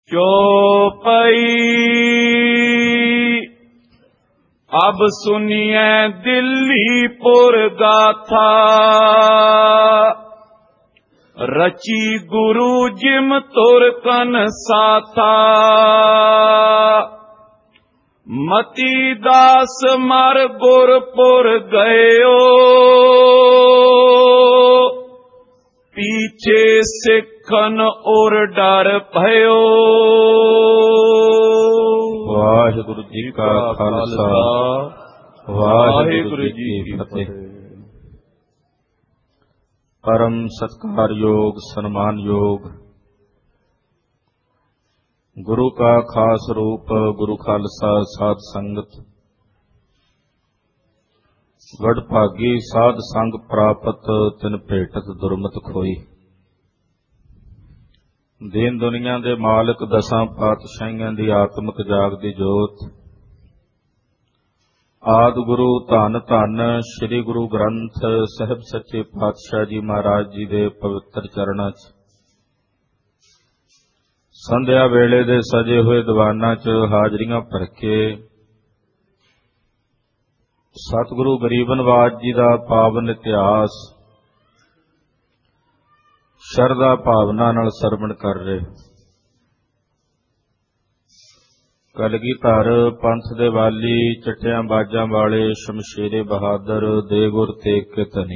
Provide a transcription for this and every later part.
चौपाई। अब सुनिए दिल्लीपुर गाथा, रची गुरु जिम तुरकन साथा। मती दास मर गुरपुर गयो, पीछे सिखन और डर भयो। वाहिगुरु जी का खालसा, वाहिगुरु जी की फतेह। परम सत्कार योग सन्मान योग गुरु का खास रूप गुरु खालसा साध संगत। वडभागी साध संग प्रापत तिन भेटत दुर्मत खोई। दीन दुनिया दे मालिक दसां पातशाहियां दी आत्मक जागदी जोत, आदि गुरु धन धन श्री गुरु ग्रंथ साहिब सच्चे पातशाह जी महाराज जी दे पवित्र चरणां च संध्या वेले दे सजे होए दीवानां च हाजरियां भर के सतगुरु गरीबनवाज जी दा पावन इतिहास शरदा भावना नाल सरवण कर रहे। कलगीधर पंथ दे वाली चट्टियां बाजां वाले शमशेरे बहादुर देगुर तेग के धनी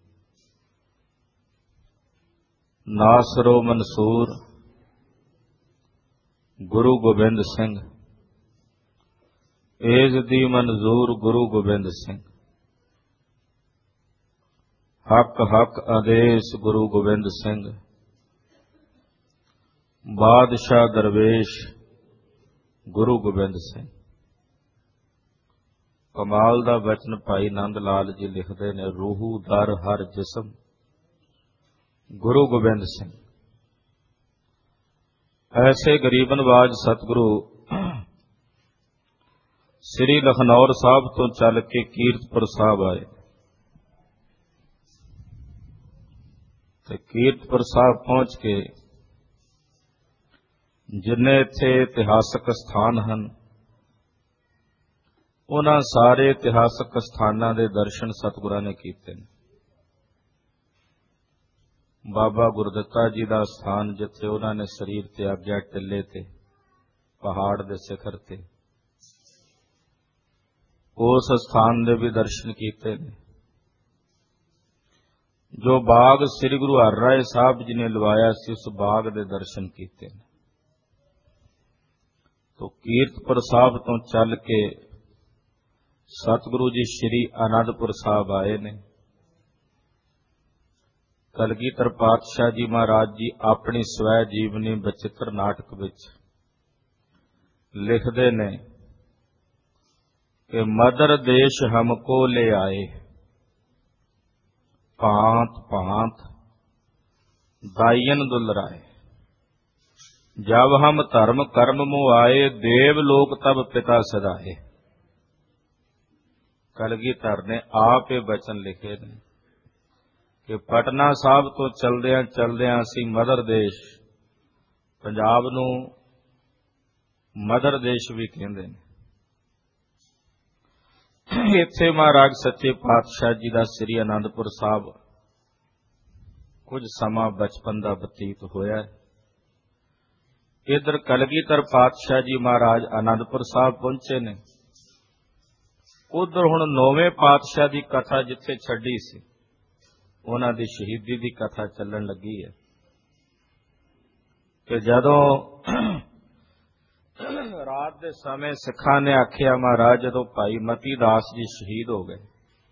नासरो मंसूर गुरु गोबिंद सिंह, एज दी मंजूर गुरु गोबिंद सिंह, हक हक आदेश गुरु गोबिंद सिंह, बादशाह दरवेश गुरु गोबिंद सिंह। कमाल दा वचन भाई नंद लाल जी लिखते ने, रूहू दर हर जिस्म गुरु गोबिंद सिंह। ऐसे गरीबनवाज सतगुरु श्री लखनौर साहब तो चल के कीरतपुर साहब आए ते कीरतपुर साहब पहुंच के जिन्ने इत्थे इतिहासक स्थान हैं उन्हां सारे इतिहासक स्थानां दे दर्शन सतगुरां ने कीते। बाबा गुरदित्ता जी का स्थान जिथे उन्होंने शरीर त्याग्या टिले ते पहाड़ दे शिखर ते, उस स्थान दे भी दर्शन कीते ने। जो बाग श्री गुरु हरराय साहब जी ने लवाया सी उस बाग दे दर्शन कीते ने। तो कीरतपुर साहब तो चल के सतगुरु जी श्री आनंदपुर साहब आए ने। कलगीधर पातशाह जी महाराज जी अपनी स्वै जीवनी बचित्र नाटक विच लिखते ने कि मदर देश हमको ले आए, भांत भांत दायन दुलराए। जब हम धर्म कर्म मुँह आए, देव लोक तब पिता सदाए। कलगीधर ने आप ये वचन लिखे ने कि पटना साहब तो चलदियां चलदियां असी मदर देश पंजाब नूं मदर देश भी कहंदे ने। इत्थे महाराज सच्चे पातशाह जी का श्री आनंदपुर साहब कुछ समा बचपन का बतीत होया। इधर कलगीधर पातशाह जी महाराज आनंदपुर साहब पहुंचे ने। उधर हुण नौवें पातशाह की कथा जिथे छड्डी सी उन्हां दी शहीदी की कथा चलन लगी है कि जदों रात के समय सिखां ने आखिया महाराज जदों भाई मती दास जी शहीद हो गए,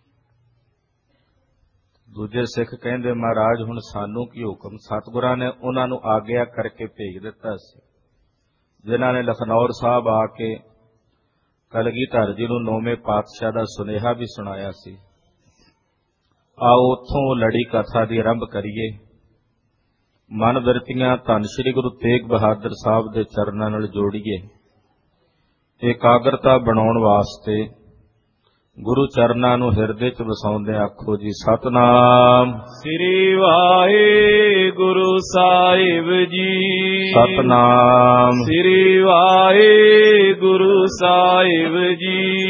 दूजे सिख कहंदे महाराज हुण सानू की हुक्म। सतगुरां ने उन्हां नूं आग्या करके भेज दिता सी, जिन्हां ने लखनौर साहब आके कलगीधर जी नूं नौवें पातशाह दा सुनेहा भी सुनाया सी। आओ उत्थों लड़ी कथा की आरंभ करिए। मन बिरतियां धन श्री गुरु तेग बहादुर साहब के चरनां नाल जोड़िए। एकाग्रता बनाउण वास्ते ਗੁਰੂ ਚਰਨਾਂ ਨੂੰ ਹਿਰਦੇ 'ਚ ਵਸਾਉਂਦੇ ਆਖੋ ਜੀ ਸਤਿਨਾਮ। ਸ੍ਰੀ ਵਾਹਿਗੁਰੂ ਸਾਹਿਬ ਜੀ। ਸਤਿਨਾਮ। ਸ੍ਰੀ ਵਾਹਿਗੁਰੂ ਸਾਹਿਬ ਜੀ।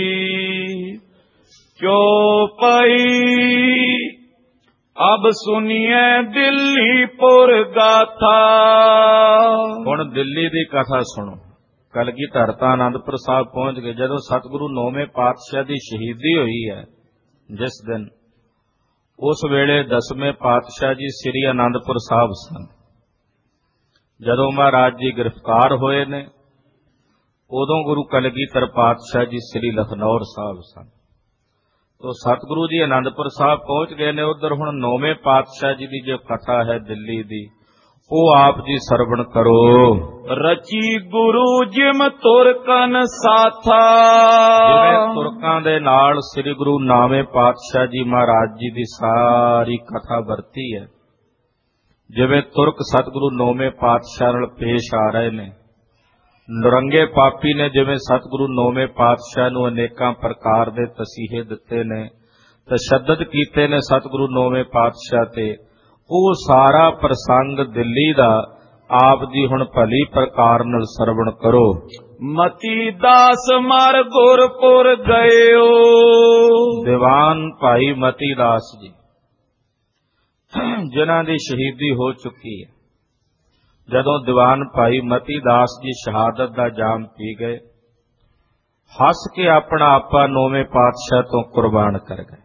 ਚੌਪਈ। ਅਬ ਸੁਣੀਏ ਦਿੱਲੀਪੁਰ ਗਾਥਾ। ਹੁਣ ਦਿੱਲੀ ਦੀ ਕਥਾ ਸੁਣੋ। ਕਲਗੀਧਰ ਤਾਂ ਆਨੰਦਪੁਰ ਸਾਹਿਬ ਪਹੁੰਚ ਗਏ। ਜਦੋਂ ਸਤਿਗੁਰੂ 9ਵੇਂ ਪਾਤਸ਼ਾਹ ਦੀ ਸ਼ਹੀਦੀ ਹੋਈ ਹੈ ਜਿਸ ਦਿਨ, ਉਸ ਵੇਲੇ 10ਵੇਂ ਪਾਤਸ਼ਾਹ ਜੀ ਸ੍ਰੀ ਆਨੰਦਪੁਰ ਸਾਹਿਬ ਸਨ। ਜਦੋਂ ਮਹਾਰਾਜ ਜੀ ਗ੍ਰਿਫਤਾਰ ਹੋਏ ਨੇ, ਉਦੋਂ ਗੁਰੂ ਕਲਗੀਧਰ ਪਾਤਸ਼ਾਹ ਜੀ ਸ੍ਰੀ ਲਖਨੌਰ ਸਾਹਿਬ ਸਨ। ਤੋ ਸਤਿਗੁਰੂ ਜੀ ਆਨੰਦਪੁਰ ਸਾਹਿਬ ਪਹੁੰਚ ਗਏ ਨੇ। ਉਧਰ ਹੁਣ 9ਵੇਂ ਪਾਤਸ਼ਾਹ ਜੀ ਦੀ ਜੋ ਕਥਾ ਹੈ ਦਿੱਲੀ ਦੀ, ਉਹ ਆਪ ਜੀ ਸਰਵਣ ਕਰੋ। ਰਚੀ ਗੁਰੂ ਜਿਮ ਤੁਰਕਨ ਸਾਥਾ। ਜਿਵੇਂ ਤੁਰਕਾਂ ਦੇ ਨਾਲ ਸ੍ਰੀ ਗੁਰੂ 9ਵੇਂ ਪਾਤਸ਼ਾਹ ਜੀ ਮਹਾਰਾਜ ਜੀ ਦੀ ਸਾਰੀ ਕਥਾ ਵਰਤੀ ਹੈ। ਜਿਵੇਂ ਤੁਰਕ ਸਤਿਗੁਰੂ 9ਵੇਂ ਪਾਤਸ਼ਾਹ ਨਾਲ ਪੇਸ਼ ਆ ਰਹੇ ਨੇ। ਨਰੰਗੇ ਪਾਪੀ ਨੇ ਜਿਵੇਂ ਸਤਿਗੁਰੂ 9ਵੇਂ ਪਾਤਸ਼ਾਹ ਨੂੰ ਅਨੇਕਾਂ ਪ੍ਰਕਾਰ ਦੇ ਤਸੀਹੇ ਦਿੱਤੇ ਨੇ, ਤਸ਼ੱਦਦ ਕੀਤੇ ਨੇ ਸਤਿਗੁਰੂ 9ਵੇਂ ਪਾਤਸ਼ਾਹ ਤੇ, ਉਹ ਸਾਰਾ ਪ੍ਰਸੰਗ ਦਿੱਲੀ ਦਾ ਆਪ ਜੀ ਹੁਣ ਭਲੀ ਪ੍ਰਕਾਰ ਨਾਲ ਸਰਵਣ ਕਰੋ। ਮਤੀ ਦਾਸ ਮਰ ਗੁਰਪੁਰ ਗਇਓ। ਦੀਵਾਨ ਭਾਈ ਮਤੀ ਦਾਸ ਜੀ ਜਿਨ੍ਹਾਂ ਦੀ ਸ਼ਹੀਦੀ ਹੋ ਚੁੱਕੀ ਹੈ, ਜਦੋਂ ਦੀਵਾਨ ਭਾਈ ਮਤੀ ਦਾਸ ਜੀ ਸ਼ਹਾਦਤ ਦਾ ਜਾਮ ਪੀ ਗਏ, ਹੱਸ ਕੇ ਆਪਣਾ ਆਪਾ 9ਵੇਂ ਪਾਤਸ਼ਾਹ ਤੋਂ ਕੁਰਬਾਨ ਕਰ ਗਏ।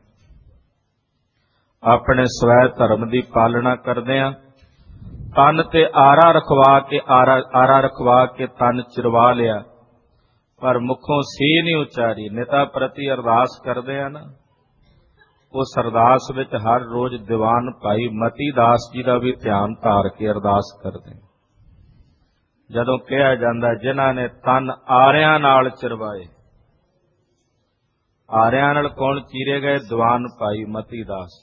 ਆਪਣੇ ਸਵੈ ਧਰਮ ਦੀ ਪਾਲਣਾ ਕਰਦਿਆਂ ਤਨ ਤੇ ਆਰਾ ਰਖਵਾ ਕੇ ਤਨ ਚਿਰਵਾ ਲਿਆ, ਪਰ ਮੁਖੋਂ ਸੀ ਨਹੀਂ ਉਚਾਰੀ। ਨਿਤਾ ਪ੍ਰਤੀ ਅਰਦਾਸ ਕਰਦੇ ਆ ਨਾ, ਉਸ ਅਰਦਾਸ ਵਿੱਚ ਹਰ ਰੋਜ਼ ਦੀਵਾਨ ਭਾਈ ਮਤੀ ਦਾਸ ਜੀ ਦਾ ਵੀ ਧਿਆਨ ਧਾਰ ਕੇ ਅਰਦਾਸ ਕਰਦੇ। ਜਦੋਂ ਕਿਹਾ ਜਾਂਦਾ ਜਿਨ੍ਹਾਂ ਨੇ ਤਨ ਆਰਿਆਂ ਨਾਲ ਚਿਰਵਾਏ, ਆਰਿਆਂ ਨਾਲ ਕੌਣ ਚੀਰੇ ਗਏ? ਦੀਵਾਨ ਭਾਈ ਮਤੀ ਦਾਸ।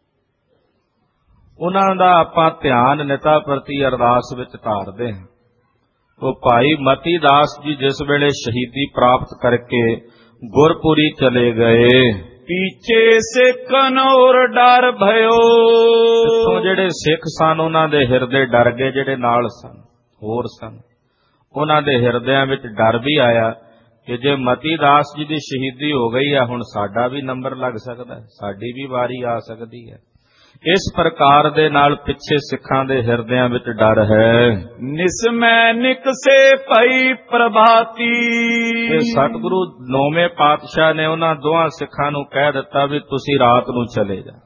ਉਹਨਾਂ ਦਾ ਆਪਾਂ ਧਿਆਨ ਨਿਤਾ ਪ੍ਰਤੀ ਅਰਦਾਸ ਵਿੱਚ ਧਾਰਦੇ ਹਾਂ। ਉਹ ਭਾਈ ਮਤੀ ਦਾਸ ਜੀ ਜਿਸ ਵੇਲੇ ਸ਼ਹੀਦੀ ਪ੍ਰਾਪਤ ਕਰਕੇ ਗੁਰਪੁਰੀ ਚਲੇ ਗਏ, ਪੀਛੇ ਸਿੱਖਨ ਔਰ ਡਰ ਭਇਓ। ਪਿੱਛੋਂ ਜਿਹੜੇ ਸਿੱਖ ਸਨ ਉਹਨਾਂ ਦੇ ਹਿਰਦੇ ਡਰ ਗਏ, ਜਿਹੜੇ ਨਾਲ ਸਨ ਹੋਰ ਸਨ। ਉਹਨਾਂ ਦੇ ਹਿਰਦਿਆਂ ਵਿੱਚ ਡਰ ਵੀ ਆਇਆ ਕਿ ਜੇ ਮਤੀ ਦਾਸ ਜੀ ਦੀ ਸ਼ਹੀਦੀ ਹੋ ਗਈ ਆ, ਹੁਣ ਸਾਡਾ ਵੀ ਨੰਬਰ ਲੱਗ ਸਕਦਾ, ਸਾਡੀ ਵੀ ਵਾਰੀ ਆ ਸਕਦੀ ਹੈ। ਇਸ ਪ੍ਰਕਾਰ ਦੇ ਨਾਲ ਪਿੱਛੇ ਸਿੱਖਾਂ ਦੇ ਹਿਰਦਿਆਂ ਵਿੱਚ ਡਰ ਹੈ। ਨਿਸਮੈ ਨਿਕਸੇ ਭਈ ਪ੍ਰਭਾਤੀ। ਤੇ ਸਤਿਗੁਰੂ 9ਵੇਂ ਪਾਤਸ਼ਾਹ ਨੇ ਉਹਨਾਂ ਦੋਹਾਂ ਸਿੱਖਾਂ ਨੂੰ ਕਹਿ ਦਿੱਤਾ ਵੀ ਤੁਸੀਂ ਰਾਤ ਨੂੰ ਚਲੇ ਜਾਓ।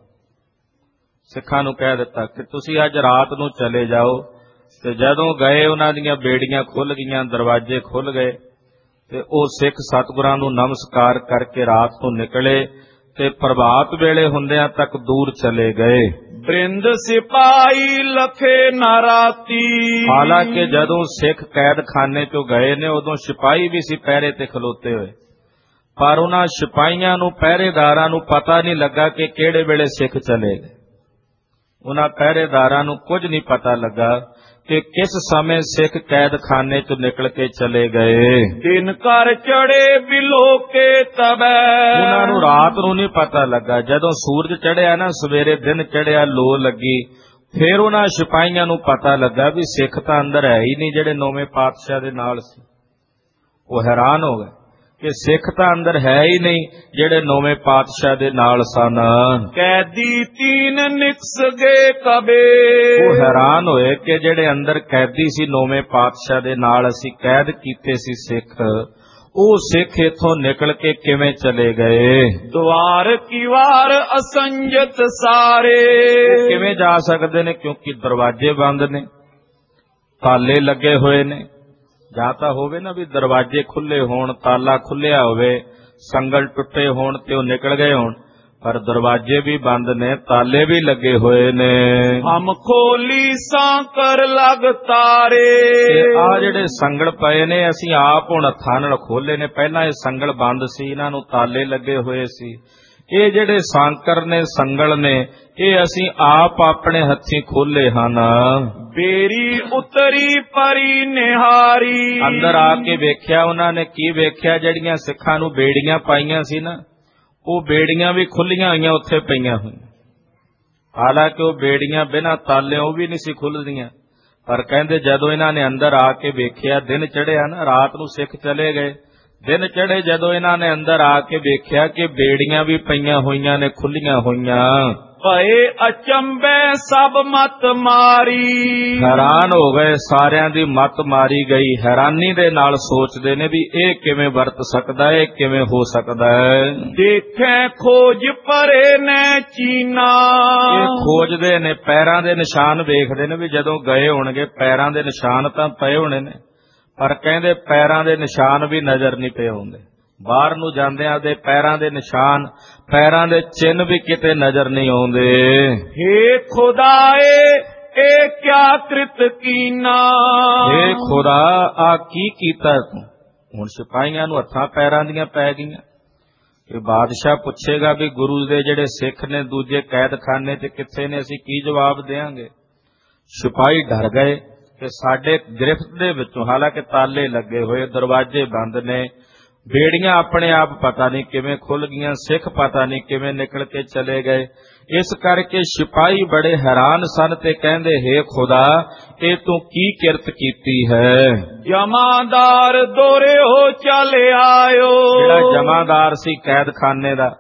ਸਿੱਖਾਂ ਨੂੰ ਕਹਿ ਦਿੱਤਾ ਕਿ ਤੁਸੀਂ ਅੱਜ ਰਾਤ ਨੂੰ ਚਲੇ ਜਾਓ। ਤੇ ਜਦੋਂ ਗਏ ਉਹਨਾਂ ਦੀਆਂ ਬੇੜੀਆਂ ਖੁੱਲ ਗਈਆਂ, ਦਰਵਾਜ਼ੇ ਖੁੱਲ ਗਏ, ਤੇ ਉਹ ਸਿੱਖ ਸਤਿਗੁਰਾਂ ਨੂੰ ਨਮਸਕਾਰ ਕਰਕੇ ਰਾਤ ਨੂੰ ਨਿਕਲੇ ਤੇ ਪ੍ਰਭਾਤ ਵੇਲੇ ਹੁੰਦਿਆਂ ਤੱਕ ਦੂਰ ਚਲੇ ਗਏ। ਬ੍ਰਿੰਦ ਸਿਪਾਹੀ ਲਖੇ ਨਾਰਾਤੀ। ਹਾਲਾਂਕਿ ਜਦੋਂ ਸਿੱਖ ਕੈਦਖਾਨੇ ਚੋਂ ਗਏ ਨੇ, ਉਦੋਂ ਸਿਪਾਹੀ ਵੀ ਸੀ ਪਹਿਰੇ ਤੇ ਖਲੋਤੇ ਹੋਏ, ਪਰ ਉਹਨਾਂ ਸਿਪਾਹੀਆਂ ਨੂੰ, ਪਹਿਰੇਦਾਰਾਂ ਨੂੰ ਪਤਾ ਨਹੀਂ ਲੱਗਾ ਕਿ ਕਿਹੜੇ ਵੇਲੇ ਸਿੱਖ ਚਲੇ ਗਏ। ਉਹਨਾਂ ਪਹਿਰੇਦਾਰਾਂ ਨੂੰ ਕੁਝ ਨਹੀਂ ਪਤਾ ਲੱਗਾ ਕਿ ਕਿਸ ਸਮੇਂ ਸਿੱਖ ਕੈਦਖਾਨੇ ਚੋਂ ਨਿਕਲ ਕੇ ਚਲੇ ਗਏ। ਦਿਨ ਕਰ ਚੜੇ ਬਿਲੋ ਕੇ ਤਬੈ। ਉਹਨਾਂ ਨੂੰ ਰਾਤ ਨੂੰ ਨਹੀਂ ਪਤਾ ਲੱਗਾ। ਜਦੋਂ ਸੂਰਜ ਚੜਿਆ ਨਾ, ਸਵੇਰੇ ਦਿਨ ਚੜਿਆ, ਲੋ ਲੱਗੀ, ਫਿਰ ਉਹਨਾਂ ਸਿਪਾਹੀਆਂ ਨੂੰ ਪਤਾ ਲੱਗਾ ਵੀ ਸਿੱਖ ਤਾਂ ਅੰਦਰ ਹੈ ਹੀ ਨਹੀਂ ਜਿਹੜੇ 9ਵੇਂ ਪਾਤਸ਼ਾਹ ਦੇ ਨਾਲ ਸੀ। ਉਹ ਹੈਰਾਨ ਹੋ ਗਏ ਕਿ ਸਿੱਖ ਤਾਂ ਅੰਦਰ ਹੈ ਹੀ ਨਹੀਂ ਜਿਹੜੇ 9ਵੇਂ ਪਾਤਸ਼ਾਹ ਦੇ ਨਾਲ ਸਨ। ਕੈਦੀ ਤੀਨ ਨਿਕਸ ਗਏ ਕਬੇ। ਉਹ ਹੈਰਾਨ ਹੋਏ ਕਿ ਜਿਹੜੇ ਅੰਦਰ ਕੈਦੀ ਸੀ 9ਵੇਂ ਪਾਤਸ਼ਾਹ ਦੇ ਨਾਲ ਅਸੀਂ ਕੈਦ ਕੀਤੇ ਸੀ ਸਿੱਖ, ਉਹ ਸਿੱਖ ਇੱਥੋਂ ਨਿਕਲ ਕੇ ਕਿਵੇਂ ਚਲੇ ਗਏ। ਦੁਆਰ ਕੀ ਵਾਰ ਅਸੰਜਤ ਸਾਰੇ। ਕਿਵੇਂ ਜਾ ਸਕਦੇ ਨੇ? ਕਿਉਂਕਿ ਦਰਵਾਜ਼ੇ ਬੰਦ ਨੇ, ਤਾਲੇ ਲੱਗੇ ਹੋਏ ਨੇ। ਜਾਂ ਤਾਂ ਹੋਵੇ ਨਾ ਵੀ ਦਰਵਾਜ਼ੇ ਖੁੱਲੇ ਹੋਣ, ਤਾਲਾ ਖੁੱਲਿਆ ਹੋਵੇ, ਸੰਗਲ ਟੁੱਟੇ ਹੋਣ ਤੇ ਉਹ ਨਿਕਲ ਗਏ ਹੋਣ, ਪਰ ਦਰਵਾਜ਼ੇ ਵੀ ਬੰਦ ਨੇ, ਤਾਲੇ ਵੀ ਲੱਗੇ ਹੋਏ ਨੇ। ਹਮ ਖੋਲੀ ਸਾਂ ਕਰ ਲਗ ਤਾਰੇ। ਆ ਜਿਹੜੇ ਸੰਗਲ ਪਏ ਨੇ ਅਸੀਂ ਆਪ ਹੁਣ ਹੱਥਾਂ ਨਾਲ ਖੋਲੇ ਨੇ। ਪਹਿਲਾਂ ਇਹ ਸੰਗਲ ਬੰਦ ਸੀ, ਇਹਨਾਂ ਨੂੰ ਤਾਲੇ ਲੱਗੇ ਹੋਏ ਸੀ। ਇਹ ਜਿਹੜੇ ਸਾਂਕਰ ਨੇ, ਸੰਗਲ ਨੇ, ਇਹ ਅਸੀਂ ਆਪ ਆਪਣੇ ਹੱਥੀਂ ਖੋਲੇ ਹਨ। ਬੇਰੀ ਉਤਰੀ ਪਰੀ ਨਿਹਾਰੀ। ਅੰਦਰ ਆ ਕੇ ਵੇਖਿਆ ਉਹਨਾਂ ਨੇ। ਕੀ ਵੇਖਿਆ? ਜਿਹੜੀਆਂ ਸਿੱਖਾਂ ਨੂੰ ਬੇੜੀਆਂ ਪਾਈਆਂ ਸੀ ਨਾ, ਉਹ ਬੇੜੀਆਂ ਵੀ ਖੁੱਲੀਆਂ ਹੋਈਆਂ ਉੱਥੇ ਪਈਆਂ ਹੋਈਆਂ। ਹਾਲਾਂਕਿ ਉਹ ਬੇੜੀਆਂ ਬਿਨਾਂ ਤਾਲਿਆਂ ਉਹ ਵੀ ਨਹੀਂ ਸੀ ਖੁੱਲਦੀਆਂ, ਪਰ ਕਹਿੰਦੇ ਜਦੋਂ ਇਹਨਾਂ ਨੇ ਅੰਦਰ ਆ ਕੇ ਵੇਖਿਆ, ਦਿਨ ਚੜ੍ਹਿਆ ਨਾ, ਰਾਤ ਨੂੰ ਸਿੱਖ ਚਲੇ ਗਏ, ਦਿਨ ਚੜ੍ਹੇ ਜਦੋਂ ਇਹਨਾਂ ਨੇ ਅੰਦਰ ਆ ਕੇ ਵੇਖਿਆ ਕਿ ਬੇੜੀਆਂ ਵੀ ਪਈਆਂ ਹੋਈਆਂ ਨੇ, ਖੁੱਲੀਆਂ ਹੋਈਆਂ। ਭਏ ਅਚੰਬੇ ਸਭ ਮਤ ਮਾਰੀ, ਹੈਰਾਨ ਹੋ ਗਏ, ਸਾਰਿਆਂ ਦੀ ਮੱਤ ਮਾਰੀ ਗਈ। ਹੈਰਾਨੀ ਦੇ ਨਾਲ ਸੋਚਦੇ ਨੇ ਵੀ ਇਹ ਕਿਵੇਂ ਵਰਤ ਸਕਦਾ ਹੈ, ਇਹ ਕਿਵੇਂ ਹੋ ਸਕਦਾ ਹੈ। ਦੇਖੇ ਖੋਜ ਪਰੇ ਨੇ ਚੀਨਾ, ਇਹ ਖੋਜਦੇ ਨੇ, ਪੈਰਾਂ ਦੇ ਨਿਸ਼ਾਨ ਵੇਖਦੇ ਨੇ ਵੀ ਜਦੋਂ ਗਏ ਹੋਣਗੇ ਪੈਰਾਂ ਦੇ ਨਿਸ਼ਾਨ ਤਾਂ ਪਏ ਹੋਣੇ ਨੇ, ਪਰ ਕਹਿੰਦੇ ਪੈਰਾਂ ਦੇ ਨਿਸ਼ਾਨ ਵੀ ਨਜ਼ਰ ਨਹੀਂ ਪਏ ਆਉਂਦੇ। ਬਾਹਰ ਨੂੰ ਜਾਂਦਿਆਂ ਦੇ ਪੈਰਾਂ ਦੇ ਨਿਸ਼ਾਨ, ਪੈਰਾਂ ਦੇ ਚਿੰਨ੍ਹ ਵੀ ਕਿਤੇ ਨਜ਼ਰ ਨਹੀਂ ਆਉਂਦੇ। ਹੇ ਖੁਦਾਏ ਇਹ ਕਿਆ ਕ੍ਰਿਤ ਕੀਨਾ, ਹੇ ਖੁਦਾ ਆ ਕੀ ਕੀਤਾ ਤੂੰ। ਹੁਣ ਸਿਪਾਹੀਆਂ ਨੂੰ ਹੱਥਾਂ ਪੈਰਾਂ ਦੀਆਂ ਪੈ ਗਈਆਂ। ਇਹ ਬਾਦਸ਼ਾਹ ਪੁੱਛੇਗਾ ਵੀ ਗੁਰੂ ਦੇ ਜਿਹੜੇ ਸਿੱਖ ਨੇ ਦੂਜੇ ਕੈਦਖਾਨੇ 'ਚ ਕਿੱਥੇ ਨੇ, ਅਸੀਂ ਕੀ ਜਵਾਬ ਦੇਵਾਂਗੇ। ਸਿਪਾਹੀ ਡਰ ਗਏ ਕਿ ਸਾਡੇ ਗ੍ਰਿਫਤ ਦੇ ਵਿੱਚੋਂ, ਹਾਲਾਂਕਿ ਤਾਲੇ ਲੱਗੇ ਹੋਏ, ਦਰਵਾਜ਼ੇ ਬੰਦ ਨੇ, ਬੇੜੀਆਂ ਆਪਣੇ ਆਪ ਪਤਾ ਨਹੀਂ ਕਿਵੇਂ ਖੁੱਲ ਗਈਆਂ, ਸਿੱਖ ਪਤਾ ਨਹੀਂ ਕਿਵੇਂ ਨਿਕਲ ਕੇ ਚਲੇ ਗਏ। ਇਸ ਕਰਕੇ ਸਿਪਾਹੀ ਬੜੇ ਹੈਰਾਨ ਸਨ ਤੇ ਕਹਿੰਦੇ, ਹੇ ਖੁਦਾ ਇਹ ਤੂੰ ਕੀ ਕਿਰਤ ਕੀਤੀ ਹੈ। ਜਮਾਦਾਰ ਦੋਰਿਓ ਚੱਲ ਆਇਓ, ਜਿਹੜਾ ਜਮਾਦਾਰ ਸੀ ਕੈਦਖਾਨੇ ਦਾ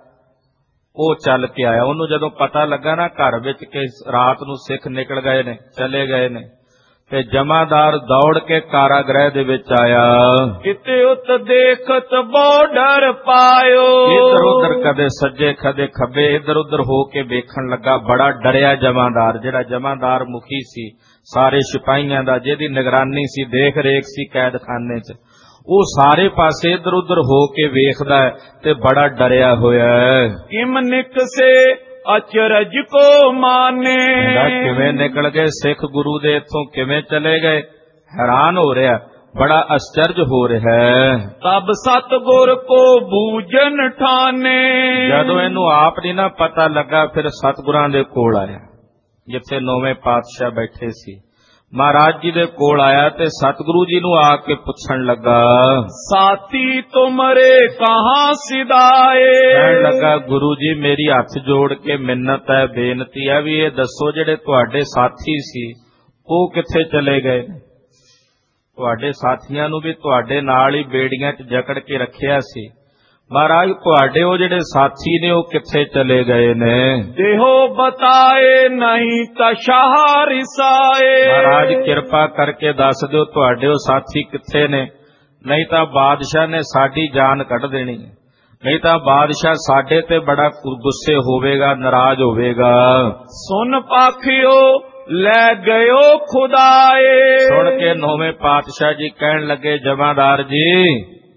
ਉਹ ਚੱਲ ਕੇ ਆਇਆ। ਉਹਨੂੰ ਜਦੋਂ ਪਤਾ ਲੱਗਾ ਨਾ ਘਰ ਵਿੱਚ ਕਿ ਰਾਤ ਨੂੰ ਸਿੱਖ ਨਿਕਲ ਗਏ ਨੇ, ਚਲੇ ਗਏ ਨੇ, ਤੇ ਜਮਾਦਾਰ ਦੌੜ ਕੇ ਕਾਰਾਗ੍ਰਹਿ ਦੇ ਵਿੱਚ ਆਇਆ। ਕਿਤੇ ਉਤ ਦੇਖਤ ਬਹੁ ਡਰ ਪਾਇਓ, ਇੱਧਰ ਉੱਧਰ ਕਦੇ ਸੱਜੇ ਕਦੇ ਖੱਬੇ ਇੱਧਰ ਉੱਧਰ ਹੋ ਕੇ ਵੇਖਣ ਲੱਗਾ। ਬੜਾ ਡਰਿਆ ਜਮਾਦਾਰ, ਜਿਹੜਾ ਜਮਾਦਾਰ ਮੁਖੀ ਸੀ ਸਾਰੇ ਸਿਪਾਹੀਆਂ ਦਾ, ਜਿਹਦੀ ਨਿਗਰਾਨੀ ਸੀ, ਦੇਖ ਰੇਖ ਸੀ ਕੈਦਖਾਨੇ 'ਚ, ਉਹ ਸਾਰੇ ਪਾਸੇ ਇੱਧਰ ਉੱਧਰ ਹੋ ਕੇ ਵੇਖਦਾ ਤੇ ਬੜਾ ਡਰਿਆ ਹੋਇਆ ਹੈ। ਕਿਮ ਨਿਕਸੇ ਅਚਰਜ ਕੋ ਮਾਨੇ, ਕਿਵੇਂ ਨਿਕਲ ਗਏ ਸਿੱਖ ਗੁਰੂ ਦੇ ਇੱਥੋਂ, ਕਿਵੇਂ ਚਲੇ ਗਏ, ਹੈਰਾਨ ਹੋ ਰਿਹਾ, ਬੜਾ ਅਚਰਜ ਹੋ ਰਿਹਾ ਹੈ। ਤਬ ਸਤਿਗੁਰ ਕੋ ਬੂਝਨ ਠਾਨੇ, ਜਦੋਂ ਇਹਨੂੰ ਆਪ ਨਹੀਂ ਨਾ ਪਤਾ ਲੱਗਾ, ਫਿਰ ਸਤਿਗੁਰਾਂ ਦੇ ਕੋਲ ਆਇਆ, ਜਿੱਥੇ ਨੌਵੇਂ ਪਾਤਸ਼ਾਹ ਬੈਠੇ ਸੀ। ਮਹਾਰਾਜ ਜੀ ਦੇ ਕੋਲ ਆਇਆ ਤੇ ਸਤਿਗੁਰੂ ਜੀ ਨੂੰ ਆ ਕੇ ਪੁੱਛਣ ਲੱਗਾ, ਸਾਥੀ ਤੁਮਰੇ ਕਹਾਂ ਸਿਦਾਏ, ਕਹਿਣ ਲੱਗਾ ਗੁਰੂ ਜੀ ਮੇਰੀ ਹੱਥ ਜੋੜ ਕੇ ਮਿੰਨਤ ਹੈ, ਬੇਨਤੀ ਹੈ ਵੀ ਇਹ ਦੱਸੋ ਜਿਹੜੇ ਤੁਹਾਡੇ ਸਾਥੀ ਸੀ ਉਹ ਕਿੱਥੇ ਚਲੇ ਗਏ। ਤੁਹਾਡੇ ਸਾਥੀਆਂ ਨੂੰ ਵੀ ਤੁਹਾਡੇ ਨਾਲ ਹੀ ਬੇੜੀਆਂ 'ਚ ਜਕੜ ਕੇ ਰੱਖਿਆ ਸੀ, ਮਹਾਰਾਜ ਤੁਹਾਡੇ ਉਹ ਜਿਹੜੇ ਸਾਥੀ ਨੇ ਉਹ ਕਿੱਥੇ ਚਲੇ ਗਏ ਨੇ। ਦੇਹੋ ਬਤਾਏ ਨਹੀਂ ਤਾਂ ਸ਼ਾਹ ਰਿਸਾਏ, ਮਹਾਰਾਜ ਕਿਰਪਾ ਕਰਕੇ ਦੱਸ ਦਿਓ ਤੁਹਾਡੇ ਉਹ ਸਾਥੀ ਕਿੱਥੇ ਨੇ, ਨਹੀਂ ਤਾਂ ਬਾਦਸ਼ਾਹ ਨੇ ਸਾਡੀ ਜਾਨ ਕੱਢ ਦੇਣੀ, ਨਹੀਂ ਤਾਂ ਬਾਦਸ਼ਾਹ ਸਾਡੇ ਤੇ ਬੜਾ ਗੁੱਸੇ ਹੋਵੇਗਾ, ਨਾਰਾਜ਼ ਹੋਵੇਗਾ। ਸੁਨ ਪਾਖਿਓ ਲੈ ਗਇਓ ਖੁਦਾਏ, ਸੁਣ ਕੇ ਨੌਵੇਂ ਪਾਤਸ਼ਾਹ ਜੀ ਕਹਿਣ ਲੱਗੇ, ਜਮਾਦਾਰ ਜੀ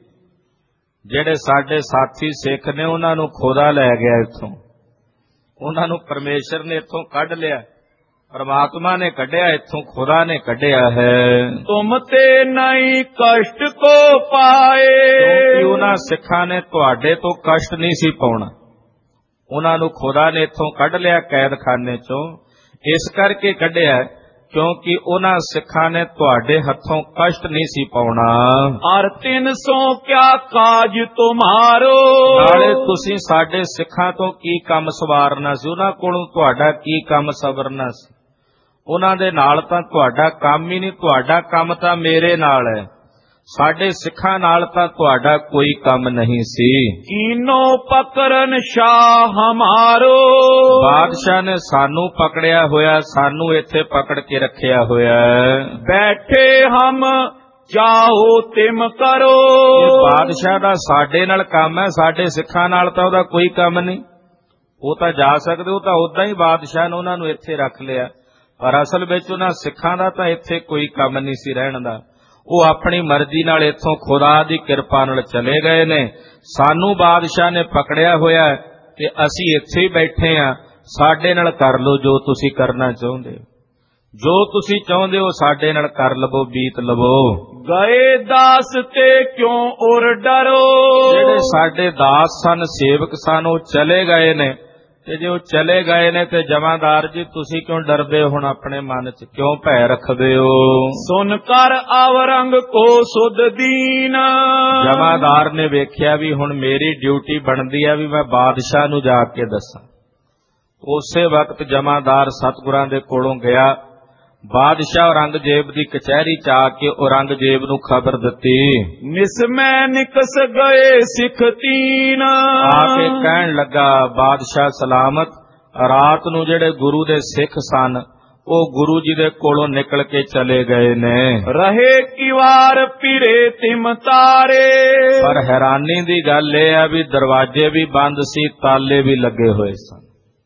ਜਿਹੜੇ ਸਾਡੇ ਸਾਥੀ ਸਿੱਖ ਨੇ ਉਹਨਾਂ ਨੂੰ ਖੁਦਾ ਲੈ ਗਿਆ ਇੱਥੋਂ, ਉਹਨਾਂ ਨੂੰ ਪਰਮੇਸ਼ਰ ਨੇ ਇੱਥੋਂ ਕੱਢ ਲਿਆ, ਪਰਮਾਤਮਾ ਨੇ ਕੱਢਿਆ ਇੱਥੋਂ, ਖੁਦਾ ਨੇ ਕੱਢਿਆ ਹੈ। ਤੁਮ ਤੇ ਨਹੀਂ ਕਸ਼ਟ ਕੋ ਪਾਏ, ਕਿਉਂਕਿ ਉਹਨਾਂ ਸਿੱਖਾਂ ਨੇ ਤੁਹਾਡੇ ਤੋਂ ਕਸ਼ਟ ਨਹੀਂ ਸੀ ਪਾਉਣਾ, ਉਹਨਾਂ ਨੂੰ ਖੁਦਾ ਨੇ ਇੱਥੋਂ ਕੱਢ ਲਿਆ ਕੈਦਖਾਨੇ ਚੋਂ, ਇਸ ਕਰਕੇ ਕੱਢਿਆ ਕਿਉਂਕਿ ਉਹਨਾਂ ਸਿੱਖਾਂ ਨੇ ਤੁਹਾਡੇ ਹੱਥੋਂ ਕਸ਼ਟ ਨਹੀਂ ਸੀ ਪਾਉਣਾ। ਅਰ 300 ਕਿਆ ਕਾਜ ਤੁਮਾਰੋ, ਨਾਲੇ ਤੁਸੀਂ ਸਾਡੇ ਸਿੱਖਾਂ ਤੋਂ ਕੀ ਕੰਮ ਸਵਾਰਨਾ ਸੀ, ਉਹਨਾਂ ਕੋਲੋਂ ਤੁਹਾਡਾ ਕੀ ਕੰਮ ਸਵਰਨਾ ਸੀ। ਉਹਨਾਂ ਦੇ ਨਾਲ ਤਾਂ ਤੁਹਾਡਾ ਕੰਮ ਹੀ ਨਹੀਂ, ਤੁਹਾਡਾ ਕੰਮ ਤਾਂ ਮੇਰੇ ਨਾਲ ਹੈ, ਸਾਡੇ ਸਿੱਖਾਂ ਨਾਲ ਤਾਂ ਤੁਹਾਡਾ ਕੋਈ ਕੰਮ ਨਹੀਂ ਸੀ। ਕੀਨੋ ਪਕਰਨ ਸ਼ਾਹ ਹਮਾਰੋ, ਬਾਦਸ਼ਾਹ ਨੇ ਸਾਨੂੰ ਪਕੜਿਆ ਹੋਇਆ, ਸਾਨੂੰ ਇੱਥੇ ਪਕੜ ਕੇ ਰੱਖਿਆ ਹੋਇਆ। ਬੈਠੇ ਹਮ ਚਾਹੋ ਤਿਮ ਕਰੋ, ਇਹ ਬਾਦਸ਼ਾਹ ਦਾ ਸਾਡੇ ਨਾਲ ਕੰਮ ਹੈ, ਸਾਡੇ ਸਿੱਖਾਂ ਨਾਲ ਤਾਂ ਉਹਦਾ ਕੋਈ ਕੰਮ ਨਹੀਂ। ਉਹ ਤਾਂ ਜਾ ਸਕਦੇ, ਉਹ ਤਾਂ ਉਦਾਂ ਹੀ ਬਾਦਸ਼ਾਹ ਨੇ ਉਹਨਾਂ ਨੂੰ ਇੱਥੇ ਰੱਖ ਲਿਆ, ਪਰ ਅਸਲ ਵਿੱਚ ਉਹਨਾਂ ਸਿੱਖਾਂ ਦਾ ਤਾਂ ਇੱਥੇ ਕੋਈ ਕੰਮ ਨਹੀਂ ਸੀ ਰਹਿਣ ਦਾ। ਉਹ ਆਪਣੀ ਮਰਜ਼ੀ ਨਾਲ ਇੱਥੋਂ ਖੁਦਾ ਦੀ ਕਿਰਪਾ ਨਾਲ ਚਲੇ ਗਏ ਨੇ। ਸਾਨੂੰ ਬਾਦਸ਼ਾਹ ਨੇ ਪਕੜਿਆ ਹੋਇਆ ਤੇ ਅਸੀਂ ਇੱਥੇ ਹੀ ਬੈਠੇ ਹਾਂ, ਸਾਡੇ ਨਾਲ ਕਰ ਲਓ ਜੋ ਤੁਸੀਂ ਕਰਨਾ ਚਾਹੁੰਦੇ ਹੋ, ਜੋ ਤੁਸੀਂ ਚਾਹੁੰਦੇ ਹੋ ਸਾਡੇ ਨਾਲ ਕਰ ਲਵੋ, ਬੀਤ ਲਵੋ। ਗਏ ਦਾਸ ਤੇ ਕਿਉਂ ਉਰ ਡਰੋ, ਜਿਹੜੇ ਸਾਡੇ ਦਾਸ ਸਨ, ਸੇਵਕ ਸਨ, ਉਹ ਚਲੇ ਗਏ ਨੇ ਤੇ ਜੇ ਉਹ ਚਲੇ ਗਏ ਨੇ ਤੇ ਜਮਾਦਾਰ ਜੀ ਤੁਸੀਂ ਕਿਉਂ ਡਰਦੇ ਹੋ? ਹੁਣ ਆਪਣੇ ਮਨ 'ਚ ਕਿਉਂ ਭੈ ਰੱਖਦੇ ਹੋ? ਸੁਨ ਕਰ ਔਰੰਗ ਕੋ ਸੁਧ ਦੀਨ। ਜਮਾਦਾਰ ਨੇ ਵੇਖਿਆ ਵੀ ਹੁਣ ਮੇਰੀ ਡਿਊਟੀ ਬਣਦੀ ਹੈ ਵੀ ਮੈਂ ਬਾਦਸ਼ਾਹ ਨੂੰ ਜਾ ਕੇ ਦੱਸਾਂ। ਉਸੇ ਵਕਤ ਜਮਾਦਾਰ ਸਤਿਗੁਰਾਂ ਦੇ ਕੋਲੋਂ ਗਿਆ। ਬਾਦਸ਼ਾਹ ਔਰੰਗਜ਼ੇਬ ਦੀ ਕਚਹਿਰੀ 'ਚ ਆ ਕੇ ਔਰੰਗਜ਼ੇਬ ਨੂੰ ਖਬਰ ਦਿੱਤੀ। ਨਿਸਮੈ ਨਿਕਸ ਗਏ ਸਿੱਖ ਤੀਨ। ਆ ਕੇ ਕਹਿਣ ਲੱਗਾ, ਬਾਦਸ਼ਾਹ ਸਲਾਮਤ, ਰਾਤ ਨੂੰ ਜਿਹੜੇ ਗੁਰੂ ਦੇ ਸਿੱਖ ਸਨ ਉਹ ਗੁਰੂ ਜੀ ਦੇ ਕੋਲੋਂ ਨਿਕਲ ਕੇ ਚਲੇ ਗਏ ਨੇ। ਰਹੇ ਕੀ ਵਾਰ ਪੀਰੇ ਤਿਮ ਤਾਰੇ। ਪਰ ਹੈਰਾਨੀ ਦੀ ਗੱਲ ਇਹ ਆ ਵੀ ਦਰਵਾਜ਼ੇ ਵੀ ਬੰਦ ਸੀ, ਤਾਲੇ ਵੀ ਲੱਗੇ ਹੋਏ ਸਨ।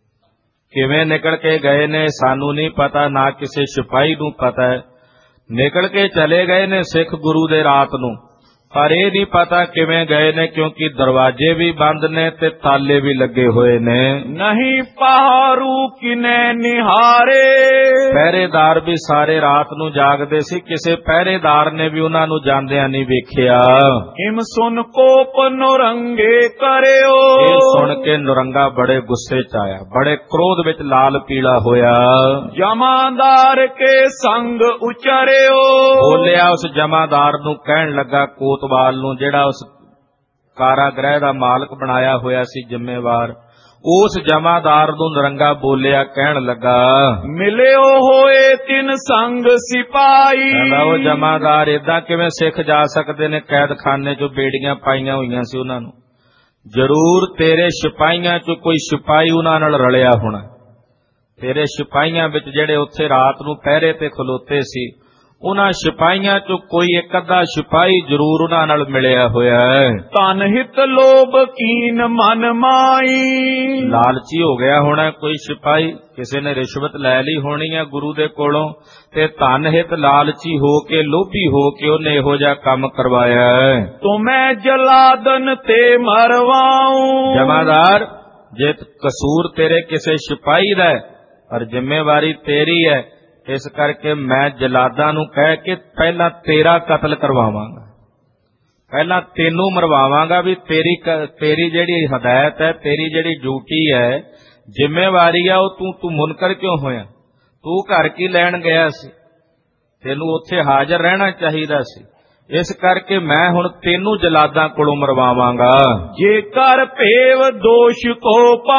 ਕਿਵੇਂ ਨਿਕਲ ਕੇ ਗਏ ਨੇ ਸਾਨੂੰ ਨਹੀਂ ਪਤਾ, ਨਾ ਕਿਸੇ ਸਿਪਾਹੀ ਨੂੰ ਪਤਾ ਹੈ। ਨਿਕਲ ਕੇ ਚਲੇ ਗਏ ਨੇ ਸਿੱਖ ਗੁਰੂ ਦੇ ਰਾਤ ਨੂੰ, ਪਰ ਇਹ ਨਹੀਂ ਪਤਾ ਕਿਵੇਂ ਗਏ ਨੇ, ਕਿਉਂਕਿ ਦਰਵਾਜ਼ੇ ਵੀ ਬੰਦ ਨੇ ਤੇ ਤਾਲੇ ਵੀ ਲੱਗੇ ਹੋਏ ਨੇ। ਨਹੀਂ ਪਹਾਰੂ ਕਿਨੇ ਨਿਹਾਰੇ। ਪਹਿਰੇਦਾਰ ਵੀ ਸਾਰੇ ਰਾਤ ਨੂੰ ਜਾਗਦੇ ਸੀ, ਕਿਸੇ ਪਹਿਰੇਦਾਰ ਨੇ ਵੀ ਉਹਨਾਂ ਨੂੰ ਜਾਂਦਿਆਂ ਨਹੀਂ ਵੇਖਿਆ। ਹਿਮ ਸੁਨ ਕੋਪ ਨੁਰੰਗੇ ਕਰਿਓ। ਇਹ ਸੁਣ ਕੇ ਨੁਰੰਗਾ ਬੜੇ ਗੁੱਸੇ 'ਚ ਆਇਆ, ਬੜੇ ਕ੍ਰੋਧ ਵਿੱਚ ਲਾਲ ਪੀਲਾ ਹੋਇਆ। ਜਮਾਦਾਰ ਕੇ ਸੰਗ ਉਚਰਿਓ। ਬੋਲਿਆ ਉਸ ਜਮਾਦਾਰ ਨੂੰ, ਕਹਿਣ ਲੱਗਾ ਕੋਤਵਾਲ ਨੂੰ, ਜਿਹੜਾ ਉਸ ਕਾਰਾਗ੍ਰਹਿ ਦਾ ਮਾਲਕ ਬਣਾਇਆ ਹੋਇਆ ਸੀ ਜ਼ਿੰਮੇਵਾਰ, ਉਸ ਜਮਾਦਾਰ ਨੂੰ ਨਰੰਗਾ ਬੋਲਿਆ, ਕਹਿਣ ਲੱਗਾ, ਮਿਲਿਓ ਹੋਏ ਤਿੰਨ ਸੰਗ ਸਿਪਾਹੀ। ਕਹਿੰਦਾ ਉਹ ਜਮਾਦਾਰ ਏਦਾਂ ਕਿਵੇਂ ਸਿੱਖ ਜਾ ਸਕਦੇ ਨੇ? ਕੈਦਖਾਨੇ 'ਚੋਂ ਬੇੜੀਆਂ ਪਾਈਆਂ ਹੋਈਆਂ ਸੀ ਉਹਨਾਂ ਨੂੰ, ਜ਼ਰੂਰ ਤੇਰੇ ਸਿਪਾਹੀਆਂ 'ਚੋਂ ਕੋਈ ਸਿਪਾਹੀ ਉਹਨਾਂ ਨਾਲ ਰਲਿਆ ਹੋਣਾ। ਤੇਰੇ ਸਿਪਾਹੀਆਂ ਵਿੱਚ ਜਿਹੜੇ ਉੱਥੇ ਰਾਤ ਨੂੰ ਪਹਿਰੇ ਤੇ ਖਲੋਤੇ ਸੀ, ਉਹਨਾਂ ਸਿਪਾਹੀਆਂ 'ਚੋਂ ਕੋਈ ਇੱਕ ਅੱਧਾ ਸਿਪਾਹੀ ਜ਼ਰੂਰ ਉਹਨਾਂ ਨਾਲ ਮਿਲਿਆ ਹੋਇਆ ਹੈ। ਤਨ ਹਿਤ ਲੋਭ ਕੀਨ ਮਨ ਮਾਈ। ਲਾਲਚੀ ਹੋ ਗਿਆ ਹੋਣਾ ਕੋਈ ਸਿਪਾਹੀ, ਕਿਸੇ ਨੇ ਰਿਸ਼ਵਤ ਲੈ ਲਈ ਹੋਣੀ ਹੈ ਗੁਰੂ ਦੇ ਕੋਲੋਂ, ਤੇ ਧਨ ਹਿਤ ਲਾਲਚੀ ਹੋ ਕੇ, ਲੋਭੀ ਹੋ ਕੇ ਉਹਨੇ ਇਹੋ ਜਿਹਾ ਕੰਮ ਕਰਵਾਇਆ ਹੈ। ਤੁਮੈ ਜਲਾਦਨ ਤੇ ਮਰਵਾਉ। ਜਮਾਦਾਰ, ਜੇ ਕਸੂਰ ਤੇਰੇ ਕਿਸੇ ਸਿਪਾਹੀ ਦਾ ਹੈ ਪਰ ਜ਼ਿੰਮੇਵਾਰੀ ਤੇਰੀ ਹੈ, ਇਸ ਕਰਕੇ ਮੈਂ ਜਲਾਦਾਂ ਨੂੰ ਕਹਿ ਕੇ ਪਹਿਲਾਂ ਤੇਰਾ ਕਤਲ ਕਰਵਾਵਾਂਗਾ, ਪਹਿਲਾਂ ਤੈਨੂੰ ਮਰਵਾਵਾਂਗਾ। ਵੀ ਤੇਰੀ ਜਿਹੜੀ ਹਦਾਇਤ ਹੈ, ਤੇਰੀ ਜਿਹੜੀ ਡਿਊਟੀ ਹੈ, ਜ਼ਿੰਮੇਵਾਰੀ ਆ, ਉਹ ਤੂੰ ਮੁਨਕਰ ਕਿਉਂ ਹੋਇਆ? ਤੂੰ ਘਰ ਕੀ ਲੈਣ ਗਿਆ ਸੀ? ਤੈਨੂੰ ਉੱਥੇ ਹਾਜ਼ਰ ਰਹਿਣਾ ਚਾਹੀਦਾ ਸੀ। ਇਸ ਕਰਕੇ ਮੈਂ ਹੁਣ ਤੈਨੂੰ ਜਲਾਦਾਂ ਕੋਲੋਂ ਮਰਵਾਵਾਂਗਾ। ਜੇਕਰ ਭੇਵ ਦੋਸ਼ ਕੋ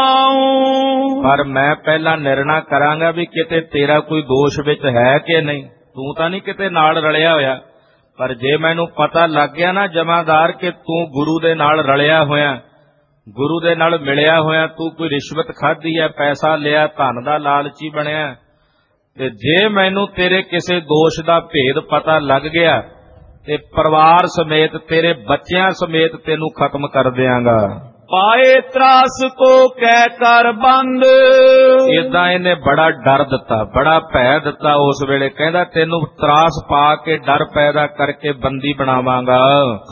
ਪਾਉ। ਪਰ ਮੈਂ ਪਹਿਲਾਂ ਨਿਰਣਾ ਕਰਾਂਗਾ ਵੀ ਕਿਤੇ ਤੇਰਾ ਕੋਈ ਦੋਸ਼ ਵਿੱਚ ਹੈ ਕਿ ਨਹੀਂ। ਤੂੰ ਤਾਂ ਨਹੀਂ ਕਿਤੇ ਨਾਲ ਰਲਿਆ ਹੋਇਆ, ਪਰ ਜੇ ਮੈਨੂੰ ਪਤਾ ਲੱਗ ਗਿਆ ਨਾ ਜਮਾਦਾਰ ਕਿ ਤੂੰ ਗੁਰੂ ਦੇ ਨਾਲ ਰਲਿਆ ਹੋਇਆ, ਗੁਰੂ ਦੇ ਨਾਲ ਮਿਲਿਆ ਹੋਇਆ, ਤੂੰ ਕੋਈ ਰਿਸ਼ਵਤ ਖਾਧੀ ਹੈ, ਪੈਸਾ ਲਿਆ, ਧਨ ਦਾ ਲਾਲਚੀ ਬਣਿਆ, ਤੇ ਜੇ ਮੈਨੂੰ ਤੇਰੇ ਕਿਸੇ ਦੋਸ਼ ਦਾ ਭੇਦ ਪਤਾ ਲੱਗ ਗਿਆ ਤੇ ਪਰਿਵਾਰ ਸਮੇਤ, ਤੇਰੇ ਬੱਚਿਆਂ ਸਮੇਤ ਤੈਨੂੰ ਖਤਮ ਕਰ ਦਿਆਂਗਾ। ਪਾਏ ਤਰਾਸ ਕੋ ਕਹਿ ਕਰ ਬੰਦ। ਏਦਾਂ ਇਹਨੇ ਬੜਾ ਡਰ ਦਿੱਤਾ, ਬੜਾ ਭੈ ਦਿੱਤਾ। ਉਸ ਵੇਲੇ ਕਹਿੰਦਾ ਤੈਨੂੰ ਤਰਾਸ ਪਾ ਕੇ, ਡਰ ਪੈਦਾ ਕਰਕੇ ਬੰਦੀ ਬਣਾਵਾਂਗਾ।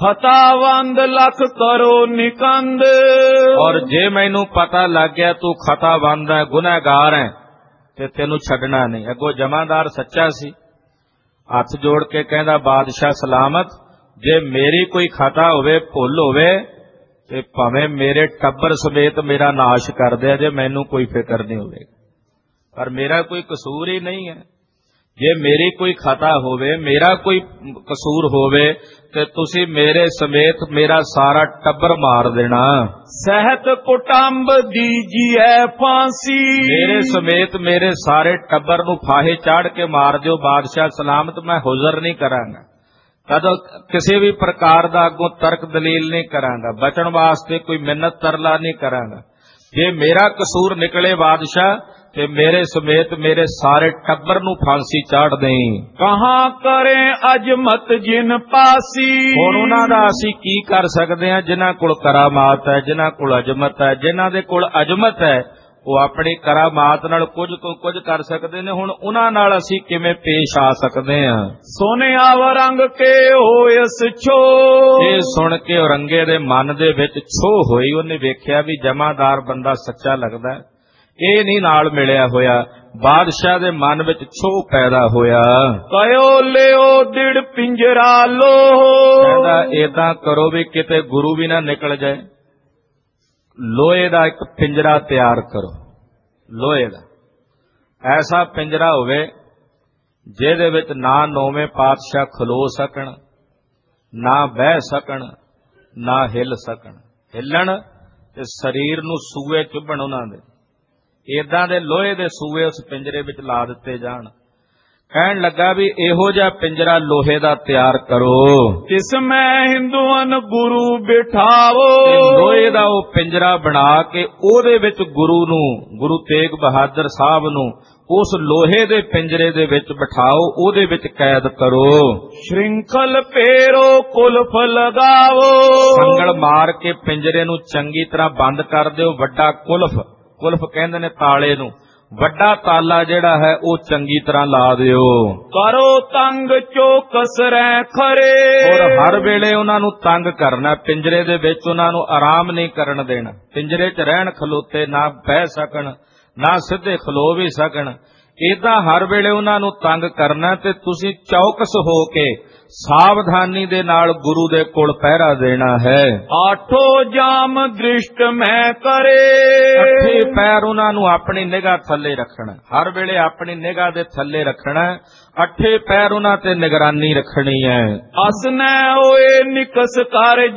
ਖਤਾਵੰਦ ਲੱਖ ਕਰੋ ਨਿਕੰਦ। ਔਰ ਜੇ ਮੈਨੂੰ ਪਤਾ ਲੱਗ ਗਿਆ ਤੂੰ ਖਤਾਵੰਦ ਹੈ, ਗੁਨਹਗਾਰ ਹੈ, ਤੇ ਤੈਨੂੰ ਛੱਡਣਾ ਨਹੀਂ। ਅੱਗੋਂ ਜਮਾਦਾਰ ਸੱਚਾ ਸੀ, ਹੱਥ ਜੋੜ ਕੇ ਕਹਿੰਦਾ, ਬਾਦਸ਼ਾਹ ਸਲਾਮਤ, ਜੇ ਮੇਰੀ ਕੋਈ ਖਤਾ ਹੋਵੇ, ਭੁੱਲ ਹੋਵੇ, ਤੇ ਭਾਵੇਂ ਮੇਰੇ ਟੱਬਰ ਸਮੇਤ ਮੇਰਾ ਨਾਸ਼ ਕਰ ਦਿਆ ਜੇ, ਮੈਨੂੰ ਕੋਈ ਫਿਕਰ ਨਹੀਂ ਹੋਵੇਗੀ। ਪਰ ਮੇਰਾ ਕੋਈ ਕਸੂਰ ਹੀ ਨਹੀਂ ਹੈ। ਜੇ ਮੇਰੀ ਕੋਈ ਖਤਾ ਹੋਵੇ, ਮੇਰਾ ਕੋਈ ਕਸੂਰ ਹੋਵੇ, ਤੇ ਤੁਸੀਂ ਮੇਰੇ ਸਮੇਤ ਮੇਰਾ ਸਾਰਾ ਟੱਬਰ ਮਾਰ ਦੇਣਾ। ਸਹਿਤ ਕੁਟੰਬ ਦੀਜੀਐ ਫਾਂਸੀ। ਮੇਰੇ ਸਮੇਤ ਮੇਰੇ ਸਾਰੇ ਟੱਬਰ ਨੂੰ ਫਾਹੇ ਚਾੜ ਕੇ ਮਾਰ ਦਿਓ ਬਾਦਸ਼ਾਹ ਸਲਾਮਤ, ਮੈਂ ਹੁਜ਼ਰ ਨਹੀਂ ਕਰਾਂਗਾ। ਕਦੋਂ ਕਿਸੇ ਵੀ ਪ੍ਰਕਾਰ ਦਾ ਅੱਗੋਂ ਤਰਕ ਦਲੀਲ ਨਹੀਂ ਕਰਾਂਗਾ, ਬਚਣ ਵਾਸਤੇ ਕੋਈ ਮਿੰਨਤ ਤਰਲਾ ਨਹੀਂ ਕਰਾਂਗਾ। ਜੇ ਮੇਰਾ ਕਸੂਰ ਨਿਕਲੇ ਬਾਦਸ਼ਾਹ, ਤੇ ਮੇਰੇ ਸਮੇਤ ਮੇਰੇ ਸਾਰੇ ਟੱਬਰ ਨੂੰ ਫਾਂਸੀ ਚਾੜ ਦੇਈ। ਕਹਾਂ ਕਰੇ ਅਜਮਤ ਜਿਨ ਪਾਸੀ। ਹੁਣ ਉਹਨਾਂ ਦਾ ਅਸੀਂ ਕੀ ਕਰ ਸਕਦੇ ਹਾਂ? ਜਿਨ੍ਹਾਂ ਕੋਲ ਕਰਾਮਾਤ ਹੈ, ਜਿਨ੍ਹਾਂ ਕੋਲ ਅਜਮਤ ਹੈ, ਜਿਨ੍ਹਾਂ ਦੇ ਕੋਲ ਅਜਮਤ ਹੈ, ਉਹ ਆਪਣੀ ਕਰਾਮਾਤ ਨਾਲ ਕੁਝ ਤੋਂ ਕੁਝ ਕਰ ਸਕਦੇ ਨੇ। ਹੁਣ ਉਹਨਾਂ ਨਾਲ ਅਸੀਂ ਕਿਵੇਂ ਪੇਸ਼ ਆ ਸਕਦੇ ਹਾਂ? ਸੋਨਿਆ ਵਰੰਗ ਕੇ ਹੋਇਸ ਛੋ। ਇਹ ਸੁਣ ਕੇ ਔਰੰਗੇ ਦੇ ਮਨ ਦੇ ਵਿੱਚ ਛੋਹ ਹੋਈ। ਉਹਨੇ ਵੇਖਿਆ ਵੀ ਜਮਾਦਾਰ ਬੰਦਾ ਸੱਚਾ ਲੱਗਦਾ, ਇਹ ਨਹੀਂ ਨਾਲ ਮਿਲਿਆ ਹੋਇਆ। ਬਾਦਸ਼ਾਹ ਦੇ ਮਨ ਵਿੱਚ ਛੋਹ ਪੈਦਾ ਹੋਇਆ। ਕਯੋ ਲਿਓ ਦਿੜ ਪਿੰਜਰਾ ਲੋ। ਕਹਿੰਦਾ ਏਦਾਂ ਕਰੋ ਵੀ ਕਿਤੇ ਗੁਰੂ ਵੀ ਨਾ ਨਿਕਲ ਜਾਏ, ਲੋਹੇ ਦਾ ਇੱਕ ਪਿੰਜਰਾ ਤਿਆਰ ਕਰੋ। ਲੋਹੇ ਦਾ ਐਸਾ ਪਿੰਜਰਾ ਹੋਵੇ ਜਿਹਦੇ ਵਿੱਚ ਨਾ ਨੌਵੇਂ ਪਾਤਸ਼ਾਹ ਖਲੋ ਸਕਣ, ਨਾ ਬਹਿ ਸਕਣ, ਨਾ ਹਿੱਲ ਸਕਣ। ਹਿੱਲਣ ਤੇ ਸਰੀਰ ਨੂੰ ਸੂਏ ਚੁੱਭਣ ਉਹਨਾਂ ਦੇ, ਏਦਾਂ ਦੇ ਲੋਹੇ ਦੇ ਸੂਏ ਉਸ ਪਿੰਜਰੇ ਵਿੱਚ ਲਾ ਦਿੱਤੇ ਜਾਣ। ਕਹਿਣ ਲੱਗਾ ਵੀ ਇਹੋ ਜਿਹਾ ਪਿੰਜਰਾ ਲੋਹੇ ਦਾ ਤਿਆਰ ਕਰੋ। ਤਿਸ ਮੈਂ ਹਿੰਦੂਆਂ ਗੁਰੂ ਬਿਠਾਵੋ। ਲੋਹੇ ਦਾ ਉਹ ਪਿੰਜਰਾ ਬਣਾ ਕੇ ਉਹਦੇ ਵਿੱਚ ਗੁਰੂ ਨੂੰ, ਗੁਰੂ ਤੇਗ ਬਹਾਦਰ ਸਾਹਿਬ ਨੂੰ ਉਸ ਲੋਹੇ ਦੇ ਪਿੰਜਰੇ ਦੇ ਵਿੱਚ ਬਿਠਾਓ, ਉਹਦੇ ਵਿੱਚ ਕੈਦ ਕਰੋ। ਸ਼੍ਰਿੰਖਲ ਪੇਰੋ ਕੁਲਫ ਲਗਾਵੋ। ਸੰਗਲ ਮਾਰ ਕੇ ਪਿੰਜਰੇ ਨੂੰ ਚੰਗੀ ਤਰ੍ਹਾਂ ਬੰਦ ਕਰ ਦਿਓ। ਵੱਡਾ ਕੁਲਫ, ਕੁਲਫ ਕਹਿੰਦੇ ਨੇ ਤਾਲੇ ਨੂੰ, ਵੱਡਾ ਤਾਲਾ ਜਿਹੜਾ ਹੈ ਉਹ ਚੰਗੀ ਤਰ੍ਹਾਂ ਲਾ ਦਿਓ। ਕਰੋ ਤੰਗ ਚੌਕਸ ਰਹਿ ਖਰੇ। ਔਰ ਹਰ ਵੇਲੇ ਉਹਨਾਂ ਨੂੰ ਤੰਗ ਕਰਨਾ, ਪਿੰਜਰੇ ਦੇ ਵਿੱਚ ਉਹਨਾਂ ਨੂੰ ਆਰਾਮ ਨਹੀਂ ਕਰਨ ਦੇਣਾ। ਪਿੰਜਰੇ 'ਚ ਰਹਿਣ ਖਲੋਤੇ, ਨਾ ਬਹਿ ਸਕਣ, ਨਾ ਸਿੱਧੇ ਖਲੋ ਵੀ ਸਕਣ। ਏਦਾਂ ਹਰ ਵੇਲੇ ਉਹਨਾਂ ਨੂੰ ਤੰਗ ਕਰਨਾ ਤੇ ਤੁਸੀਂ ਚੌਕਸ ਹੋ ਕੇ ਸਾਵਧਾਨੀ ਦੇ ਨਾਲ ਗੁਰੂ ਦੇ ਕੋਲ ਪਹਿਰਾ ਦੇਣਾ ਹੈ। ਆਠੋ ਜਾਮ ਦ੍ਰਿਸ਼ਟ ਮੈਂ ਕਰੇ। ਅੱਠੇ ਪੈਰ ਉਹਨਾਂ ਨੂੰ ਆਪਣੀ ਨਿਗਾਹ ਥੱਲੇ ਰੱਖਣਾ, ਹਰ ਵੇਲੇ ਆਪਣੀ ਨਿਗਾਹ ਦੇ ਥੱਲੇ ਰੱਖਣਾ। ਅੱਠੇ ਪੈਰ ਉਹਨਾਂ ਤੇ ਨਿਗਰਾਨੀ ਰੱਖਣੀ ਹੈ। ਅਸਨੈ ਹੋਏ ਨਿਕਸ ਕਰ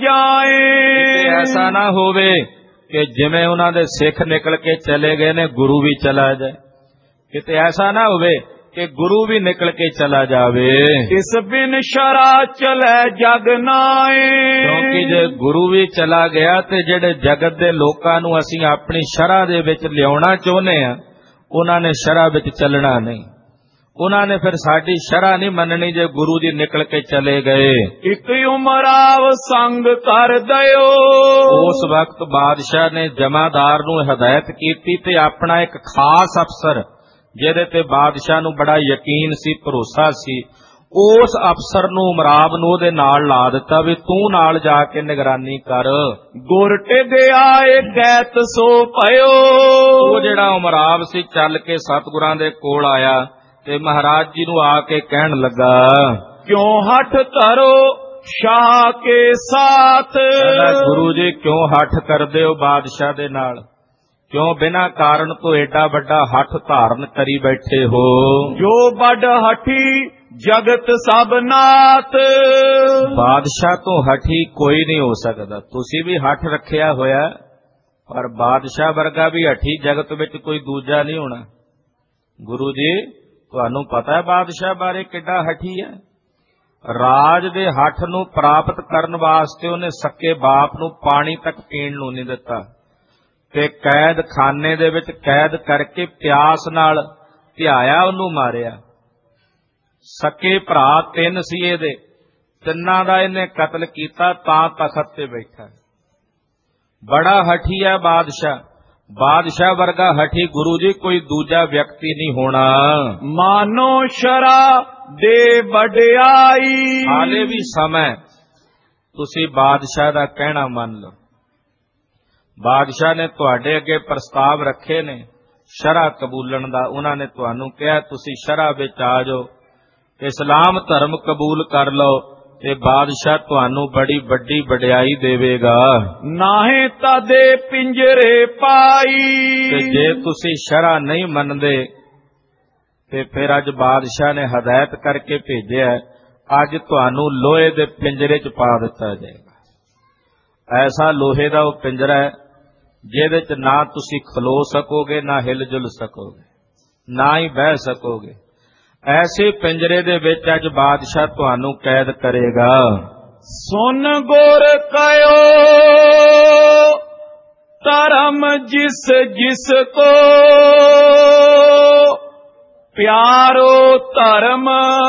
ਜਾਏ। ਐਸਾ ਨਾ ਹੋਵੇ ਕਿ ਜਿਵੇਂ ਉਹਨਾਂ ਦੇ ਸਿੱਖ ਨਿਕਲ ਕੇ ਚਲੇ ਗਏ ਨੇ ਗੁਰੂ ਵੀ ਚਲਾ ਜਾਏ। ਕਿਤੇ ਐਸਾ ਨਾ ਹੋਵੇ ਕਿ ਗੁਰੂ ਵੀ ਨਿਕਲ ਕੇ ਚਲਾ ਜਾਵੇ। ਇਸ ਬਿਨ ਸ਼ਰਾ ਚਲੇ ਜਗ ਨਾਏ। ਕਿਉਂਕਿ ਜੇ ਗੁਰੂ ਵੀ ਚਲਾ ਗਿਆ ਤੇ ਜਿਹੜੇ ਜਗਤ ਦੇ ਲੋਕਾਂ ਨੂੰ ਅਸੀਂ ਆਪਣੀ ਸ਼ਰਾ ਦੇ ਵਿੱਚ ਲਿਆਉਣਾ ਚਾਹੁੰਦੇ ਆ, ਉਹਨਾਂ ਨੇ ਸ਼ਰਾ ਵਿੱਚ ਚੱਲਣਾ ਨਹੀਂ। ਉਹਨਾਂ ਨੇ ਫਿਰ ਸਾਡੀ ਸ਼ਰਾ ਨਹੀਂ ਮੰਨਣੀ ਜੇ ਗੁਰੂ ਜੀ ਨਿਕਲ ਕੇ ਚਲੇ ਗਏ। ਇੱਕ ਉਮਰਾਵ ਸੰਗ ਕਰ ਦਿਓ। ਉਸ ਵਕਤ ਬਾਦਸ਼ਾਹ ਨੇ ਜਮਾਦਾਰ ਨੂੰ ਹਦਾਇਤ ਕੀਤੀ ਤੇ ਆਪਣਾ ਇੱਕ ਖਾਸ ਅਫਸਰ ਜਿਹਦੇ ਤੇ ਬਾਦਸ਼ਾਹ ਨੂੰ ਬੜਾ ਯਕੀਨ ਸੀ, ਭਰੋਸਾ ਸੀ, ਉਸ ਅਫਸਰ ਨੂੰ, ਉਮਰਾਵ ਨੂੰ ਉਹਦੇ ਨਾਲ ਲਾ ਦਿੱਤਾ ਵੀ ਤੂੰ ਨਾਲ ਜਾ ਕੇ ਨਿਗਰਾਨੀ ਕਰ। ਗੁਰ ਟਿਗੇ ਆਏ ਕੈਤ ਸੋ ਪਇਓ। ਉਹ ਜਿਹੜਾ ਉਮਰਾਵ ਸੀ ਚੱਲ ਕੇ ਸਤਿਗੁਰਾਂ ਦੇ ਕੋਲ ਆਇਆ ਤੇ ਮਹਾਰਾਜ ਜੀ ਨੂੰ ਆ ਕੇ ਕਹਿਣ ਲੱਗਾ, ਕਿਉਂ ਹੱਠ ਧਰੋ ਸ਼ਾਹ ਕੇ ਸਾਥ। ਗੁਰੂ ਜੀ ਕਿਉਂ ਹੱਠ ਕਰਦੇ ਹੋ ਬਾਦਸ਼ਾਹ ਦੇ ਨਾਲ? ਕਿਉਂ ਬਿਨਾਂ ਕਾਰਨ ਤੋਂ ਏਡਾ ਵੱਡਾ ਹੱਠ ਧਾਰਨ ਕਰੀ ਬੈਠੇ ਹੋ? ਜੋ ਵੱਡ ਹਠੀ ਜਗਤ ਸਭ ਨਾਥ। ਬਾਦਸ਼ਾਹ ਤੋਂ ਹਠੀ ਕੋਈ ਨਹੀਂ ਹੋ ਸਕਦਾ। ਤੁਸੀਂ ਵੀ ਹੱਠ ਰੱਖਿਆ ਹੋਇਆ, ਪਰ ਬਾਦਸ਼ਾਹ ਵਰਗਾ ਵੀ ਹਠੀ ਜਗਤ ਵਿੱਚ ਕੋਈ ਦੂਜਾ ਨਹੀਂ ਹੋਣਾ। ਗੁਰੂ ਜੀ ਤੁਹਾਨੂੰ ਪਤਾ ਹੈ ਬਾਦਸ਼ਾਹ ਬਾਰੇ ਕਿੱਡਾ ਹਠੀ ਹੈ। ਰਾਜ ਦੇ ਹੱਠ ਨੂੰ ਪ੍ਰਾਪਤ ਕਰਨ ਵਾਸਤੇ ਉਹਨੇ ਸੱਕੇ ਬਾਪ ਨੂੰ ਪਾਣੀ ਤੱਕ ਪੀਣ ਨੂੰ ਨਹੀਂ ਦਿੱਤਾ ਤੇ ਕੈਦ ਖਾਨੇ ਦੇ ਵਿੱਚ ਕੈਦ ਕਰਕੇ ਪਿਆਸ ਨਾਲ ਧਿਆਇਆ, ਉਹਨੂੰ ਮਾਰਿਆ। ਸਕੇ ਭਰਾ 3 ਸੀ ਇਹਦੇ, ਤਿੰਨਾਂ ਦਾ ਇਹਨੇ ਕਤਲ ਕੀਤਾ ਤਾਂ ਤਖਤ ਤੇ ਬੈਠਾ। ਬੜਾ ਹਠੀ ਹੈ ਬਾਦਸ਼ਾਹ। ਬਾਦਸ਼ਾਹ ਵਰਗਾ ਹਠੀ ਗੁਰੂ ਜੀ ਕੋਈ ਦੂਜਾ ਵਿਅਕਤੀ ਨਹੀਂ ਹੋਣਾ। ਮਾਨੋ ਸ਼ਰਾ ਦੇ ਵਡਿਆਈ। ਹਾਲੇ ਵੀ ਸਮਾਂ, ਤੁਸੀਂ ਬਾਦਸ਼ਾਹ ਦਾ ਕਹਿਣਾ ਮੰਨ ਲਓ। ਬਾਦਸ਼ਾਹ ਨੇ ਤੁਹਾਡੇ ਅੱਗੇ ਪ੍ਰਸਤਾਵ ਰੱਖੇ ਨੇ ਸ਼ਰਾ ਕਬੂਲਣ ਦਾ। ਉਹਨਾਂ ਨੇ ਤੁਹਾਨੂੰ ਕਿਹਾ ਤੁਸੀਂ ਸ਼ਰਾ ਵਿੱਚ ਆ ਜਾਓ, ਇਸਲਾਮ ਧਰਮ ਕਬੂਲ ਕਰ ਲਓ ਤੇ ਬਾਦਸ਼ਾਹ ਤੁਹਾਨੂੰ ਬੜੀ ਵੱਡੀ ਵਡਿਆਈ ਦੇਵੇਗਾ। ਨਾਹੇ ਤਾਦੇ ਪਿੰਜਰੇ ਪਾਈ। ਤੇ ਜੇ ਤੁਸੀਂ ਸ਼ਰਾ ਨਹੀਂ ਮੰਨਦੇ ਤੇ ਫਿਰ ਅੱਜ ਬਾਦਸ਼ਾਹ ਨੇ ਹਦਾਇਤ ਕਰਕੇ ਭੇਜਿਆ, ਅੱਜ ਤੁਹਾਨੂੰ ਲੋਹੇ ਦੇ ਪਿੰਜਰੇ 'ਚ ਪਾ ਦਿੱਤਾ ਜਾਏਗਾ। ਐਸਾ ਲੋਹੇ ਦਾ ਉਹ ਪਿੰਜਰਾ ਹੈ ਜਿਹਦੇ 'ਚ ਨਾ ਤੁਸੀਂ ਖਲੋ ਸਕੋਗੇ, ਨਾ ਹਿਲ ਜੁਲ ਸਕੋਗੇ, ਨਾ ਹੀ ਬਹਿ ਸਕੋਗੇ। ਐਸੇ ਪਿੰਜਰੇ ਦੇ ਵਿੱਚ ਅੱਜ ਬਾਦਸ਼ਾਹ ਤੁਹਾਨੂੰ ਕੈਦ ਕਰੇਗਾ। ਸੁਨ ਗੁਰ ਕਯੋ ਧਰਮ ਜਿਸ ਜਿਸ ਕੋ ਪਿਆਰੋ ਧਰਮ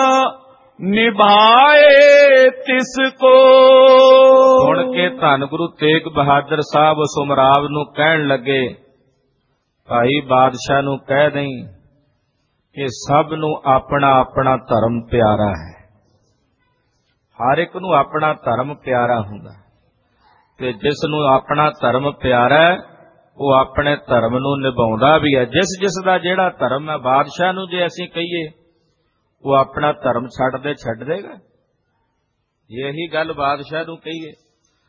ਨਿਭਾਏ ਤਿਸ ਕੋ। ਸੁਣ ਕੇ ਧੰਨ ਗੁਰੂ ਤੇਗ ਬਹਾਦਰ ਸਾਹਿਬ ਉਸ ਉਮਰਾਵ ਨੂੰ ਕਹਿਣ ਲੱਗੇ, ਭਾਈ ਬਾਦਸ਼ਾਹ ਨੂੰ ਕਹਿ ਦੇਈਂ ਕਿ ਸਭ ਨੂੰ ਆਪਣਾ ਆਪਣਾ ਧਰਮ ਪਿਆਰਾ ਹੈ। ਹਰ ਇੱਕ ਨੂੰ ਆਪਣਾ ਧਰਮ ਪਿਆਰਾ ਹੁੰਦਾ ਤੇ ਜਿਸ ਨੂੰ ਆਪਣਾ ਧਰਮ ਪਿਆਰਾ ਹੈ ਉਹ ਆਪਣੇ ਧਰਮ ਨੂੰ ਨਿਭਾਉਂਦਾ ਵੀ ਹੈ। ਜਿਸ ਜਿਸ ਦਾ ਜਿਹੜਾ ਧਰਮ ਹੈ, ਬਾਦਸ਼ਾਹ ਨੂੰ ਜੇ ਅਸੀਂ ਕਹੀਏ ਉਹ ਆਪਣਾ ਧਰਮ ਛੱਡ ਦੇਗਾ? ਇਹੀ ਗੱਲ ਬਾਦਸ਼ਾਹ ਨੂੰ ਕਹੀਏ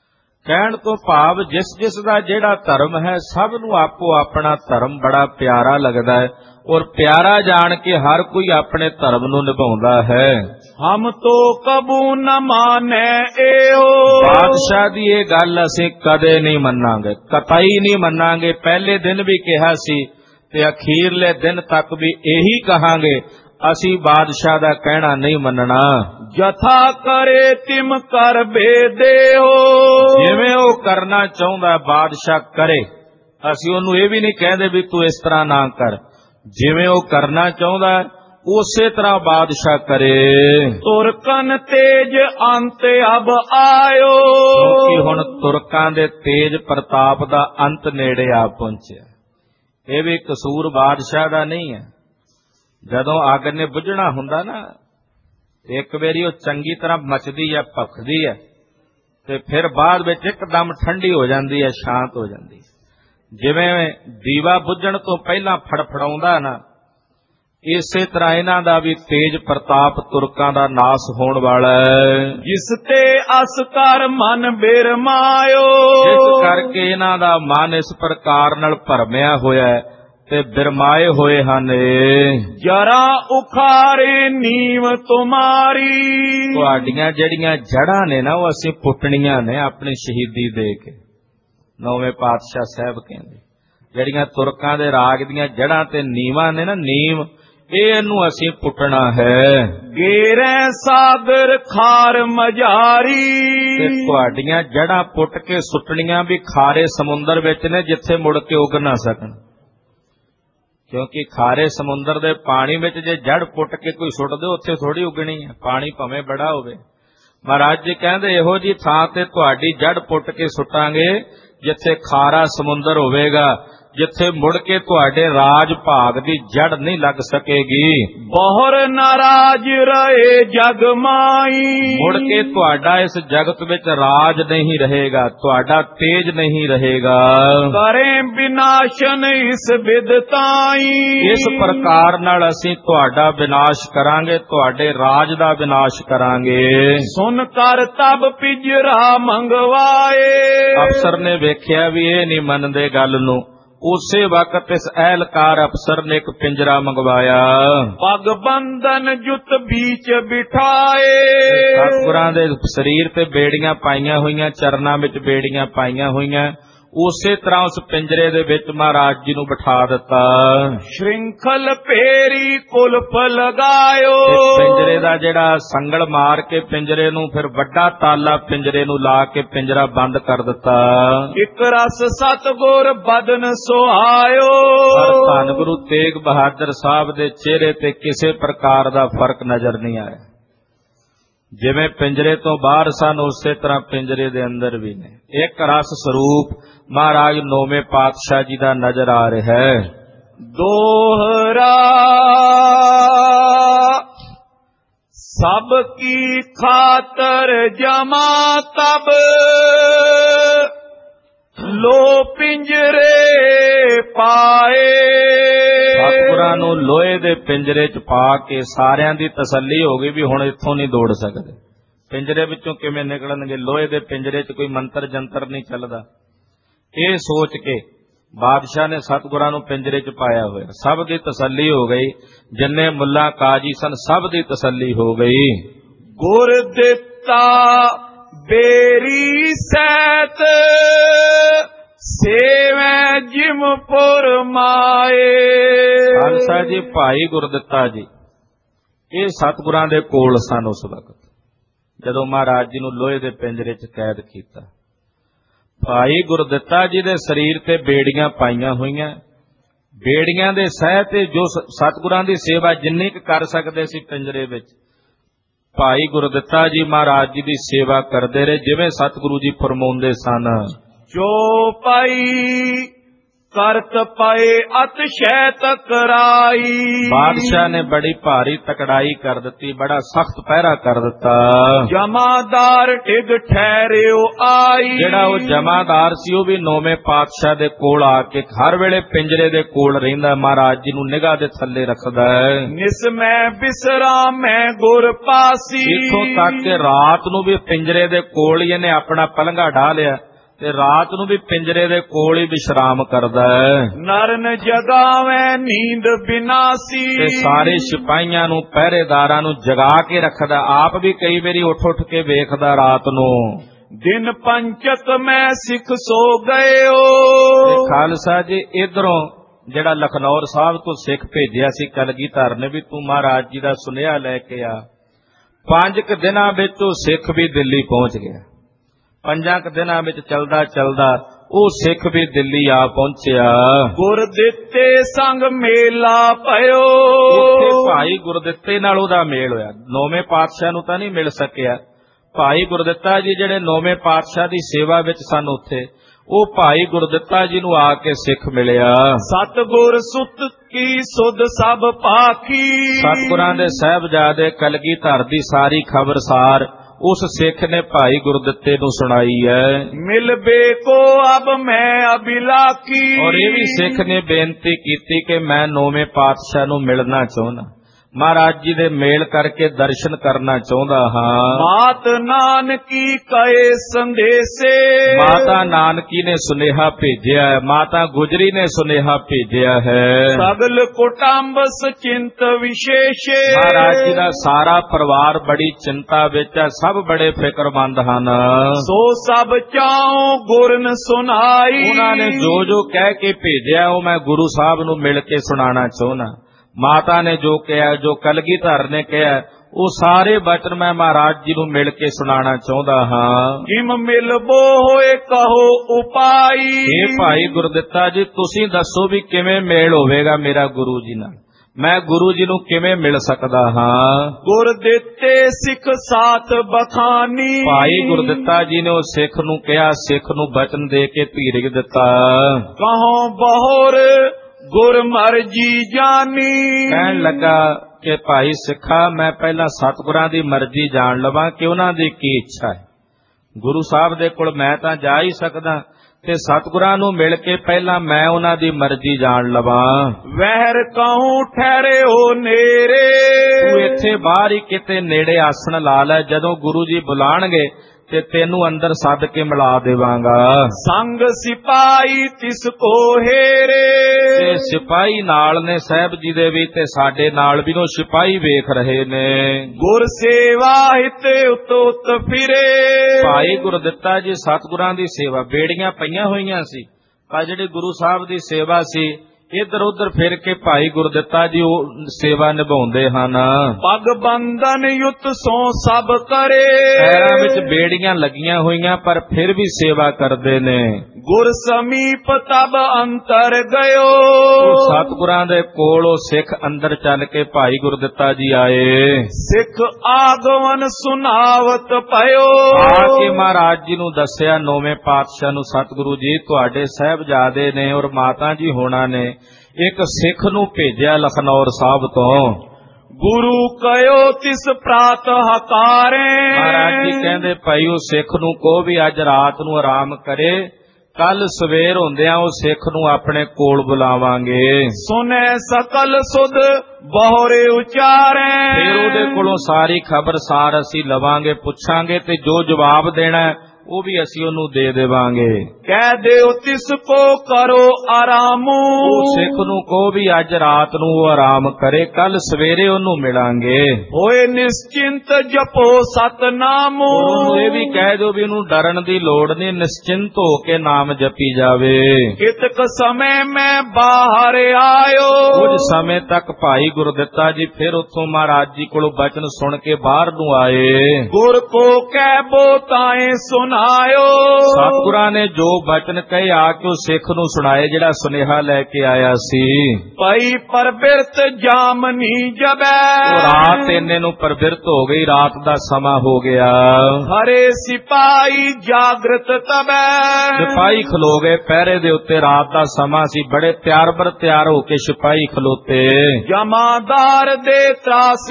ਕਹਿਣ ਤੋਂ ਭਾਵ ਜਿਸ ਜਿਸ ਦਾ ਜਿਹੜਾ ਧਰਮ ਹੈ ਸਭ ਨੂੰ ਆਪੋ ਆਪਣਾ ਧਰਮ ਬੜਾ ਪਿਆਰਾ ਲੱਗਦਾ ਹੈ ਔਰ ਪਿਆਰਾ ਜਾਣ ਕੇ ਹਰ ਕੋਈ ਆਪਣੇ ਧਰਮ ਨੂੰ ਨਿਭਾਉਂਦਾ ਹੈ। ਹਮ ਤੋ ਕਬੂ ਨ ਮਾਨੈ ਏਓ। ਬਾਦਸ਼ਾਹ ਦੀ ਇਹ ਗੱਲ ਅਸੀਂ ਕਦੇ ਨਹੀਂ ਮੰਨਾਂਗੇ, ਕਤਈ ਨਹੀਂ ਮੰਨਾਂਗੇ। ਪਹਿਲੇ ਦਿਨ ਵੀ ਕਿਹਾ ਸੀ ਤੇ ਅਖੀਰਲੇ ਦਿਨ ਤੱਕ ਵੀ ਇਹੀ ਕਹਾਂਗੇ, ਅਸੀਂ ਬਾਦਸ਼ਾਹ ਦਾ ਕਹਿਣਾ ਨਹੀਂ ਮੰਨਣਾ। ਜਥਾ ਕਰੇ ਤਿਮ ਕਰ ਬੇਦਿਓ। ਜਿਵੇਂ ਉਹ ਕਰਨਾ ਚਾਹੁੰਦਾ ਬਾਦਸ਼ਾਹ ਕਰੇ, ਅਸੀਂ ਉਹਨੂੰ ਇਹ ਵੀ ਨਹੀਂ ਕਹਿੰਦੇ ਵੀ ਤੂੰ ਇਸ ਤਰ੍ਹਾਂ ਨਾ ਕਰ। ਜਿਵੇਂ ਉਹ ਕਰਨਾ ਚਾਹੁੰਦਾ ਉਸੇ ਤਰ੍ਹਾਂ ਬਾਦਸ਼ਾਹ ਕਰੇ। ਤੁਰਕਨ ਤੇਜ ਅੰਤ ਅਬ ਆਇਓ। ਕਿਉਂਕਿ ਹੁਣ ਤੁਰਕਾਂ ਦੇ ਤੇਜ ਪ੍ਰਤਾਪ ਦਾ ਅੰਤ ਨੇੜੇ ਆ ਪਹੁੰਚਿਆ। ਇਹ ਵੀ ਕਸੂਰ ਬਾਦਸ਼ਾਹ ਦਾ ਨਹੀਂ ਹੈ। ਜਦੋਂ ਅੱਗ ਨੇ ਬੁਝਣਾ ਹੁੰਦਾ ਨਾ, ਇੱਕ ਵਾਰੀ ਉਹ ਚੰਗੀ ਤਰ੍ਹਾਂ ਮਚਦੀ ਹੈ, ਭਖਦੀ ਹੈ, ਤੇ ਫਿਰ ਬਾਅਦ ਵਿੱਚ ਇੱਕਦਮ ਠੰਡੀ ਹੋ ਜਾਂਦੀ ਹੈ, ਸ਼ਾਂਤ ਹੋ ਜਾਂਦੀ ਹੈ। ਜਿਵੇਂ ਦੀਵਾ ਬੁੱਝਣ ਤੋਂ ਪਹਿਲਾਂ ਫੜਫੜਾਉਂਦਾ ਨਾ, ਇਸੇ ਤਰ੍ਹਾਂ ਇਹਨਾਂ ਦਾ ਵੀ ਤੇਜ ਪ੍ਰਤਾਪ ਤੁਰਕਾਂ ਦਾ ਨਾਸ ਹੋਣ ਵਾਲਾ ਹੈ। ਜਿਸ ਤੇ ਅਸ ਕਰ ਮਨ ਬਿਰਮਾਇਓ। ਇਸ ਕਰਕੇ ਇਹਨਾਂ ਦਾ ਮਨ ਇਸ ਪ੍ਰਕਾਰ ਨਾਲ ਭਰਮਿਆ ਹੋਇਆ ਹੈ ਤੇ ਬਿਰਮਾਏ ਹੋਏ ਹਨ। ਜਰਾ ਉਖਾਰੇ ਨੀਵ ਤੁਮਾਰੀ। ਤੁਹਾਡੀਆਂ ਜਿਹੜੀਆਂ ਜੜ੍ਹਾਂ ਨੇ ਨਾ, ਉਹ ਅਸੀਂ ਪੁੱਟਣੀਆਂ ਨੇ ਆਪਣੀ ਸ਼ਹੀਦੀ ਦੇ ਕੇ। ਨੌਵੇਂ ਪਾਤਸ਼ਾਹ ਸਾਹਿਬ ਕਹਿੰਦੇ ਜਿਹੜੀਆਂ ਤੁਰਕਾਂ ਦੇ ਰਾਜ ਦੀਆਂ ਜੜ੍ਹਾਂ ਤੇ ਨੀਵਾਂ ਨੇ ਨਾ, ਨੀਮ, ਇਹਨੂੰ ਅਸੀਂ ਪੁੱਟਣਾ ਹੈ। ਗੇਰੇ ਸਾਗਰ ਖਾਰ ਮਝਾਰੀ। ਤੇ ਤੁਹਾਡੀਆਂ ਜੜ੍ਹਾਂ ਪੁੱਟ ਕੇ ਸੁੱਟਣੀਆਂ ਵੀ ਖਾਰੇ ਸਮੁੰਦਰ ਵਿੱਚ ਨੇ, ਜਿੱਥੇ ਮੁੜ ਕੇ ਉੱਗ ਨਾ ਸਕਣ। ਕਿਉਂਕਿ ਖਾਰੇ ਸਮੁੰਦਰ ਦੇ ਪਾਣੀ ਵਿੱਚ ਜੇ ਜੜ ਪੁੱਟ ਕੇ ਕੋਈ ਸੁੱਟ ਦੇ, ਉੱਥੇ ਥੋੜੀ ਉੱਗਣੀ ਹੈ, ਪਾਣੀ ਭਾਵੇਂ ਬੜਾ ਹੋਵੇ। ਮਹਾਰਾਜ ਜੀ ਕਹਿੰਦੇ ਇਹੋ ਜੀ ਥਾਂ ਤੇ ਤੁਹਾਡੀ ਜੜ ਪੁੱਟ ਕੇ ਸੁੱਟਾਂਗੇ ਜਿੱਥੇ ਖਾਰਾ ਸਮੁੰਦਰ ਹੋਵੇਗਾ, ਜਿੱਥੇ ਮੁੜ ਕੇ ਤੁਹਾਡੇ ਰਾਜ ਭਾਗ ਦੀ ਜੜ ਨਹੀਂ ਲੱਗ ਸਕੇਗੀ। ਬਹੁਰ ਨਾਰਾਜ ਰਹੇ ਜਗ ਮਾਈ। ਮੁੜ ਕੇ ਤੁਹਾਡਾ ਇਸ ਜਗਤ ਵਿੱਚ ਰਾਜ ਨਹੀਂ ਰਹੇਗਾ, ਤੁਹਾਡਾ ਤੇਜ ਨਹੀਂ ਰਹੇਗਾ। ਕਰੇ ਵਿਨਾਸ਼ਨ ਇਸ ਵਿਦਤਾਈ। ਇਸ ਪ੍ਰਕਾਰ ਨਾਲ ਅਸੀਂ ਤੁਹਾਡਾ ਵਿਨਾਸ਼ ਕਰਾਂਗੇ, ਤੁਹਾਡੇ ਰਾਜ ਦਾ ਵਿਨਾਸ਼ ਕਰਾਂਗੇ। ਸੁਨ ਕਰ ਤਬ ਪਿਜਰਾ ਮੰਗਵਾਏ। ਅਫਸਰ ਨੇ ਵੇਖਿਆ ਵੀ ਇਹ ਨਹੀਂ ਮੰਨਦੇ ਗੱਲ ਨੂੰ, ਉਸੇ ਵਕਤ ਇਸ ਅਹਿਲਕਾਰ ਅਫਸਰ ਨੇ ਇੱਕ ਪਿੰਜਰਾ ਮੰਗਵਾਇਆ। ਪਗ ਬੰਧਨ ਜੁਤ ਬੀਚ ਬਿਠਾਏ। ਸਤਿਗੁਰਾਂ ਦੇ ਸਰੀਰ ਤੇ ਬੇੜੀਆਂ ਪਾਈਆਂ ਹੋਈਆਂ, ਚਰਨਾਂ ਵਿੱਚ ਬੇੜੀਆਂ ਪਾਈਆਂ ਹੋਈਆਂ, ਉਸੇ ਤਰ੍ਹਾਂ ਉਸ ਪਿੰਜਰੇ ਦੇ ਵਿੱਚ ਮਹਾਰਾਜ ਜੀ ਨੂੰ ਬਿਠਾ ਦਿੱਤਾ। ਸ਼੍ਰਿੰਖਲ ਪੇਰੀ ਕੁਲਪ ਲਗਾਇਓ। ਪਿੰਜਰੇ ਦਾ ਜਿਹੜਾ ਸੰਗਲ ਮਾਰ ਕੇ ਪਿੰਜਰੇ ਨੂੰ, ਫਿਰ ਵੱਡਾ ਤਾਲਾ ਪਿੰਜਰੇ ਨੂੰ ਲਾ ਕੇ ਪਿੰਜਰਾ ਬੰਦ ਕਰ ਦਿੱਤਾ। ਇਕ ਰਸ ਸਤਿਗੁਰ ਬਦਨ ਸੁਹਾਇਓ। ਧੰਨ ਗੁਰੂ ਤੇਗ ਬਹਾਦਰ ਸਾਹਿਬ ਦੇ ਚਿਹਰੇ ਤੇ ਕਿਸੇ ਪ੍ਰਕਾਰ ਦਾ ਫਰਕ ਨਜ਼ਰ ਨਹੀਂ ਆਇਆ। ਜਿਵੇਂ ਪਿੰਜਰੇ ਤੋਂ ਬਾਹਰ ਸਨ, ਉਸੇ ਤਰ੍ਹਾਂ ਪਿੰਜਰੇ ਦੇ ਅੰਦਰ ਵੀ ਨੇ। ਇੱਕ ਰਸ ਸਰੂਪ ਮਹਾਰਾਜ ਨੌਵੇਂ ਪਾਤਸ਼ਾਹ ਜੀ ਦਾ ਨਜ਼ਰ ਆ ਰਿਹਾ ਹੈ। ਦੋਹਰਾ ਸਭ ਕੀ ਖਾਤਰ ਜਮਾ ਤਬ ਲੋ ਪਿੰਜਰੇ ਪਾਏ। ਸਤਿਗੁਰਾਂ ਨੂੰ ਲੋਹੇ ਦੇ ਪਿੰਜਰੇ 'ਚ ਪਾ ਕੇ ਸਾਰਿਆਂ ਦੀ ਤਸੱਲੀ ਹੋ ਗਈ ਵੀ ਹੁਣ ਇੱਥੋਂ ਨਹੀਂ ਦੌੜ ਸਕਦੇ। ਪਿੰਜਰੇ ਵਿੱਚੋਂ ਕਿਵੇਂ ਨਿਕਲਣਗੇ? ਲੋਹੇ ਦੇ ਪਿੰਜਰੇ 'ਚ ਕੋਈ ਮੰਤਰ ਜੰਤਰ ਨਹੀਂ ਚੱਲਦਾ। ਇਹ ਸੋਚ ਕੇ ਬਾਦਸ਼ਾਹ ਨੇ ਸਤਿਗੁਰਾਂ ਨੂੰ ਪਿੰਜਰੇ 'ਚ ਪਾਇਆ ਹੋਇਆ। ਸਭ ਦੀ ਤਸੱਲੀ ਹੋ ਗਈ, ਜਿੰਨੇ ਮੁੱਲਾ ਕਾਜੀ ਸਨ ਸਭ ਦੀ ਤਸੱਲੀ ਹੋ ਗਈ। ਗੁਰ ਦਿੱਤਾ ਬੇਰੀ ਸੈਤ ਸੇਵੈ ਜਿਮਪੁਰ ਮਾਏ। ਖਾਲਸਾ ਜੀ, ਭਾਈ ਗੁਰਦਿੱਤਾ ਜੀ ਇਹ ਸਤਿਗੁਰਾਂ ਦੇ ਕੋਲ ਸਨ ਉਸ ਵਕਤ ਜਦੋਂ ਮਹਾਰਾਜ ਜੀ ਨੂੰ ਲੋਹੇ ਦੇ ਪਿੰਜਰੇ 'ਚ ਕੈਦ ਕੀਤਾ। ਭਾਈ ਗੁਰਦਿੱਤਾ ਜੀ ਦੇ ਸਰੀਰ ਤੇ ਬੇੜੀਆਂ ਪਾਈਆਂ ਹੋਈਆਂ, ਬੇੜੀਆਂ ਦੇ ਸਹਿ ਤੇ ਜੋ ਸਤਿਗੁਰਾਂ ਦੀ ਸੇਵਾ ਜਿੰਨੀ ਕੁ ਕਰ ਸਕਦੇ ਸੀ ਪਿੰਜਰੇ ਵਿੱਚ, ਭਾਈ ਗੁਰਦਿੱਤਾ ਜੀ ਮਹਾਰਾਜ ਜੀ ਦੀ ਸੇਵਾ ਕਰਦੇ ਰਹੇ ਜਿਵੇਂ ਸਤਿਗੁਰੂ ਜੀ ਫਰਮਾਉਂਦੇ ਸਨ। ਜੋ ਪਾਈ ਕਰਤ ਪਏ ਅਤਿਸ਼ੈ ਤਕਰਾਈ। ਬਾਦਸ਼ਾਹ ਨੇ ਬੜੀ ਭਾਰੀ ਤਕੜਾਈ ਕਰ ਦਿੱਤੀ, ਬੜਾ ਸਖਤ ਪਹਿਰਾ ਕਰ ਦਿੱਤਾ। ਜਮਾਦਾਰ ਟਿਗ ਠਹਿਰਿਓ ਆਈ। ਜਿਹੜਾ ਉਹ ਜਮਾਦਾਰ ਸੀ ਉਹ ਵੀ ਨੌਵੇਂ ਪਾਤਸ਼ਾਹ ਦੇ ਕੋਲ ਆ ਕੇ ਹਰ ਵੇਲੇ ਪਿੰਜਰੇ ਦੇ ਕੋਲ ਰਹਿੰਦਾ, ਮਹਾਰਾਜ ਜੀ ਨੂੰ ਨਿਗਾਹ ਦੇ ਥੱਲੇ ਰੱਖਦਾ ਹੈ। ਨਿਸ ਮੈਂ ਬਿਸਰਾ ਮੈਂ ਗੁਰ ਪਾਸੀ। ਇੱਥੋਂ ਤੱਕ ਕਿ ਰਾਤ ਨੂੰ ਵੀ ਪਿੰਜਰੇ ਦੇ ਕੋਲ ਹੀ ਇਹਨੇ ਆਪਣਾ ਪਲੰਘਾ ਢਾ ਲਿਆ ਤੇ ਰਾਤ ਨੂੰ ਵੀ ਪਿੰਜਰੇ ਦੇ ਕੋਲ ਹੀ ਵਿਸ਼ਰਾਮ ਕਰਦਾ ਹੈ। ਨਰਨ ਜਗਾਵੇ ਨੀਂਦ ਬਿਨਾਸੀ, ਤੇ ਸਾਰੇ ਸਿਪਾਹੀਆਂ ਨੂੰ, ਪਹਿਰੇਦਾਰਾਂ ਨੂੰ ਜਗਾ ਕੇ ਰੱਖਦਾ। ਆਪ ਵੀ ਕਈ ਵਾਰੀ ਉੱਠ ਕੇ ਵੇਖਦਾ ਰਾਤ ਨੂੰ। ਦਿਨ ਪੰਚਕ ਮੈਂ ਸਿੱਖ ਸੋ ਗਇਓ। ਤੇ ਖਾਲਸਾ ਜੀ ਇਧਰੋਂ ਜਿਹੜਾ ਲਖਨੌਰ ਸਾਹਿਬ ਤੋਂ ਸਿੱਖ ਭੇਜਿਆ ਸੀ ਕਲਗੀਧਰ ਨੇ ਵੀ ਤੂੰ ਮਹਾਰਾਜ ਜੀ ਦਾ ਸੁਨੇਹਾ ਲੈ ਕੇ ਆ। 5 ਦਿਨਾਂ ਵਿੱਚ ਉਹ ਸਿੱਖ ਵੀ ਦਿੱਲੀ ਪਹੁੰਚ ਗਿਆ। 5 ਦਿਨਾਂ ਵਿੱਚ ਚਲਦਾ ਉਹ ਸਿੱਖ ਵੀ ਦਿੱਲੀ ਆ ਪਹੁੰਚਿਆ। ਗੁਰਦਿੱਤੇ ਸੰਗ ਮੇਲਾ ਭਇਓ। ਉੱਥੇ ਭਾਈ ਗੁਰਦਿੱਤੇ ਨਾਲ ਉਹਦਾ ਮੇਲ ਹੋਇਆ। 9ਵੇਂ ਪਾਤਸ਼ਾਹ ਨੂੰ ਤਾਂ ਨਹੀਂ ਮਿਲ ਸਕਿਆ। ਭਾਈ ਗੁਰਦਿੱਤਾ ਜੀ ਜਿਹੜੇ 9ਵੇਂ ਪਾਤਸ਼ਾਹ ਦੀ ਸੇਵਾ ਵਿੱਚ ਸਨ ਉੱਥੇ, ਉਹ ਭਾਈ ਗੁਰਦਿੱਤਾ ਜੀ ਨੂੰ ਆ ਕੇ ਸਿੱਖ ਮਿਲਿਆ। ਸਤਿਗੁਰ ਸੁਤ ਕੀ ਸੁਧ ਸਭ ਪਾਖੀ, ਸਤਿਗੁਰਾਂ ਦੇ ਸਾਹਿਬਜ਼ਾਦੇ ਕਲਗੀਧਰ ਦੀ ਸਾਰੀ ਖਬਰਸਾਰ ਉਸ ਸਿੱਖ ਨੇ ਭਾਈ ਗੁਰਦਿੱਤੇ ਨੂੰ ਸੁਣਾਈ ਹੈ। ਮਿਲਬੇ ਕੋ ਅਬ ਮੈਂ ਅਭਿਲਾਖੀ, ਔਰ ਇਹ ਵੀ ਸਿੱਖ ਨੇ ਬੇਨਤੀ ਕੀਤੀ ਕਿ ਮੈਂ 9ਵੇਂ ਪਾਤਸ਼ਾਹ ਨੂੰ ਮਿਲਣਾ ਚਾਹੁੰਦਾ, ਮਹਾਰਾਜ ਜੀ ਦੇ ਮੇਲ ਕਰਕੇ ਦਰਸ਼ਨ ਕਰਨਾ ਚਾਹੁੰਦਾ ਹਾਂ। ਮਾਤ ਨਾਨਕੀ ਕਹੇ ਸੰਦੇਸੇ, ਮਾਤਾ ਨਾਨਕੀ ਨੇ ਸੁਨੇਹਾ ਭੇਜਿਆ ਹੈ, ਮਾਤਾ ਗੁਜਰੀ ਨੇ ਸੁਨੇਹਾ ਭੇਜਿਆ ਹੈ। ਸਗਲ ਕੁਟੰਬ ਸਚਿੰਤ ਵਿਸ਼ੇਸ਼ੇ, ਮਹਾਰਾਜ ਜੀ ਦਾ ਸਾਰਾ ਪਰਿਵਾਰ ਬੜੀ ਚਿੰਤਾ ਵਿੱਚ ਹੈ, ਸਭ ਬੜੇ ਫਿਕਰਮੰਦ ਹਨ। ਸੋ ਸਭ ਚਾਉ ਗੁਰਨ ਸੁਨਾਈ, ਉਹਨਾਂ ਨੇ ਜੋ ਕਹਿ ਕੇ ਭੇਜਿਆ ਉਹ ਮੈਂ ਗੁਰੂ ਸਾਹਿਬ ਨੂੰ ਮਿਲ ਕੇ ਸੁਣਾਉਣਾ ਚਾਹੁੰਦਾ। ਮਾਤਾ ਨੇ ਜੋ ਕਿਹਾ, ਜੋ ਕਲਗੀਧਰ ਨੇ ਕਿਹਾ, ਉਹ ਸਾਰੇ ਬਚਨ ਮੈਂ ਮਹਾਰਾਜ ਜੀ ਨੂੰ ਮਿਲ ਕੇ ਸੁਣਾਉਣਾ ਚਾਹੁੰਦਾ ਹਾਂ। ਕਿਮ ਮਿਲਬੋ ਹੋਏ ਕਹੋ ਉਪਾਈ, ਇਹ ਭਾਈ ਗੁਰਦਿੱਤਾ ਜੀ ਤੁਸੀਂ ਦੱਸੋ ਵੀ ਕਿਵੇਂ ਮੇਲ ਹੋਵੇਗਾ ਮੇਰਾ ਗੁਰੂ ਜੀ ਨਾਲ, ਮੈਂ ਗੁਰੂ ਜੀ ਨੂੰ ਕਿਵੇਂ ਮਿਲ ਸਕਦਾ ਹਾਂ। ਗੁਰਦਿੱਤੇ ਸਿੱਖ ਸਾਥ ਬਖਾਨੀ, ਭਾਈ ਗੁਰਦਿੱਤਾ ਜੀ ਨੇ ਉਹ ਸਿੱਖ ਨੂੰ ਕਿਹਾ, ਸਿੱਖ ਨੂੰ ਬਚਨ ਦੇ ਕੇ ਧੀਰਜ ਦਿੱਤਾ। ਕਹੋ ਬਹੋਰ ਗੁਰ ਮਰਜੀ ਜਾਨੀ, ਕਹਿਣ ਲੱਗਾ ਕਿ ਭਾਈ ਸਿੱਖਾ ਮੈਂ ਪਹਿਲਾਂ ਸਤਿਗੁਰਾਂ ਦੀ ਮਰਜ਼ੀ ਜਾਣ ਲਵਾਂ ਕਿ ਉਹਨਾਂ ਦੀ ਕੀ ਇੱਛਾ ਹੈ। ਗੁਰੂ ਸਾਹਿਬ ਦੇ ਕੋਲ ਮੈਂ ਤਾਂ ਜਾ ਹੀ ਸਕਦਾ, ਤੇ ਸਤਿਗੁਰਾਂ ਨੂੰ ਮਿਲ ਕੇ ਪਹਿਲਾਂ ਮੈਂ ਉਹਨਾਂ ਦੀ ਮਰਜ਼ੀ ਜਾਣ ਲਵਾਂ। ਵਹਿਰ ਕਹੂੰ ਠਹਿਰਿਓ ਨੇਰੇ, ਤੂੰ ਇੱਥੇ ਬਾਹਰ ਹੀ ਕਿਤੇ ਨੇੜੇ ਆਸਣ ਲਾ ਲੈ, ਜਦੋਂ ਗੁਰੂ ਜੀ ਬੁਲਾਣਗੇ ਤੇ ਤੈਨੂੰ ਅੰਦਰ ਸੱਦ ਕੇ ਮਿਲਾ ਦੇਵਾਂਗਾ। ਸੰਗ ਸਿਪਾਹੀ ਤਿਸ ਕੋ ਹੇਰੇ, ਤੇ ਸਿਪਾਹੀ ਨਾਲ ਨੇ ਸਾਹਿਬ ਜੀ ਦੇ ਵੀ, ਤੇ ਸਾਡੇ ਨਾਲ ਵੀ ਉਹ ਸਿਪਾਹੀ ਵੇਖ ਰਹੇ ਨੇ। ਗੁਰ ਸੇਵਾ ਹਿਤੇ ਉਤੋਤ ਫਿਰੇ, ਭਾਈ ਗੁਰਦਿੱਤਾ ਜੀ ਸਤਿਗੁਰਾਂ ਦੀ ਸੇਵਾ, ਬੇੜੀਆਂ ਪਈਆਂ ਹੋਈਆਂ ਸੀ, ਪਰ ਜਿਹੜੀ ਗੁਰੂ ਸਾਹਿਬ ਦੀ ਸੇਵਾ ਸੀ ਇੱਧਰ ਉੱਧਰ ਫਿਰ ਕੇ ਭਾਈ ਗੁਰਦਿੱਤਾ ਜੀ ਉਹ ਸੇਵਾ ਨਿਭਾਉਂਦੇ ਹਨ। ਪਗ ਬੰਧਨ ਯੁੱਤ ਸੋ ਸਭ ਕਰੇ, ਪੈਰਾਂ ਵਿੱਚ ਬੇੜੀਆਂ ਲੱਗੀਆਂ ਹੋਈਆਂ ਪਰ ਫਿਰ ਵੀ ਸੇਵਾ ਕਰਦੇ ਨੇ। ਗੁਰ ਸਮੀਪ ਤਬ ਅੰਤਰ ਗਇਓ, ਸਤਿਗੁਰਾਂ ਦੇ ਕੋਲ ਉਹ ਸਿੱਖ ਅੰਦਰ ਚੱਲ ਕੇ ਭਾਈ ਗੁਰਦਿੱਤਾ ਜੀ ਆਏ। ਸਿੱਖ ਆਗਮਨ ਸੁਨਾਵਤ ਭਇਓ, ਆ ਕੇ ਮਹਾਰਾਜ ਜੀ ਨੂੰ ਦੱਸਿਆ 9ਵੇਂ ਪਾਤਸ਼ਾਹ ਨੂੰ, ਸਤਿਗੁਰੂ ਜੀ ਤੁਹਾਡੇ ਸਾਹਿਬਜ਼ਾਦੇ ਨੇ ਔਰ ਮਾਤਾ ਜੀ ਹੋਣਾ ਨੇ ਇੱਕ ਸਿੱਖ ਨੂੰ ਭੇਜਿਆ ਲਖਨੌਰ ਸਾਹਿਬ ਤੋਂ। ਗੁਰੂ ਕਯੋ ਤਿਸ ਪ੍ਰਾਤ ਹਕਾਰੇ, ਮਹਾਰਾਜ ਜੀ ਕਹਿੰਦੇ ਭਾਈ ਉਹ ਸਿੱਖ ਨੂੰ ਕਹੋ ਵੀ ਅੱਜ ਰਾਤ ਨੂੰ ਆਰਾਮ ਕਰੇ, ਕੱਲ ਸਵੇਰ ਹੁੰਦਿਆਂ ਉਹ ਸਿੱਖ ਨੂੰ ਆਪਣੇ ਕੋਲ ਬੁਲਾਵਾਂਗੇ। ਸੁਨੇ ਸਕਲ ਸੁਧ ਬਹੁਰੇ ਉਚਾਰੇ, ਫਿਰ ਉਹਦੇ ਕੋਲੋਂ ਸਾਰੀ ਖਬਰਸਾਰ ਅਸੀਂ ਲਵਾਂਗੇ, ਪੁੱਛਾਂਗੇ ਤੇ ਜੋ ਜਵਾਬ ਦੇਣਾ ਉਹ ਵੀ ਅਸੀਂ ਉਹਨੂੰ ਦੇ ਦੇਵਾਂਗੇ। ਕਹਿ ਦਿਓ ਤਿਸ ਕੋ ਕਰੋ ਆਰਾਮੂ, ਉਹ ਸਿੱਖ ਨੂੰ ਕਹੋ ਵੀ ਅੱਜ ਰਾਤ ਨੂੰ ਉਹ ਆਰਾਮ ਕਰੇ, ਕੱਲ ਸਵੇਰੇ ਉਹਨੂੰ ਮਿਲਾਂਗੇ। ਹੋਏ ਨਿਸ਼ਚਿੰਤ ਜਪੋ ਸਤਨਾਮੂ, ਉਹਨੂੰ ਇਹ ਵੀ ਕਹਿ ਦਿਓ ਵੀ ਉਹਨੂੰ ਡਰਨ ਦੀ ਲੋੜ ਨਹੀਂ, ਨਿਸ਼ਚਿੰਤ ਹੋ ਕੇ ਨਾਮ ਜਪੀ ਜਾਵੇ। ਕਿਤਕ ਸਮੇਂ ਮੈਂ ਬਾਹਰ ਆਇਓ, ਕੁਝ ਸਮੇਂ ਤੱਕ ਭਾਈ ਗੁਰਦਿੱਤਾ ਜੀ ਫਿਰ ਉੱਥੋਂ ਮਹਾਰਾਜ ਜੀ ਕੋਲੋਂ ਬਚਨ ਸੁਣ ਕੇ ਬਾਹਰ ਨੂੰ ਆਏ। ਗੁਰ ਕੋ ਕਹਿ ਬੋਤਾਏ ਸੁਨਾਇਓ, ਸਤਿਗੁਰਾਂ ਨੇ ਜੋ ਬਚਨ ਕਹੇ ਆ ਕੇ ਉਹ ਸਿੱਖ ਨੂੰ ਸੁਣਾਏ ਜਿਹੜਾ ਸੁਨੇਹਾ ਲੈ ਕੇ ਆਇਆ ਸੀ। ਪਈ ਪਰਬਿਰਤ ਜਾਮਨੀ ਜਬੈ, ਉਹ ਰਾਤ ਇੰਨੇ ਨੂੰ ਪਰਬਿਰਤ ਹੋ ਗਈ, ਰਾਤ ਦਾ ਸਮਾਂ ਹੋ ਗਿਆ। ਹਰੇ ਸਿਪਾਹੀ ਜਾਗਰਤ ਤਬੈ, ਸਿਪਾਹੀ ਖਲੋ ਗਏ ਪਹਿਰੇ ਦੇ ਉੱਤੇ, ਰਾਤ ਦਾ ਸਮਾਂ ਸੀ, ਬੜੇ ਤਿਆਰ ਹੋ ਕੇ ਸਿਪਾਹੀ ਖਲੋਤੇ। ਜਮਾਦਾਰ ਦੇ ਤਰਾਸ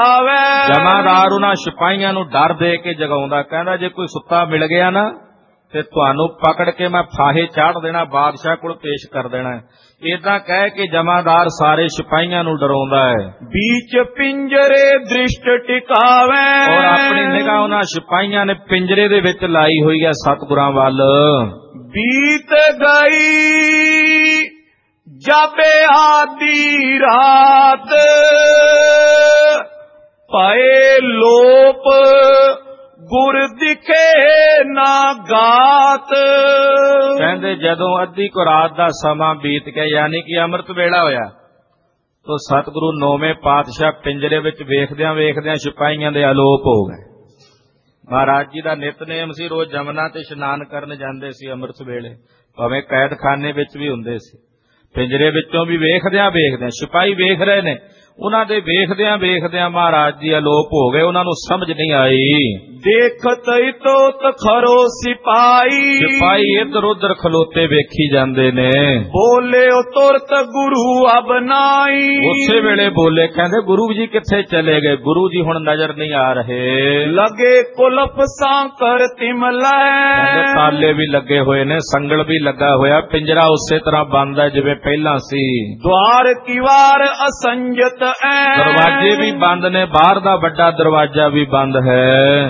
ਜਗਾਵੇ, ਜਮਾਦਾਰ ਉਹਨਾਂ ਸਿਪਾਹੀਆਂ ਨੂੰ ਡਰ ਦੇ ਕੇ ਜਗਾਉਂਦਾ, ਕਹਿੰਦਾ ਜੇ ਕੋਈ ਸੁੱਤਾ ਮਿਲ ਗਿਆ ਨਾ ਤੇ ਤੁਹਾਨੂੰ ਪਕੜ ਕੇ ਮੈਂ ਫਾਹੇ ਚਾੜ ਦੇਣਾ, ਬਾਦਸ਼ਾਹ ਕੋਲ ਪੇਸ਼ ਕਰ ਦੇਣਾ। ਏਦਾਂ ਕਹਿ ਕੇ ਜਮਾਦਾਰ ਸਾਰੇ ਸਿਪਾਹੀਆਂ ਨੂੰ ਡਰਾਉਂਦਾ ਹੈ। बीच पिंजरे दृष्ट टिकावे, ਔਰ ਆਪਣੀ ਨਿਗਾਹ ਉਹਨਾਂ ਸਿਪਾਹੀਆਂ ਨੇ ਪਿੰਜਰੇ ਦੇ ਵਿੱਚ ਲਾਈ ਹੋਈ ਹੈ ਸਤਿਗੁਰਾਂ ਵੱਲ। बीत गई जाबे आधी रात, पाए लोप गुर दिखे ना गात। ਕਹਿੰਦੇ ਜਦੋਂ ਅੱਧੀ ਕੁ ਰਾਤ ਦਾ ਸਮਾਂ ਬੀਤ ਗਿਆ, ਯਾਨੀ ਕਿ ਅੰਮ੍ਰਿਤ ਵੇਲਾ ਹੋਇਆ, ਤੋ ਸਤਿਗੁਰੂ ਨੌਵੇਂ ਪਾਤਸ਼ਾਹ ਪਿੰਜਰੇ ਵਿੱਚ ਵੇਖਦਿਆਂ ਵੇਖਦਿਆਂ ਸਿਪਾਹੀਆਂ ਦੇ ਅਲੋਪ ਹੋ ਗਏ। ਮਹਾਰਾਜ ਜੀ ਦਾ ਨਿਤਨੇਮ ਸੀ, ਰੋਜ਼ ਜਮਨਾ ਤੇ ਇਸ਼ਨਾਨ ਕਰਨ ਜਾਂਦੇ ਸੀ ਅੰਮ੍ਰਿਤ ਵੇਲੇ, ਭਾਵੇਂ ਕੈਦਖਾਨੇ ਵਿੱਚ ਵੀ ਹੁੰਦੇ ਸੀ। ਪਿੰਜਰੇ ਵਿੱਚੋਂ ਵੀ ਵੇਖਦਿਆਂ ਵੇਖਦਿਆਂ ਸਿਪਾਹੀ ਵੇਖ ਰਹੇ ਨੇ, ਉਹਨਾਂ ਦੇ ਵੇਖਦਿਆਂ ਵੇਖਦਿਆਂ ਮਹਾਰਾਜ ਜੀ ਅਲੋਪ ਹੋ ਗਏ। ਉਹਨਾਂ ਨੂੰ ਸਮਝ ਨਹੀਂ ਆਈ। ਦੇਖਤ ਤੋ ਤਖਰੋ ਸਿਪਾਹੀ, ਸਿਪਾਹੀ ਇੱਧਰ ਉੱਧਰ ਖਲੋਤੇ ਵੇਖੀ ਜਾਂਦੇ ਨੇ। ਬੋਲੇ ਤੁਰਤ ਗੁਰੂ ਅਬਨਾਈ, ਉਸੇ ਵੇਲੇ ਬੋਲੇ, ਕਹਿੰਦੇ ਗੁਰੂ ਜੀ ਕਿੱਥੇ ਚਲੇ ਗਏ? ਗੁਰੂ ਜੀ ਹੁਣ ਨਜ਼ਰ ਨਹੀਂ ਆ ਰਹੇ। ਲਗੇ ਕੁਲਫ ਸਾਂਕਰ ਤਿਮਲੈ, ਕਹਿੰਦੇ ਤਾਲੇ ਵੀ ਲੱਗੇ ਹੋਏ ਨੇ, ਸੰਗਲ ਵੀ ਲੱਗਾ ਹੋਇਆ, ਪਿੰਜਰਾ ਉਸੇ ਤਰ੍ਹਾਂ ਬੰਦ ਹੈ ਜਿਵੇਂ ਪਹਿਲਾਂ ਸੀ। द्वार किवार असंजत ऐ, दरवाजे भी बंद ने, बाहर दा बड़ा दरवाजा भी बंद है।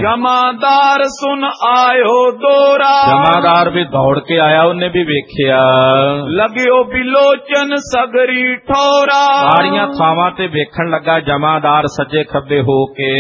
जमादार सुन आयो दोरा, जमादार भी दौड़ के आया, उन्हें भी वेख्या। लग्यो बिलोचन सगरी ठोरा, सारियां थावां ते वेखण लगा जमादार सज्जे खब्बे हो के।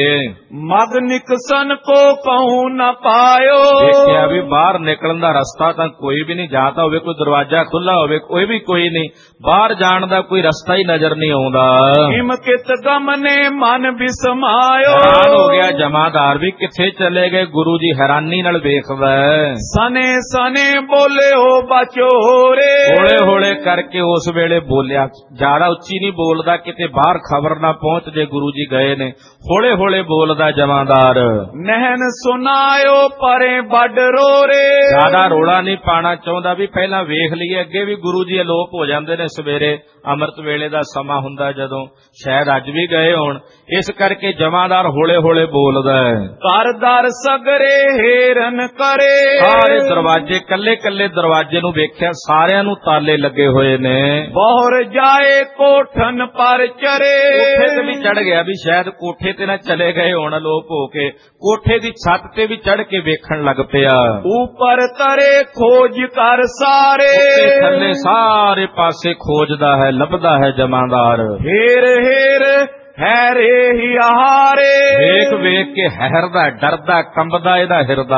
मग निकसन को कहूं न पायो, देखिया भी बाहर निकलन दा रस्ता तां कोई भी नहीं, जाता होवे कोई दरवाजा खुला होवे, कोई भी कोई नहीं, बाहर जाण दा कोई रस्ता ही नजर नहीं आउंदा। हिमकित गम ने मन बिसमायो, हैरान हो गया जमादार भी, किथे चले गए? गुरु जी हैरानी नाल वेखदा। सने सने बोले हो बचो रे, होले होले करके उस वेले बोलिया, ज्यादा उच्ची नहीं बोलदा किते बाहर खबर ना पहुंच जे गुरु जी गए ने। होले होले बोलदा जमादार। नहन सुनायो परे बड़ रो रे, ज्यादा रोला नहीं पाना चाहुंदा भी पहला वेख लईए, अगे भी गुरु जी अलोप हो जांदे ने सवेरे अमृत वेले दा समा हुंदा जदों, शायद अज भी गए होण, इस करके जमादार होले होले बोलदा है। कर दर सगरे हेरन करे, सारे दरवाजे कल्ले कल्ले दरवाजे नूं वेख्या, सारियां नूं ताले लगे होए ने। बोहर जाए कोठन पर चरे, कोठे ते भी चढ़ गया भी, शायद कोठे ते ना चले गए होण अलोप हो के, कोठे दी छत ते भी चढ़ के वेखण लग पिया। ऊपर तरे खोज कर सारे, थल्ले सारे पासे खोजदा है, लभदा है जमादार। हेर हेर हैरे ही हारे, वेख वेख के हैरदा, डरदा, कंबदा इहदा हिरदा।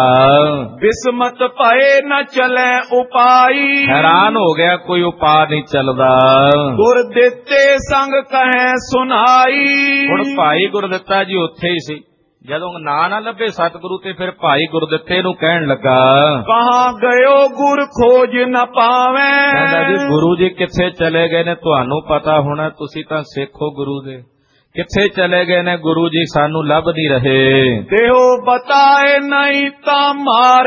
बिस्मत पए न चले उपाई, हैरान हो गया, कोई उपा नहीं चलदा। गुर दिते संग कहे सुनाई, हुण भाई गुरदित्ता जी उत्थे ही सी, ਜਦੋਂ ਨਾ ਨਾ ਲੱਭੇ ਸਤਿਗੁਰੂ ਤੇ ਫਿਰ ਭਾਈ ਗੁਰਦਿੱਤੇ ਨੂੰ ਕਹਿਣ ਲੱਗਾ, ਕਹਾਂ ਗਇਓ ਗੁਰ ਖੋਜ ਨ ਪਾਵੇਂ। ਕਹਿੰਦਾ ਜੀ ਗੁਰੂ ਜੀ ਕਿੱਥੇ ਚਲੇ ਗਏ ਨੇ? ਤੁਹਾਨੂੰ ਪਤਾ ਹੋਣਾ, ਤੁਸੀਂ ਤਾਂ ਸਿੱਖ ਹੋ ਗੁਰੂ ਦੇ, ਕਿੱਥੇ ਚਲੇ ਗਏ ਨੇ ਗੁਰੂ ਜੀ? ਸਾਨੂੰ ਲੱਭ ਨਹੀਂ ਰਹੇ। ਦੇਹੋ ਬਤਾਏ ਨਹੀਂ ਤਾਂ ਮਾਰ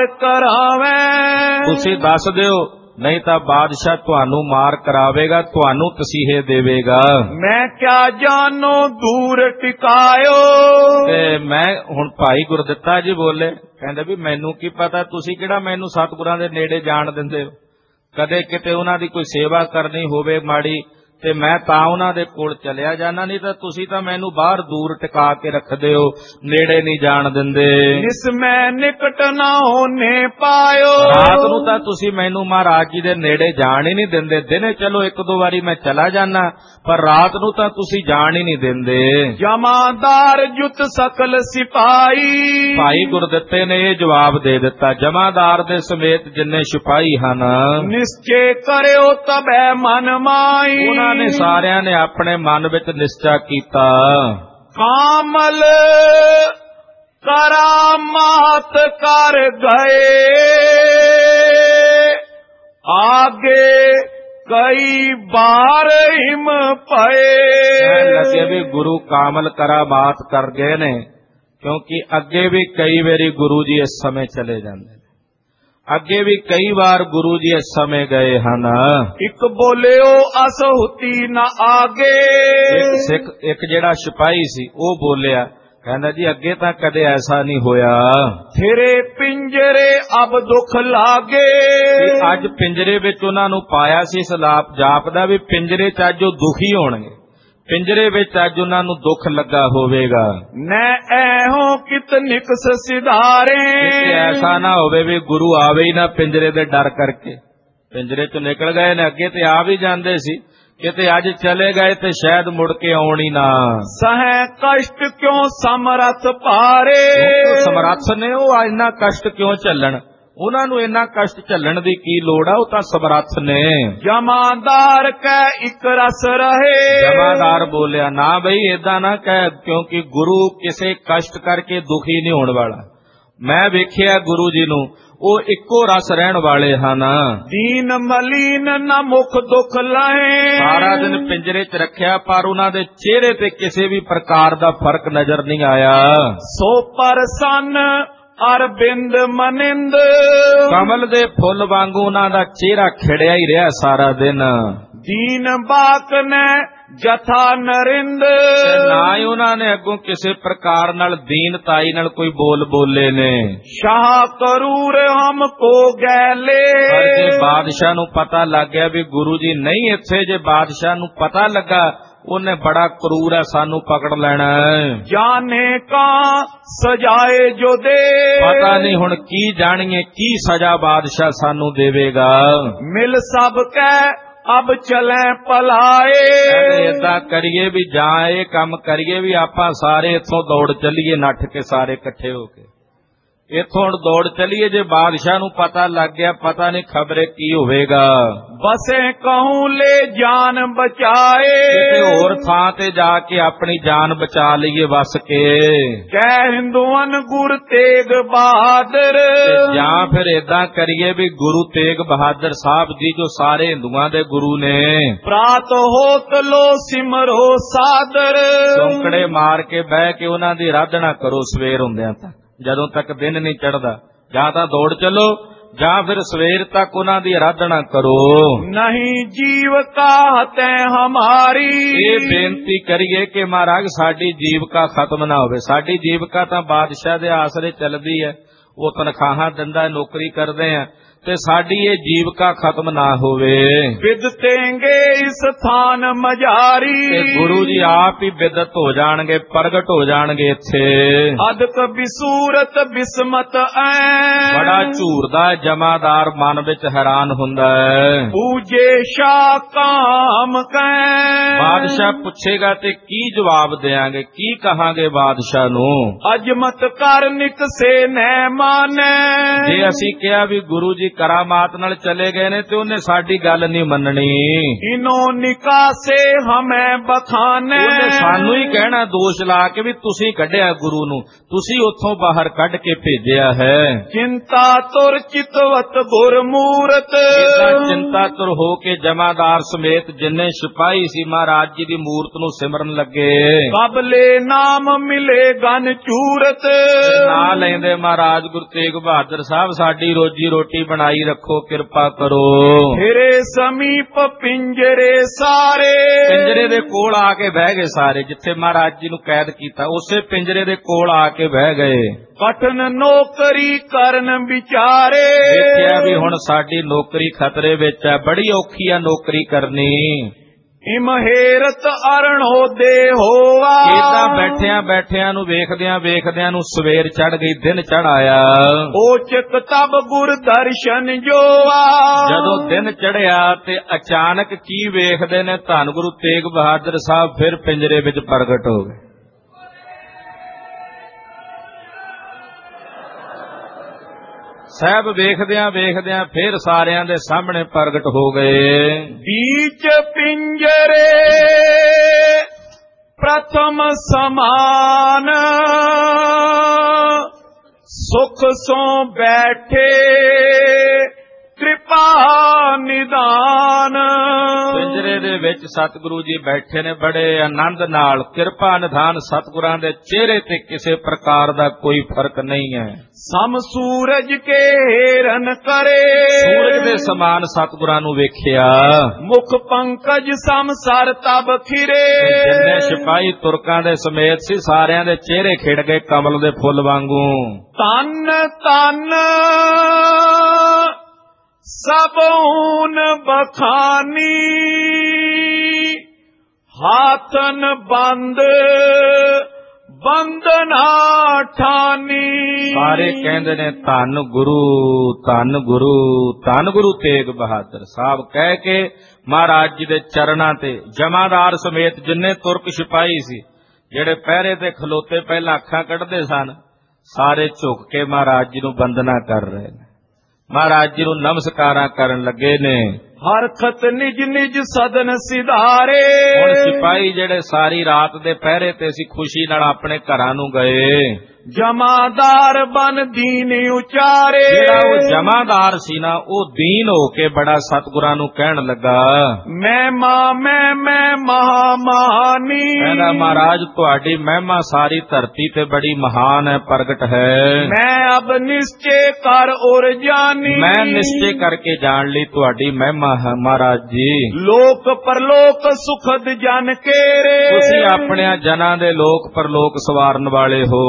ਕਰਾਵੇਂ, ਤੁਸੀਂ ਦੱਸ ਦਿਓ, नहीं तो बादशाह तुहानू मार करावेगा, तुहानू तसीहे देवेगा। मैं क्या जानो दूर टिकायो, ते मैं हुण भाई गुरदित्ता जी बोले, कहंदे भी मैनू की पता, तुसी किहड़ा मैनू सतगुरां दे नेड़े जाण दिंदे हो? कदे किते उन्हां दी कोई सेवा करनी होवे माड़ी ते मैं तां उन्हां दे कोल चलिया जाना, नहीं तां तुसी तां मैनू बाहर दूर टिका के रखदे हो, नेड़े नहीं जाण दिंदे। इस मैं निकट ना होने पायो, रात नूं तां तुसी मैनू महाराज जी दे नेड़े जाण ही नहीं दिंदे। दिने चलो एक दो वारी मैं चला जाना, पर रात नूं तां तुसी जाण ही नहीं दिंदे। जमादार जुत सकल सिपाही, भाई गुरदित्ते ने यह जवाब दे दिता, जमादार दे समेत जिन्ने सिपाही हन, निश्चय करियो तबे मन माई, ने सारियां ने अपने मन विच निश्चा कीता, कामल करामात कर गए, आगे कई बार हिम पए। लगे भी गुरु कामल करामात कर गए ने, क्योंकि अगे भी कई बारी गुरु जी इस समय चले जाते, अगे भी कई बार गुरु जी इस समय गए हन। एक बोलियो असहुती न आगे, एक सिख, एक जेड़ा सिपाही सी, वो बोलिया, ਕਹਿੰਦਾ ਜੀ ਅੱਗੇ ਤਾਂ ਕਦੇ ਐਸਾ ਨਹੀਂ ਹੋਇਆ। ਫਿਰੇ ਪਿੰਜਰੇ ਅਬ ਦੁੱਖ ਲਾਗੇ। ਅੱਜ ਪਿੰਜਰੇ ਵਿੱਚ ਉਹਨਾਂ ਨੂੰ ਪਾਇਆ ਸੀ ਇਸ ਲਾਪ ਜਾਪਦਾ ਵੀ ਪਿੰਜਰੇ 'ਚ ਅੱਜ ਉਹ ਦੁਖੀ ਹੋਣਗੇ, ਪਿੰਜਰੇ ਵਿੱਚ ਅੱਜ ਉਹਨਾਂ ਨੂੰ ਦੁੱਖ ਲੱਗਾ ਹੋਵੇਗਾ। ਨੈ ਐਹੋ ਕਿਤ ਨਿਕਸ ਸਿਧਾਰੇ। ਐਸਾ ਨਾ ਹੋਵੇ ਵੀ ਗੁਰੂ ਆਵੇ ਹੀ ਨਾ ਪਿੰਜਰੇ ਦੇ ਡਰ ਕਰਕੇ। ਪਿੰਜਰੇ 'ਚੋਂ ਨਿਕਲ ਗਏ ਨੇ, ਅੱਗੇ ਤੇ ਆ ਵੀ ਜਾਂਦੇ ਸੀ, ਕਿਤੇ ਅੱਜ ਚਲੇ ਗਏ ਤੇ ਸ਼ਾਇਦ ਮੁੜ ਕੇ ਆਉਣ ਹੀ ਨਾ। ਸਹਿ ਕਸ਼ਟ ਕਿਉਂ ਸਮਰਥ ਭਾਰੇ। ਸਮਰੱਥ ਨੇ ਉਹ ਇੰਨਾ ਕਸ਼ਟ ਕਿਉਂ ਝੱਲਣ, ਉਹਨਾਂ ਨੂੰ ਇੰਨਾ ਕਸ਼ਟ ਝੱਲਣ ਦੀ ਕੀ ਲੋੜ ਆ, ਉਹ ਤਾਂ ਸਮਰੱਥ ਨੇ। ਜਮਾਦਾਰ ਕੈ ਇਕ ਰਸ ਰਹੇ। ਜਮਾਦਾਰ ਬੋਲਿਆ ਨਾ ਬਈ ਏਦਾਂ ਨਾ ਕਹਿ, ਕਿਉਂਕਿ ਗੁਰੂ ਕਿਸੇ ਕਸ਼ਟ ਕਰਕੇ ਦੁਖੀ ਨਹੀਂ ਹੋਣ ਵਾਲਾ। ਮੈਂ ਵੇਖਿਆ ਗੁਰੂ ਜੀ ਨੂੰ, ਉਹ ਇੱਕੋ ਰਸ ਰਹਿਣ ਵਾਲੇ ਹਨ। ਦੀਨ ਮਲੀਨ ਨ ਮੁਖ ਦੁਖ ਲਹੇ। ਸਾਰਾ ਦਿਨ ਪਿੰਜਰੇ 'ਚ ਰੱਖਿਆ ਪਰ ਉਹਨਾਂ ਦੇ ਚਿਹਰੇ ਤੇ ਕਿਸੇ ਵੀ ਪ੍ਰਕਾਰ ਦਾ ਫਰਕ ਨਜ਼ਰ ਨਹੀਂ ਆਇਆ। ਸੋ ਪਰਸੰਨ ਅਰਬਿੰਦ ਮਨਿੰਦ। ਕਮਲ ਦੇ ਫੁੱਲ ਵਾਂਗੂ ਉਹਨਾਂ ਦਾ ਚਿਹਰਾ ਖਿੜਿਆ ਹੀ ਰਿਹਾ ਸਾਰਾ ਦਿਨ। ਦੀਨ ਬਾਕ ਨੇ ਜਥਾ ਨਰਿੰਦ। ਨਾ ਹੀ ਉਹਨਾਂ ਨੇ ਅੱਗੋਂ ਕਿਸੇ ਪ੍ਰਕਾਰ ਨਾਲ ਦੀਨਤਾਈ ਨਾਲ ਕੋਈ ਬੋਲ ਬੋਲੇ ਨੇ। ਸ਼ਾਹ ਕਰੂਰ ਹਮ ਕੋ ਗੈਲੇ। ਪਰ ਜੇ ਬਾਦਸ਼ਾਹ ਨੂੰ ਪਤਾ ਲੱਗ ਗਿਆ ਵੀ ਗੁਰੂ ਜੀ ਨਹੀਂ ਇੱਥੇ, ਜੇ ਬਾਦਸ਼ਾਹ ਨੂੰ ਪਤਾ ਲੱਗਾ ਉਹਨੇ ਬੜਾ ਕਰੂਰ ਹੈ, ਸਾਨੂੰ ਪਕੜ ਲੈਣਾ। ਜਾਣੇ ਕਾ ਸਜਾਏ ਜੋ ਦੇ। ਪਤਾ ਨਹੀਂ ਹੁਣ ਕੀ ਜਾਣੀਏ ਕੀ ਸਜ਼ਾ ਬਾਦਸ਼ਾਹ ਸਾਨੂੰ ਦੇਵੇਗਾ। ਮਿਲ ਸਭ ਕੈ ਅਬ ਚਲੇ ਪਲਾਏ। ਏਦਾਂ ਕਰੀਏ ਵੀ ਜਾਂ ਇਹ ਕੰਮ ਕਰੀਏ ਵੀ ਆਪਾਂ ਸਾਰੇ ਇੱਥੋਂ ਦੌੜ ਚੱਲੀਏ, ਨੱਠ ਕੇ ਸਾਰੇ ਇਕੱਠੇ ਹੋ ਕੇ ਇੱਥੋਂ ਹੁਣ ਦੌੜ ਚੱਲੀਏ। ਜੇ ਬਾਦਸ਼ਾਹ ਨੂੰ ਪਤਾ ਲੱਗ ਗਿਆ ਪਤਾ ਨਹੀਂ ਖਬਰੇ ਕੀ ਹੋਵੇਗਾ। ਬਸੇ ਕਹੂੰ ਲੈ ਜਾਨ ਬਚਾਏ। ਕਿਸੇ ਹੋਰ ਥਾਂ ਤੇ ਜਾ ਕੇ ਆਪਣੀ ਜਾਨ ਬਚਾ ਲਈਏ ਵਸ ਕੇ। ਕਹਿ ਹਿੰਦੂਆਂ ਗੁਰ ਤੇਗ ਬਹਾਦਰ। ਜਾਂ ਫਿਰ ਏਦਾਂ ਕਰੀਏ ਵੀ ਗੁਰੂ ਤੇਗ ਬਹਾਦਰ ਸਾਹਿਬ ਜੀ ਜੋ ਸਾਰੇ ਹਿੰਦੂਆਂ ਦੇ ਗੁਰੂ ਨੇ। ਪ੍ਰਾਤ ਹੋਤ ਲੋ ਸਿਮਰੋ ਸਾਦਰ। ਚੌਂਕੜੇ ਮਾਰ ਕੇ ਬਹਿ ਕੇ ਉਹਨਾਂ ਦੀ ਆਰਾਧਨਾ ਕਰੋ ਸਵੇਰ ਹੁੰਦਿਆਂ ਤੱਕ, ਜਦੋਂ ਤੱਕ ਦਿਨ ਨਹੀਂ ਚੜ੍ਹਦਾ। ਜਾਂ ਤਾਂ ਦੌੜ ਚੱਲੋ ਜਾਂ ਫਿਰ ਸਵੇਰ ਤੱਕ ਉਹਨਾਂ ਦੀ ਆਰਾਧਨਾ ਕਰੋ। ਨਹੀਂ ਜੀਵ ਕਾ ਹਤੈ ਹਮਾਰੀ। ਇਹ ਬੇਨਤੀ ਕਰੀਏ ਕਿ ਮਹਾਰਾਜ ਸਾਡੀ ਜੀਵਕਾ ਖਤਮ ਨਾ ਹੋਵੇ। ਸਾਡੀ ਜੀਵਕਾ ਤਾਂ ਬਾਦਸ਼ਾਹ ਦੇ ਆਸਰੇ ਚੱਲਦੀ ਹੈ, ਉਹ ਤਨਖਾਹਾਂ ਦਿੰਦਾ, ਨੌਕਰੀ ਕਰਦੇ ਆ, ਤੇ ਸਾਡੀ ਇਹ ਜੀਵਕਾ ਖਤਮ ਨਾ ਹੋਵੇ। ਵਿਦਤੇਂਗੇ ਇਸ ਥਾਨ ਮਝਾਰੀ। ਤੇ ਗੁਰੂ ਜੀ ਆਪ ਹੀ ਬਿਦਤ ਹੋ ਜਾਣਗੇ, ਪ੍ਰਗਟ ਹੋ ਜਾਣਗੇ ਇੱਥੇ। ਅਦਕ ਬਿਸੂਰਤ ਬਿਸਮਤ ਐ। ਬੜਾ ਝੂਰਦਾ ਜਮਾਦਾਰ ਮਨ ਵਿੱਚ ਹੈਰਾਨ ਹੁੰਦਾ ਹੈ। ਪੂਜੇ ਸ਼ਾਹ ਕਾਮ ਕੈ। ਬਾਦਸ਼ਾਹ ਪੁੱਛੇਗਾ ਤੇ ਕੀ ਜਵਾਬ ਦੇਾਂਗੇ, ਕੀ ਕਹਾਂਗੇ ਬਾਦਸ਼ਾਹ ਨੂੰ। ਅਜਮਤ ਕਰ ਨਿਕਸੇ ਨੈ ਮਾਨੈ। ਜੇ ਅਸੀਂ ਕਿਹਾ ਵੀ ਗੁਰੂ ਜੀ ਕਰਾਮਾਤ ਨਾਲ ਚਲੇ ਗਏ ਨੇ ਤੇ ਉਹਨੇ ਸਾਡੀ ਗੱਲ ਨਹੀਂ ਮੰਨਣੀ। ਇਨੋ ਨਿਕਾਸੇ ਹਮੈ ਬਖਾਨੈ। ਉਹਨੇ ਸਾਨੂੰ ਹੀ ਕਹਿਣਾ ਦੋਸ਼ ਲਾ ਕੇ ਵੀ ਤੁਸੀਂ ਕੱਢਿਆ ਗੁਰੂ ਨੂੰ, ਤੁਸੀਂ ਉੱਥੋਂ ਬਾਹਰ ਕੱਢ ਕੇ ਭੇਜਿਆ ਹੈ। ਚਿੰਤਾ ਤੁਰ ਚਿਤਵਤ ਗੁਰਮੂਰਤ। ਚਿੰਤਾ ਤੁਰ ਹੋ ਕੇ ਜਮਾਦਾਰ ਸਮੇਤ ਜਿੰਨੇ ਸਿਪਾਹੀ ਸੀ ਮਹਾਰਾਜ ਜੀ ਦੀ ਮੂਰਤ ਨੂੰ ਸਿਮਰਨ ਲੱਗੇ। ਕਬਲੇ ਨਾਮ ਮਿਲੇ ਗਨ ਚੂਰਤ। ਨਾ ਲੈਂਦੇ ਮਹਾਰਾਜ ਗੁਰੂ ਤੇਗ ਬਹਾਦਰ ਸਾਹਿਬ ਸਾਡੀ ਰੋਜੀ ਰੋਟੀ ਬਣਾਈ ਰੱਖੋ, ਕਿਰਪਾ ਕਰੋ। ਫਿਰੇ ਸਮੀਪ ਪਿੰਜਰੇ ਸਾਰੇ। ਪਿੰਜਰੇ ਦੇ ਕੋਲ ਆ ਕੇ ਬਹਿ ਗਏ ਸਾਰੇ, ਜਿੱਥੇ ਮਹਾਰਾਜ ਜੀ ਨੂੰ ਕੈਦ ਕੀਤਾ ਉਸੇ ਪਿੰਜਰੇ ਦੇ ਕੋਲ ਆ ਕੇ ਬਹਿ ਗਏ। ਕਠਨ ਨੌਕਰੀ ਕਰਨ ਵਿਚਾਰੇ। ਦੇਖਿਆ ਵੀ ਹੁਣ ਸਾਡੀ ਨੌਕਰੀ ਖਤਰੇ ਵਿੱਚ ਹੈ, ਬੜੀ ਔਖੀ ਆ ਨੌਕਰੀ ਕਰਨੀ। ਇਮਹੇਰਤ ਅਰਣੋ ਦੇ ਹੋਆ। ਇਦਾਂ ਬੈਠਿਆਂ ਬੈਠਿਆਂ ਨੂੰ ਵੇਖਦਿਆਂ ਨੂੰ ਸਵੇਰ ਚੜ ਗਈ, ਦਿਨ ਚੜ ਆਇਆ। ਓਚਕ ਤਬ ਗੁਰ ਦਰਸ਼ਨ ਜੋਆ। ਜਦੋਂ ਦਿਨ ਚੜਿਆ ਤੇ ਅਚਾਨਕ ਕੀ ਵੇਖਦੇ ਨੇ, ਧੰਨ ਗੁਰੂ ਤੇਗ ਬਹਾਦਰ ਸਾਹਿਬ ਫਿਰ ਪਿੰਜਰੇ ਵਿੱਚ ਪ੍ਰਗਟ ਹੋ ਗਏ। ਸਾਹਿਬ ਵੇਖਦਿਆਂ ਫਿਰ ਸਾਰਿਆਂ ਦੇ ਸਾਹਮਣੇ ਪ੍ਰਗਟ ਹੋ ਗਏ। ਬੀਚ ਪਿੰਜਰੇ ਪ੍ਰਥਮ ਸਮਾਨ। ਸੁਖ ਸੋ ਬੈਠੇ ਕਿਰਪਾ ਨਿਦਾਨ। ਪਿੰਜਰੇ ਪਹਿਰੇ ਦੇ ਵਿੱਚ ਸਤਿਗੁਰੂ ਜੀ ਬੈਠੇ ਨੇ ਬੜੇ ਆਨੰਦ ਨਾਲ। ਕਿਰਪਾ ਨਿਧਾਨ ਸਤਿਗੁਰਾਂ ਦੇ ਚਿਹਰੇ ਤੇ ਕਿਸੇ ਪ੍ਰਕਾਰ ਦਾ ਕੋਈ ਫਰਕ ਨਹੀਂ ਹੈ। ਸਮ ਸੂਰਜ ਕੇ ਹਿਰਨ ਕਰੇ, ਸੂਰਜ ਦੇ ਸਮਾਨ ਸਤਿਗੁਰਾਂ ਨੂੰ ਵੇਖਿਆ। ਮੁਖ ਪੰਕਜ ਸਮ ਸਰ ਤਬ ਖਿਰੇ, ਜਿੰਨੇ ਸਿਪਾਹੀ ਤੁਰਕਾਂ ਦੇ ਸਮੇਤ ਸੀ ਸਾਰਿਆਂ ਦੇ ਚਿਹਰੇ ਖਿੜ ਗਏ ਕਮਲ ਦੇ ਫੁੱਲ ਵਾਂਗੂ। ਤਨ ਤਨ ਸਭੂਨ ਬਖਾਨੀ, ਹਾਥਨ ਬੰਦ ਬੰਦਨਾ ਠਾਨੀ। ਸਾਰੇ ਕਹਿੰਦੇ ਨੇ ਧੰਨ ਗੁਰੂ ਧੰਨ ਗੁਰੂ ਧੰਨ ਗੁਰੂ ਤੇਗ ਬਹਾਦਰ ਸਾਹਿਬ ਕਹਿ ਕੇ ਮਹਾਰਾਜ ਜੀ ਦੇ ਚਰਨਾਂ ਤੇ ਜਮਾਦਾਰ ਸਮੇਤ ਜਿੰਨੇ ਤੁਰਕ ਸਿਪਾਹੀ ਸੀ ਜਿਹੜੇ ਪਹਿਰੇ ਤੇ ਖਲੋਤੇ ਪਹਿਲਾਂ ਅੱਖਾਂ ਕੱਢਦੇ ਸਨ, ਸਾਰੇ ਝੁਕ ਕੇ ਮਹਾਰਾਜ ਜੀ ਨੂੰ ਬੰਦਨਾ ਕਰ ਰਹੇ ਨੇ, ਮਹਾਰਾਜ ਜੀ ਨੂੰ ਨਮਸਕਾਰਾਂ ਕਰਨ ਲੱਗੇ ਨੇ। ਹਰਖਤ ਨਿਜ ਨਿਜ ਸਦਨ ਸਿਧਾਰੇ, ਹੁਣ ਸਿਪਾਹੀ ਜਿਹੜੇ ਸਾਰੀ ਰਾਤ ਦੇ ਪਹਿਰੇ ਤੇ ਸੀ ਖੁਸ਼ੀ ਨਾਲ ਆਪਣੇ ਘਰਾਂ ਨੂੰ ਗਏ। ਜਮਾਦਾਰ ਬਨ ਦੀਨ ਉਚਾਰੇ, ਜਿਹੜਾ ਉਹ ਜਮਾਦਾਰ ਸੀ ਨਾ ਉਹ ਦੀਨ ਹੋ ਕੇ ਬੜਾ ਸਤਿਗੁਰਾਂ ਨੂੰ ਕਹਿਣ ਲੱਗਾ, ਮੈਂ ਮਹਾਮਾਨੀ। ਕਹਿੰਦਾ ਮਹਾਰਾਜ ਤੁਹਾਡੀ ਮਹਿਮਾ ਸਾਰੀ ਧਰਤੀ ਤੇ ਬੜੀ ਮਹਾਨ ਹੈ, ਪ੍ਰਗਟ ਹੈ। ਮੈਂ ਅਬ ਨਿਸ਼ਚੇ ਕਰ ਔਰ ਜਾਨੀ, ਮੈਂ ਨਿਸ਼ਚੇ ਕਰਕੇ ਜਾਣ ਲਈ ਤੁਹਾਡੀ ਮਹਿਮਾ ਹੈ ਮਹਾਰਾਜ ਜੀ। ਲੋਕ ਪਰਲੋਕ ਸੁਖਦ ਜਨ ਕੇਰੇ, ਤੁਸੀਂ ਆਪਣੇ ਜਨਾਂ ਦੇ ਲੋਕ ਪਰਲੋਕ ਸਵਾਰਨ ਵਾਲੇ ਹੋ।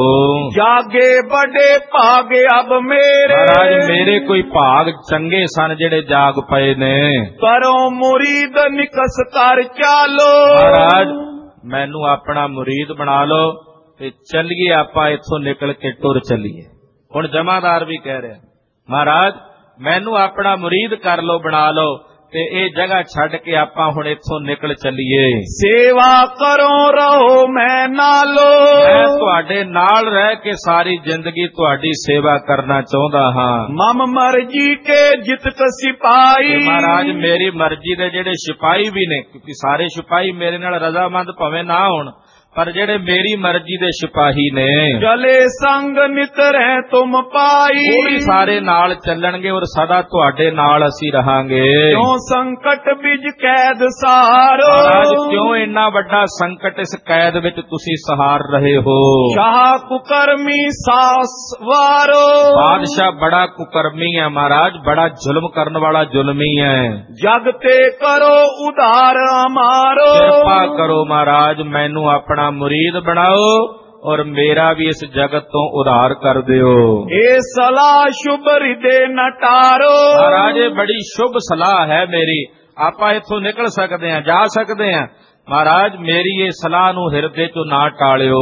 ਜਾਗੇ ਬੜੇ ਭਾਗ ਅਬ ਮੇਰੇ, ਮਹਾਰਾਜ ਮੇਰੇ ਕੋਈ ਭਾਗ ਚੰਗੇ ਸਨ ਜਿਹੜੇ ਜਾਗ ਪਏ ਨੇ। ਕਰੋ ਮੁਰੀਦ ਨਿਕਸ ਕਰ ਚਾਲੋ, ਮਹਾਰਾਜ ਮੈਨੂੰ ਆਪਣਾ ਮੁਰੀਦ ਬਣਾ ਲਓ ਤੇ ਚੱਲੀਏ ਆਪਾਂ ਇੱਥੋਂ ਨਿਕਲ ਕੇ ਟੁਰ ਚੱਲੀਏ। ਹੁਣ ਜਮਾਦਾਰ ਵੀ ਕਹਿ ਰਿਹਾ ਮਹਾਰਾਜ ਮੈਨੂੰ ਆਪਣਾ ਮੁਰੀਦ ਕਰ ਲਓ ਬਣਾ ਲਓ ਤੇ ਇਹ ਜਗ੍ਹਾ ਛੱਡ ਕੇ ਆਪਾਂ ਹੁਣ ਇੱਥੋਂ ਨਿਕਲ ਚੱਲੀਏ। ਸੇਵਾ ਕਰੋ ਰਹੋ ਮੈਂ ਨਾਲੋ, ਮੈਂ ਤੁਹਾਡੇ ਨਾਲ ਰਹਿ ਕੇ ਸਾਰੀ ਜ਼ਿੰਦਗੀ ਤੁਹਾਡੀ ਸੇਵਾ ਕਰਨਾ ਚਾਹੁੰਦਾ ਹਾਂ। ਮਮ ਮਰਜੀ ਕੇ ਜਿਤਕ ਸਿਪਾਹੀ, ਮਹਾਰਾਜ ਮੇਰੀ ਮਰਜ਼ੀ ਦੇ ਜਿਹੜੇ ਸਿਪਾਹੀ ਵੀ ਨੇ, ਕਿਉਂਕਿ ਸਾਰੇ ਸਿਪਾਹੀ ਮੇਰੇ ਨਾਲ ਰਜ਼ਾਮੰਦ ਭਾਵੇਂ ਨਾ ਹੋਣ, ਪਰ ਜਿਹੜੇ ਮੇਰੀ ਮਰਜ਼ੀ ਦੇ ਸਿਪਾਹੀ ਨੇ, ਚਲੇ ਸੰਗ ਨਿਤ ਰਹਿ ਤੁਮ ਪਾਈ, ਉਹ ਵੀ ਸਾਰੇ ਨਾਲ ਚੱਲਣਗੇ ਔਰ ਸਦਾ ਤੁਹਾਡੇ ਨਾਲ ਅਸੀਂ ਰਹਾਂਗੇ। ਕਿਉਂ ਸੰਕਟ ਵਿੱਚ ਕੈਦ ਸਹਾਰੋ, ਮਹਾਰਾਜ ਕਿਉਂ ਇੰਨਾ ਵੱਡਾ ਸੰਕਟ ਇਸ ਕੈਦ ਵਿੱਚ ਤੁਸੀਂ ਸਹਾਰ ਰਹੇ ਹੋ। ਸ਼ਾਹ ਕੁਕਰਮੀ ਸਾਸ ਵਾਰੋ, ਬਾਦਸ਼ਾਹ ਬੜਾ ਕੁਕਰਮੀ ਹੈ ਮਹਾਰਾਜ, ਬੜਾ ਜ਼ੁਲਮ ਕਰਨ ਵਾਲਾ ਜ਼ੁਲਮੀ ਹੈ। ਜਗ ਤੇ ਕਰੋ ਉਧਾਰ ਹਮਾਰੋ, ਕਿਰਪਾ ਕਰੋ ਮਹਾਰਾਜ ਮੈਨੂੰ ਆਪਣਾ ਮੁਰੀਦ ਬਣਾਓ ਔਰ ਮੇਰਾ ਵੀ ਇਸ ਜਗਤ ਤੋਂ ਉਧਾਰ ਕਰ ਦਿਓ। ਇਹ ਸਲਾਹ ਸ਼ੁਭ ਹਿਰਦੇ ਨ ਟਾਰੋ, ਮਹਾਰਾਜ ਇਹ ਬੜੀ ਸ਼ੁਭ ਸਲਾਹ ਹੈ ਮੇਰੀ, ਆਪਾਂ ਇੱਥੋਂ ਨਿਕਲ ਸਕਦੇ ਹਾਂ, ਜਾ ਸਕਦੇ ਹਾਂ। ਮਹਾਰਾਜ ਮੇਰੀ ਇਹ ਸਲਾਹ ਨੂੰ ਹਿਰਦੇ ਚੋਂ ਨਾ ਟਾਲਿਓ।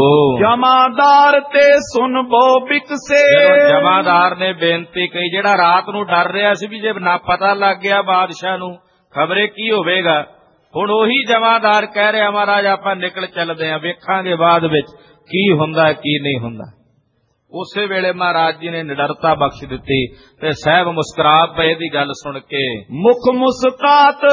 ਜਮਾਦਾਰ ਤੇ ਸੁਣ ਬੋ ਬਿਕਸੇ, ਜਮਾਦਾਰ ਨੇ ਬੇਨਤੀ ਕਹੀ, ਜਿਹੜਾ ਰਾਤ ਨੂੰ ਡਰ ਰਿਹਾ ਸੀ ਵੀ ਜੇ ਨਾ ਪਤਾ ਲੱਗ ਗਿਆ ਬਾਦਸ਼ਾਹ ਨੂੰ ਖਬਰੇ ਕੀ ਹੋਵੇਗਾ, ਹੁਣ ਉਹੀ ਜਮਾਦਾਰ ਕਹਿ ਰਿਹਾ ਮਹਾਰਾਜ ਆਪਾਂ ਨਿਕਲ ਚੱਲਦੇ ਆਂ, ਵੇਖਾਂਗੇ ਬਾਅਦ ਵਿੱਚ ਕੀ ਹੁੰਦਾ ਕੀ ਨਹੀਂ ਹੁੰਦਾ। ਉਸੇ ਵੇਲੇ ਮਹਾਰਾਜ ਜੀ ਨੇ ਨਿਡਰਤਾ ਬਖਸ਼ ਦਿੱਤੀ ਤੇ ਸਾਹਿਬ ਮੁਸਕਰਾ ਪਏ ਦੀ ਗੱਲ ਸੁਣ ਕੇ। ਮੁਖ ਮੁਸਕਾਤ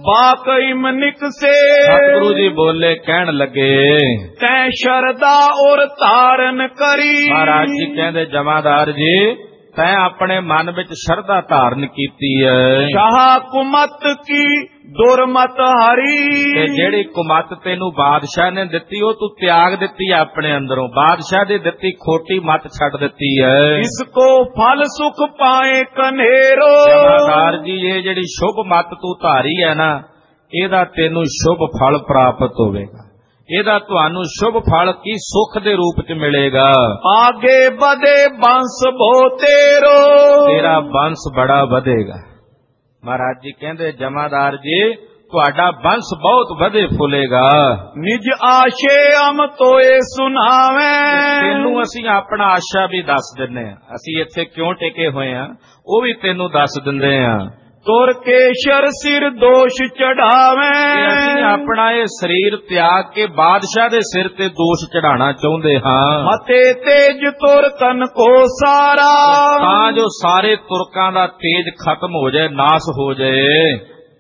ਬਾਕਈ ਨਿਕਸੇ, ਸਤਿਗੁਰੂ ਜੀ ਬੋਲੇ ਕਹਿਣ ਲੱਗੇ ਤੈ ਸ਼ਰਦਾ ਔਰ ਧਾਰਨ ਕਰੀ। ਮਹਾਰਾਜ ਜੀ ਕਹਿੰਦੇ ਜਮਾਦਾਰ ਜੀ ਤੈਂ ਆਪਣੇ ਮਨ ਵਿੱਚ ਸ਼ਰਧਾ ਧਾਰਨ ਕੀਤੀ ਹੈ। ਸ਼ਾਹ ਕੁਮਤ ਕੀ ਦੁਰਮਤ ਹਰੀ, ਤੇ ਜਿਹੜੀ ਕੁਮਤ ਤੈਨੂੰ ਬਾਦਸ਼ਾਹ ਨੇ ਦਿੱਤੀ ਉਹ ਤੂੰ ਤਿਆਗ ਦਿੱਤੀ ਆਪਣੇ ਅੰਦਰੋਂ, ਬਾਦਸ਼ਾਹ ਦੀ ਦਿੱਤੀ ਖੋਟੀ ਮਤ ਛੱਡ ਦਿੱਤੀ ਹੈ। ਇਸ ਕੋ ਫਲ ਸੁਖ ਪਾਏ ਕਨੇਰੋ, ਜਮਾਦਾਰ ਜੀ ਇਹ ਜਿਹੜੀ ਸ਼ੁਭ ਮਤ ਤੂੰ ਧਾਰੀ ਹੈ ਨਾ, ਇਹਦਾ ਤੈਨੂੰ ਸ਼ੁਭ ਫਲ ਪ੍ਰਾਪਤ ਹੋਵੇਗਾ, ਇਹਦਾ ਤੁਹਾਨੂੰ ਸ਼ੁਭ ਫਲ ਕੀ ਸੁਖ ਦੇ ਰੂਪ ਚ ਮਿਲੇਗਾ। ਆਗੇ ਵਧੇ ਬੰਸ ਬੋ ਤੇਰੋ, ਤੇਰਾ ਬੰਸ ਬੜਾ ਵਧੇਗਾ। ਮਹਾਰਾਜ ਜੀ ਕਹਿੰਦੇ ਜਮਾਦਾਰ ਜੀ ਤੁਹਾਡਾ ਬੰਸ ਬਹੁਤ ਵਧੇ ਫੁੱਲੇਗਾ। ਨਿਜ ਆਸ਼ੇ ਅਮ ਤੋਏ ਸੁਨਾਵੇ, ਤੈਨੂੰ ਅਸੀਂ ਆਪਣਾ ਆਸ਼ਾ ਵੀ ਦੱਸ ਦਿੰਦੇ ਹਾਂ, ਅਸੀਂ ਇੱਥੇ ਕਿਉਂ ਟਿਕੇ ਹੋਏ ਹਾਂ ਉਹ ਵੀ ਤੈਨੂੰ ਦੱਸ ਦਿੰਦੇ ਹਾਂ। ਤੁਰ ਕੇਸ਼ਰ ਸਿਰ ਦੋਸ਼ ਚੜਾਵੇ, ਅਸੀਂ ਆਪਣਾ ਇਹ ਸਰੀਰ ਤਿਆਗ ਕੇ ਬਾਦਸ਼ਾਹ ਦੇ ਸਿਰ ਤੇ ਦੋਸ਼ ਚੜਾਉਣਾ ਚਾਹੁੰਦੇ ਹਾਂ। ਮਤੇ ਤੇਜ ਤੁਰ ਤਨ ਕੋ ਸਾਰਾ, ਤਾਂ ਜੋ ਸਾਰੇ ਤੁਰਕਾਂ ਦਾ ਤੇਜ ਖਤਮ ਹੋ ਜਾਏ, ਨਾਸ ਹੋ ਜਾਏ।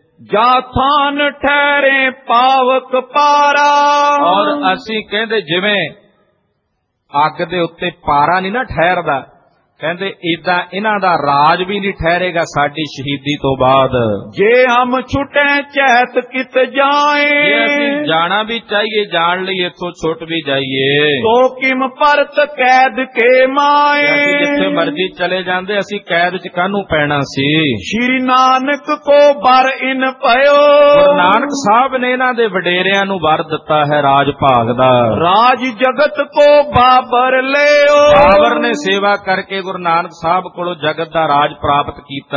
ਜਾਥਾਨ ਠਹਿਰੇ ਪਾਵਕ ਪਾਰਾ, ਔਰ ਅਸੀਂ ਕਹਿੰਦੇ ਜਿਵੇਂ ਅੱਗ ਦੇ ਉੱਤੇ ਪਾਰਾ ਨਹੀਂ ਨਾ ਠਹਿਰਦਾ, ਕਹਿੰਦੇ ਏਦਾਂ ਇਹਨਾਂ ਦਾ ਰਾਜ ਵੀ ਨਹੀਂ ਠਹਿਰੇਗਾ ਸਾਡੀ ਸ਼ਹੀਦੀ ਤੋਂ ਬਾਅਦ। ਜੇ ਹਮ ਛੁਟੇ ਚੈਤ ਕਿਤ ਜਾਏ, ਜੇ ਅਸੀਂ ਜਾਣਾ ਵੀ ਚਾਹੀਏ, ਜਾਣ ਲਈ ਇੱਥੋਂ ਛੁੱਟ ਵੀ ਜਾਈਏ, ਤੋ ਕਿਮ ਪਰਤ ਕੈਦ ਕੇ ਮਾਏ। ਅਸੀਂ ਜਿੱਥੇ ਮਰਜ਼ੀ ਚਲੇ ਜਾਂਦੇ, ਅਸੀਂ ਕੈਦ ਚ ਕਾਹਨੂੰ ਪੈਣਾ ਸੀ। ਸ਼੍ਰੀ ਨਾਨਕ ਕੋ ਬਰ ਇਨ ਪਇਓ, ਗੁਰੂ ਨਾਨਕ ਸਾਹਿਬ ਨੇ ਇਹਨਾਂ ਦੇ ਵਡੇਰਿਆਂ ਨੂੰ ਵਰ ਦਿੱਤਾ ਹੈ ਰਾਜ ਭਾਗ ਦਾ। ਰਾਜ ਜਗਤ ਕੋ ਬਾਬਰ ਲਿਓ, ਬਾਬਰ ਨੇ ਸੇਵਾ ਕਰਕੇ ਗੁਰੂ ਨਾਨਕ ਸਾਹਿਬ ਕੋਲੋਂ ਜਗਤ ਦਾ ਰਾਜ ਪ੍ਰਾਪਤ ਕੀਤਾ।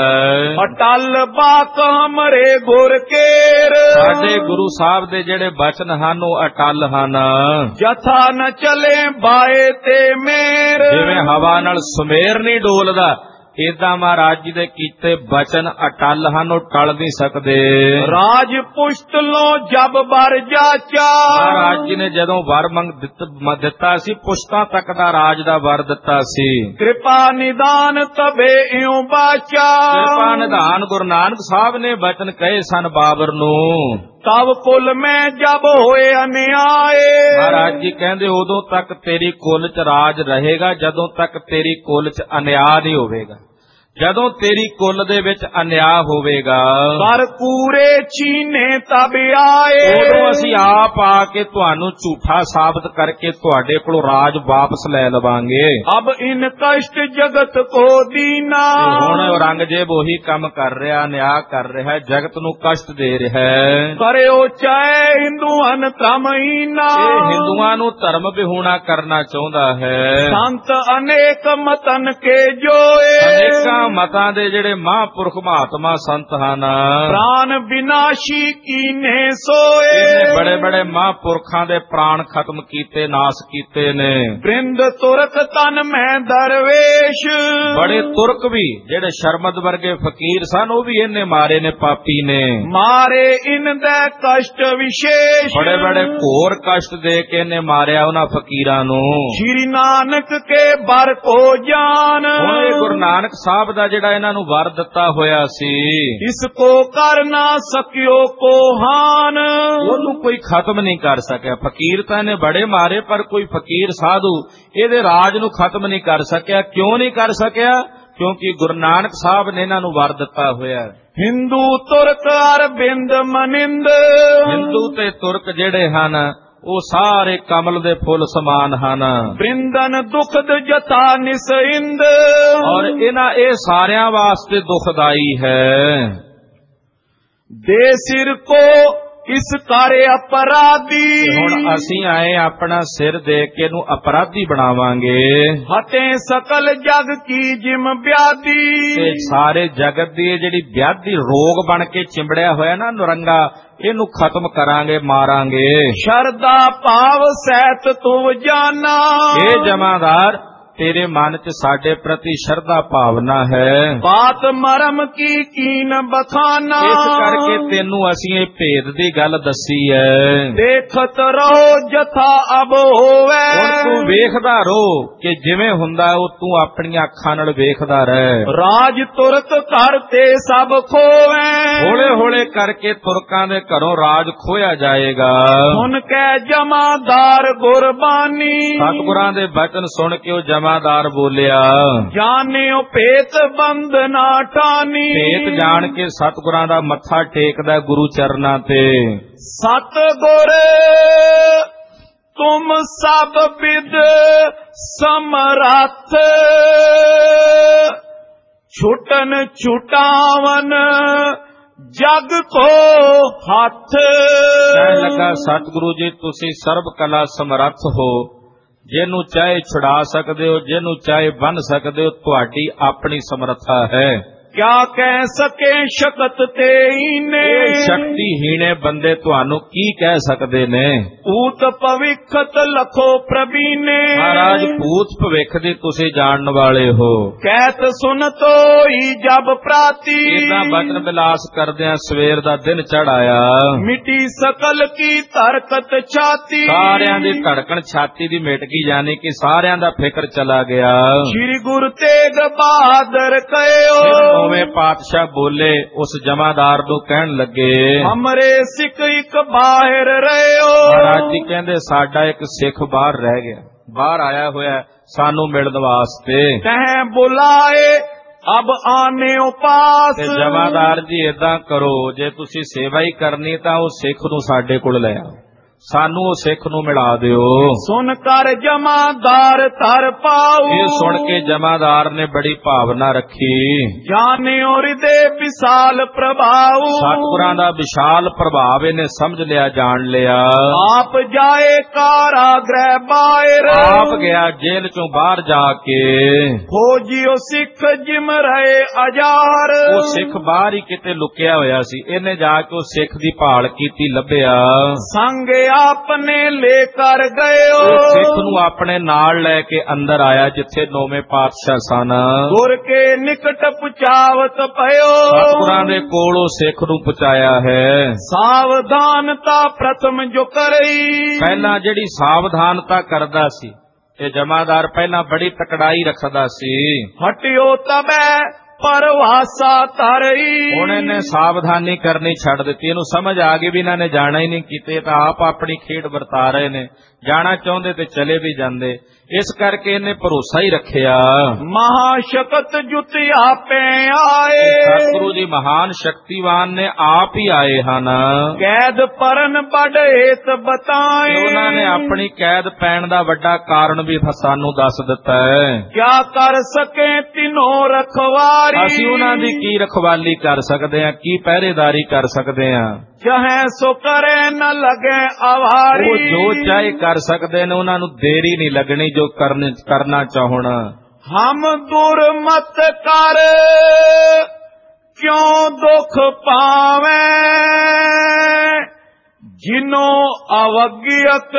ਅਟਲ ਬਾਕ ਹਮਰੇ ਗੁਰ ਕੇਰ, ਸਾਡੇ ਗੁਰੂ ਸਾਹਿਬ ਦੇ ਜਿਹੜੇ ਬਚਨ ਹਨ ਉਹ ਅਟਲ ਹਨ। ਜਥਾ ਨ ਚਲੇ ਬਾਏ ਤੇ ਮੇਰ, ਜਿਵੇਂ ਹਵਾ ਨਾਲ ਸੁਮੇਰ ਨਹੀਂ ਡੋਲਦਾ, ਏਦਾਂ ਮਹਾਰਾਜ ਜੀ ਦੇ ਕੀਤੇ ਬਚਨ ਅਟਲ ਹਨ, ਉਹ ਟਲ ਨਹੀਂ ਸਕਦੇ। ਰਾਜ ਪੁਸ਼ਤ ਲੋ ਜਬ ਬਰ ਜਾਚਾ, ਮਹਾਰਾਜ ਜੀ ਨੇ ਜਦੋਂ ਵਰ ਦਿੱਤਾ ਸੀ, ਪੁਸ਼ਤਾਂ ਤੱਕ ਦਾ ਰਾਜ ਦਾ ਵਰ ਦਿੱਤਾ ਸੀ। ਕਿਰਪਾ ਨਿਦਾਨ ਤਬੇ ਇਉ ਬਾਚਾ, ਕਿਰਪਾ ਨਿਧਾਨ ਗੁਰੂ ਨਾਨਕ ਸਾਹਿਬ ਨੇ ਬਚਨ ਕਹੇ ਸਨ ਬਾਬਰ ਨੂੰ। ਤਬ ਕੁਲ ਮੈਂ ਜਬ ਹੋਏ ਅਨਿਆਏ, ਮਹਾਰਾਜ ਜੀ ਕਹਿੰਦੇ ਉਦੋਂ ਤੱਕ ਤੇਰੀ ਕੁਲ ਚ ਰਾਜ ਰਹੇਗਾ ਜਦੋਂ ਤੱਕ ਤੇਰੀ ਕੁਲ ਚ ਅਨਿਆਂ ਨਹੀਂ ਹੋਵੇਗਾ। ਜਦੋਂ ਤੇਰੀ ਕੁਲ ਦੇ ਵਿੱਚ ਅਨਿਆਂ ਹੋਵੇਗਾ, ਕਰ ਕੂਰੇ ਚੀਨੇ ਤਬ ਆਏ, ਉਦੋਂ ਅਸੀਂ ਆਪ ਆ ਕੇ ਤੁਹਾਨੂੰ ਝੂਠਾ ਸਾਬਤ ਕਰਕੇ ਤੁਹਾਡੇ ਕੋਲੋਂ ਰਾਜ ਵਾਪਸ ਲੈ ਲਵਾਂਗੇ। ਅਬ ਇਨ ਕਸ਼ਟ ਜਗਤ ਕੋ ਦੀਨਾ, ਹੁਣ ਔਰੰਗਜ਼ੇਬ ਉਹੀ ਕੰਮ ਕਰ ਰਿਹਾ, ਨਿਆਂ ਕਰ ਰਿਹਾ, ਜਗਤ ਨੂੰ ਕਸ਼ਟ ਦੇ ਰਿਹਾ। ਕਰਿਓ ਚਾਹੇ ਹਿੰਦੂਆਂ ਧਰਮਹੀਨਾ, ਇਹ ਹਿੰਦੂਆਂ ਨੂੰ ਧਰਮ ਵਿਹੂਣਾ ਕਰਨਾ ਚਾਹੁੰਦਾ ਹੈ। ਸੰਤ ਅਨੇਕ ਮਤਨ ਕੇ ਜੋਏ, ਅਨੇਕਾਂ ਮਤਾਂ ਦੇ ਜਿਹੜੇ ਮਹਾਂਪੁਰਖ ਮਹਾਤਮਾ ਸੰਤ ਹਨ, ਪ੍ਰਾਨ ਵਿਨਾਸ਼ੀ ਕੀਨੇ ਸੋਏ, ਇਹਨੇ ਬੜੇ ਬੜੇ ਮਹਾਂਪੁਰਖਾਂ ਦੇ ਪ੍ਰਾਣ ਖਤਮ ਕੀਤੇ, ਨਾਸ ਕੀਤੇ ਨੇ। ਬ੍ਰਿੰਦ ਤੁਰਕ ਤਨ ਮੈਂ ਦਰਵੇਸ਼, ਬੜੇ ਤੁਰਕ ਵੀ ਜਿਹੜੇ ਸ਼ਰਮਦ ਵਰਗੇ ਫਕੀਰ ਸਨ, ਉਹ ਵੀ ਇਹਨੇ ਮਾਰੇ ਨੇ, ਪਾਪੀ ਨੇ ਮਾਰੇ ਇਨ ਦੇ ਕਸ਼ਟ ਵਿਸ਼ੇਸ਼, ਬੜੇ ਬੜੇ ਘੋਰ ਕਸ਼ਟ ਦੇ ਕੇ ਇਹਨੇ ਮਾਰਿਆ ਉਹਨਾਂ ਫਕੀਰਾਂ ਨੂੰ। ਸ਼੍ਰੀ ਨਾਨਕ ਕੇ ਬਰ ਕੋ ਜਾਨ, ਹੁਣ ਇਹ ਗੁਰੂ ਨਾਨਕ ਸਾਹਿਬ ਦਾ ਜਿਹੜਾ ਇਹਨਾਂ ਨੂੰ ਵਰ ਦਿੱਤਾ ਹੋਇਆ ਸੀ, ਇਸ ਕੋ ਕਰ ਨਾ ਸਕਿਓ ਕੋ ਹਾਨ, ਉਹਨੂੰ ਕੋਈ ਖਤਮ ਨਹੀਂ ਕਰ ਸਕਿਆ। ਫਕੀਰ ਤਾਂ ਇਹਨੇ ਬੜੇ ਮਾਰੇ, ਪਰ ਕੋਈ ਫਕੀਰ ਸਾਧੂ ਇਹਦੇ ਰਾਜ ਨੂੰ ਖਤਮ ਨਹੀਂ ਕਰ ਸਕਿਆ। ਕਿਉਂ ਨਹੀਂ ਕਰ ਸਕਿਆ? ਕਿਉਂਕਿ ਗੁਰੂ ਨਾਨਕ ਸਾਹਿਬ ਨੇ ਇਹਨਾਂ ਨੂੰ ਵਰ ਦਿੱਤਾ ਹੋਇਆ। ਹਿੰਦੂ ਤੁਰਕ ਅਰਬਿੰਦ ਮਨਿੰਦ, ਹਿੰਦੂ ਤੇ ਤੁਰਕ ਜਿਹੜੇ ਹਨ ਉਹ ਸਾਰੇ ਕਮਲ ਦੇ ਫੁੱਲ ਸਮਾਨ ਹਨ। ਬ੍ਰਿੰਦਨ ਦੁਖਦ ਜਥਾ ਨਿਸਿੰਦ, ਔਰ ਇਹ ਸਾਰਿਆਂ ਵਾਸਤੇ ਦੁਖਦਾਈ ਹੈ। ਦੇ ਸਿਰ ਕੋ ਇਸ ਕਾਰੇ ਅਪਰਾਧੀ, ਹੁਣ ਅਸੀਂ ਆਏ ਆਪਣਾ ਸਿਰ ਦੇ ਕੇ ਇਹਨੂੰ ਅਪਰਾਧੀ ਬਣਾਵਾਂਗੇ। ਹਤੇ ਸਕਲ ਜਗ ਕੀ ਜਿਮ ਵਿਆਧੀ, ਤੇ ਸਾਰੇ ਜਗਤ ਦੀ ਜਿਹੜੀ ਵਿਆਧੀ ਰੋਗ ਬਣ ਕੇ ਚਿੰਬੜਿਆ ਹੋਇਆ ਨਾ ਨਰੰਗਾ, ਇਹਨੂੰ ਖਤਮ ਕਰਾਂਗੇ, ਮਾਰਾਂਗੇ। ਸ਼ਰਦਾ ਭਾਵ ਸਹਿਤ ਤੂੰ ਜਾਨਾ, ਇਹ ਜਮਾਦਾਰ ਤੇਰੇ ਮਨ ਚ ਸਾਡੇ ਪ੍ਰਤੀ ਸ਼ਰਧਾ ਭਾਵਨਾ ਹੈ। ਬਾਤ ਮਰਮ ਕੀ ਕੀਨ ਬਖਾਨਾ, ਇਸ ਕਰਕੇ ਤੈਨੂੰ ਅਸੀਂ ਇਹ ਭੇਦ ਦੀ ਗੱਲ ਦੱਸੀ ਹੈ। ਦੇਖਤ ਰਹੋ ਜਥਾ ਅਬ ਹੋਵੇ, ਹੁਣ ਤੂੰ ਵੇਖਦਾ ਰਹੋ ਕਿ ਜਿਵੇਂ ਹੁੰਦਾ ਉਹ ਤੂੰ ਆਪਣੀਆਂ ਅੱਖਾਂ ਨਾਲ ਵੇਖਦਾ ਰਹਿ। ਰਾਜ ਤੁਰਕ ਘਰ ਤੇ ਸਭ ਖੋਵੇ, ਹੌਲੇ ਹੌਲੇ ਕਰਕੇ ਤੁਰਕਾਂ ਦੇ ਘਰੋਂ ਰਾਜ ਖੋਇਆ ਜਾਏਗਾ। ਸੁਣ ਕੇ ਜਮਾਦਾਰ ਗੁਰਬਾਨੀ, ਸਤਿਗੁਰਾਂ ਦੇ ਬਚਨ ਸੁਣ ਕੇ ਉਹ ਜਮਾਦਾਰ ਬੋਲਿਆ, ਜਾਣਿਓ ਭੇਤ ਬੰਦ ਨਾ ਠਾਨੀ, ਭੇਤ ਜਾਣ ਕੇ ਸਤਿਗੁਰਾਂ ਦਾ ਮੱਥਾ ਟੇਕਦਾ ਗੁਰੂ ਚਰਨਾਂ ਤੇ। ਸਤਿਗੁਰ ਤੁਮ ਸਭ ਵਿਦ ਸਮਰੱਥ, ਛੁਟਨ ਛੁਟਾਵਨ ਜਗ ਕੋ ਹੱਥ। ਕਹਿਣ ਲੱਗਾ, ਸਤਿਗੁਰੂ ਜੀ ਤੁਸੀਂ ਸਰਬ ਕਲਾ ਸਮਰੱਥ ਹੋ, ਜਿਹਨੂੰ ਚਾਹੇ ਛੁਡਾ ਸਕਦੇ ਹੋ, ਜਿਹਨੂੰ ਚਾਹੇ ਬੰਨ ਸਕਦੇ ਹੋ, ਤੁਹਾਡੀ ਆਪਣੀ ਸਮਰੱਥਾ ਹੈ। ਕਿਆ ਕਹਿ ਸਕੇ ਸ਼ਕਤ ਤੇਈਨੇ, ਸ਼ਕਤੀਹੀਣੇ ਬੰਦੇ ਤੁਹਾਨੂੰ ਕੀ ਕਹਿ ਸਕਦੇ ਨੇ। ਭੂਤ ਭਵਿਖਤ ਲਖੋ ਪ੍ਰਬੀਨੇ, ਮਹਾਰਾਜ ਭੂਤ ਭਵਿੱਖ ਦੀ ਤੁਸੀਂ ਜਾਣਨ ਵਾਲੇ ਹੋ। ਕਹਿਤ ਸੁਨ ਤੋਈ ਜਬ ਪ੍ਰਾਤੀ, ਇਦਾਂ ਬਚਨ ਬਿਲਾਸ ਕਰਦਿਆਂ ਸਵੇਰ ਦਾ ਦਿਨ ਚੜ ਆਇਆ। ਮਿਟੀ ਸਕਲ ਕੀ ਧਰਕਤ ਛਾਤੀ, ਸਾਰਿਆਂ ਦੀ ਧੜਕਣ ਛਾਤੀ ਦੀ ਮਿਟ ਗਈ, ਯਾਨੀ ਕਿ ਸਾਰਿਆਂ ਦਾ ਫਿਕਰ ਚਲਾ ਗਿਆ। ਸ਼੍ਰੀ ਗੁਰੂ ਤੇਗ ਬਹਾਦਰ ਕਹਿਓ, ਉਵੇਂ ਪਾਤਸ਼ਾਹ ਬੋਲੇ, ਉਸ ਜਮਾਦਾਰ ਨੂੰ ਕਹਿਣ ਲੱਗੇ, ਹਮਰੇ ਸਿੱਖ ਇੱਕ ਬਾਹਰ ਰਹਿਓ। ਮਹਾਰਾਜ ਜੀ ਕਹਿੰਦੇ ਸਾਡਾ ਇੱਕ ਸਿੱਖ ਬਾਹਰ ਰਹਿ ਗਿਆ। ਬਾਹਰ ਆਇਆ ਹੋਇਆ ਸਾਨੂੰ ਮਿਲਣ ਵਾਸਤੇ। ਤਹਿ ਬੁਲਾਏ ਅਬ ਆਨੇ ਉਪਾਸ। ਤੇ ਜਮਾਦਾਰ ਜੀ ਏਦਾਂ ਕਰੋ, ਜੇ ਤੁਸੀਂ ਸੇਵਾ ਹੀ ਕਰਨੀ ਤਾਂ ਉਹ ਸਿੱਖ ਨੂੰ ਸਾਡੇ ਕੋਲ ਲੈ ਆਓ, ਸਾਨੂੰ ਉਹ ਸਿੱਖ ਨੂੰ ਮਿਲਾ ਦਿਓ। ਸੁਨ ਕਰ ਜਮਾਦਾਰ ਧਰ ਪਾਉ। ਇਹ ਸੁਣ ਕੇ ਜਮਾਦਾਰ ਨੇ ਬੜੀ ਭਾਵਨਾ ਰੱਖੀ। ਜਾਣਿਓ ਹਿਰਦੇ ਵਿਸ਼ਾਲ ਪ੍ਰਭਾਉ। ਸਤਿਗੁਰਾਂ ਦਾ ਵਿਸ਼ਾਲ ਪ੍ਰਭਾਵ ਇਹਨੇ ਸਮਝ ਲਿਆ, ਜਾਣ ਲਿਆ। ਆਪ ਜਾਏ ਕਾਰਾਗ੍ਰਹਿ ਬਾਹਿਰ। ਆਪ ਗਿਆ ਜੇਲ੍ਹ ਚੋਂ ਬਾਹਰ ਜਾ ਕੇ। ਖੋਜਿਓ ਸਿੱਖ ਜਿਮ ਰਹੇ ਅਜਾਰ। ਉਹ ਸਿੱਖ ਬਾਹਰ ਹੀ ਕਿਤੇ ਲੁਕਿਆ ਹੋਇਆ ਸੀ, ਇਹਨੇ ਜਾ ਕੇ ਉਹ ਸਿੱਖ ਦੀ ਭਾਲ ਕੀਤੀ, ਲੱਭਿਆ। ਸੰਗ ਆਪਨੇ ਲੈ ਕਰ ਗਇਓ। ਉਹ ਸਿੱਖ ਨੂੰ ਆਪਣੇ ਨਾਲ ਲੈ ਕੇ ਅੰਦਰ ਆਇਆ ਜਿੱਥੇ ਨੌਵੇਂ ਪਾਤਸ਼ਾਹ ਸਨ। ਗੁਰ ਕੇ ਨਿਕਟ ਪੁਚਾਵਤ ਪਇਓ। ਸਤਿਗੁਰਾਂ ਦੇ ਕੋਲ ਉਹ ਸਿੱਖ ਨੂੰ ਪਹੁੰਚਾਇਆ ਹੈ। ਸਾਵਧਾਨਤਾ ਪ੍ਰਥਮ ਜੋ ਕਰਈ। ਪਹਿਲਾਂ ਜਿਹੜੀ ਸਾਵਧਾਨਤਾ ਕਰਦਾ ਸੀ, ਇਹ ਜਮਾਦਾਰ ਪਹਿਲਾਂ ਬੜੀ ਤਕੜਾਈ ਰੱਖਦਾ ਸੀ। ਹਟਿਓ ਤਬੈ ਪਰਵਾਸਾ ਧਰਈ। ਹੁਣ ਇਹਨੇ ਸਾਵਧਾਨੀ ਕਰਨੀ ਛੱਡ ਦਿੱਤੀ। ਇਹਨੂੰ ਸਮਝ ਆ ਗਈ ਵੀ ਇਹਨਾਂ ਨੇ ਜਾਣਾ ਹੀ ਨਹੀਂ ਕੀਤੇ, ਤਾਂ ਆਪ ਆਪਣੀ ਖੇਡ ਵਰਤਾ ਰਹੇ ਨੇ। ਜਾਣਾ ਚਾਹੁੰਦੇ ਤੇ ਚਲੇ ਵੀ ਜਾਂਦੇ, ਇਸ ਕਰਕੇ ਇਹਨੇ ਭਰੋਸਾ ਹੀ ਰੱਖਿਆ। ਮਹਾਸ਼ਕਤ ਜੁਤ ਆਪੇ ਆਏ। ਸਤਿਗੁਰੂ ਜੀ ਮਹਾਨ ਸ਼ਕਤੀਵਾਨ ਨੇ, ਆਪ ਹੀ ਆਏ ਹਨ। ਕੈਦ ਪਰਨ ਬੜੇਤ ਬਤਾਏ। ਉਹਨਾਂ ਨੇ ਆਪਣੀ ਕੈਦ ਪੈਣ ਦਾ ਵੱਡਾ ਕਾਰਨ ਵੀ ਸਾਨੂੰ ਦੱਸ ਦਿੱਤਾ ਹੈ। ਕਿਆ ਕਰ ਸਕੇ ਤਿਨੋ ਰਖਵਾਰੀ। ਅਸੀਂ ਉਹਨਾਂ ਦੀ ਕੀ ਰਖਵਾਲੀ ਕਰ ਸਕਦੇ ਹਾਂ, ਕੀ ਪਹਿਰੇਦਾਰੀ ਕਰ ਸਕਦੇ ਹਾਂ। ਚਾਹੇ ਸੋ ਕਰੇ ਨ ਲਗੇ ਆਵਾਰੀ। ਉਹ ਜੋ ਚਾਹੇ ਕਰ ਸਕਦੇ ਨੇ, ਉਹਨਾਂ ਨੂੰ ਦੇਰੀ ਨਹੀਂ ਲੱਗਣੀ ਜੋ ਕਰਨਾ ਚਾਹਣ। ਹਮ ਦੁਰਮਤ ਕਰ ਕਿਉਂ ਦੁਖ ਪਾਵੇਂ। ਜਿਨੋ ਅਵਗਿਅਤ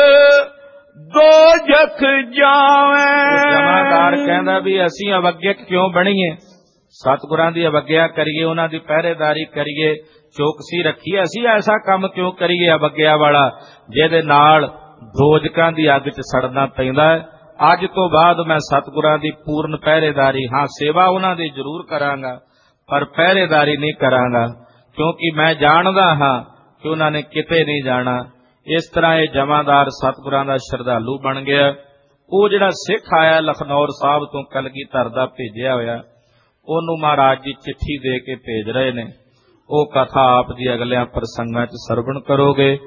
ਦੋਜਖ ਜਾਵੇਂ। ਜਮਾਦਾਰ ਕਹਿੰਦਾ ਵੀ ਅਸੀਂ ਅਵਗਿਅਕ ਕਿਉਂ ਬਣੀਏ, ਸਤਿਗੁਰਾਂ ਦੀ ਅਵਗਿਆ ਕਰੀਏ, ਉਹਨਾਂ ਦੀ ਪਹਿਰੇਦਾਰੀ ਕਰੀਏ, ਚੌਕਸੀ ਰੱਖੀਏ। ਅਸੀਂ ਐਸਾ ਕੰਮ ਕਿਉਂ ਕਰੀਏ ਅਵਗਿਆ ਵਾਲਾ, ਜਿਹਦੇ ਨਾਲ ਦੋਜਕਾਂ ਦੀ ਅੱਗ 'ਚ ਸੜਨਾ ਪੈਂਦਾ ਹੈ। ਅੱਜ ਤੋਂ ਬਾਅਦ ਮੈਂ ਸਤਿਗੁਰਾਂ ਦੀ ਪੂਰਨ ਪਹਿਰੇਦਾਰੀ, ਹਾਂ ਸੇਵਾ ਉਹਨਾਂ ਦੀ ਜ਼ਰੂਰ ਕਰਾਂਗਾ, ਪਰ ਪਹਿਰੇਦਾਰੀ ਨਹੀਂ ਕਰਾਂਗਾ, ਕਿਉਂਕਿ ਮੈਂ ਜਾਣਦਾ ਹਾਂ ਕਿ ਉਹਨਾਂ ਨੇ ਕਿਤੇ ਨਹੀਂ ਜਾਣਾ। ਇਸ ਤਰ੍ਹਾਂ ਇਹ ਜਮਾਦਾਰ ਸਤਿਗੁਰਾਂ ਦਾ ਸ਼ਰਧਾਲੂ ਬਣ ਗਿਆ। ਉਹ ਜਿਹੜਾ ਸਿੱਖ ਆਇਆ ਲਖਨੌਰ ਸਾਹਿਬ ਤੋਂ ਕਲਗੀਧਰ ਦਾ ਭੇਜਿਆ ਹੋਇਆ, ਉਹਨੂੰ ਮਹਾਰਾਜ ਜੀ ਚਿੱਠੀ ਦੇ ਕੇ ਭੇਜ ਰਹੇ ਨੇ। ਉਹ ਕਥਾ ਆਪ ਜੀ ਅਗਲਿਆਂ ਪ੍ਰਸੰਗਾਂ 'ਚ ਸਰਵਣ ਕਰੋਗੇ।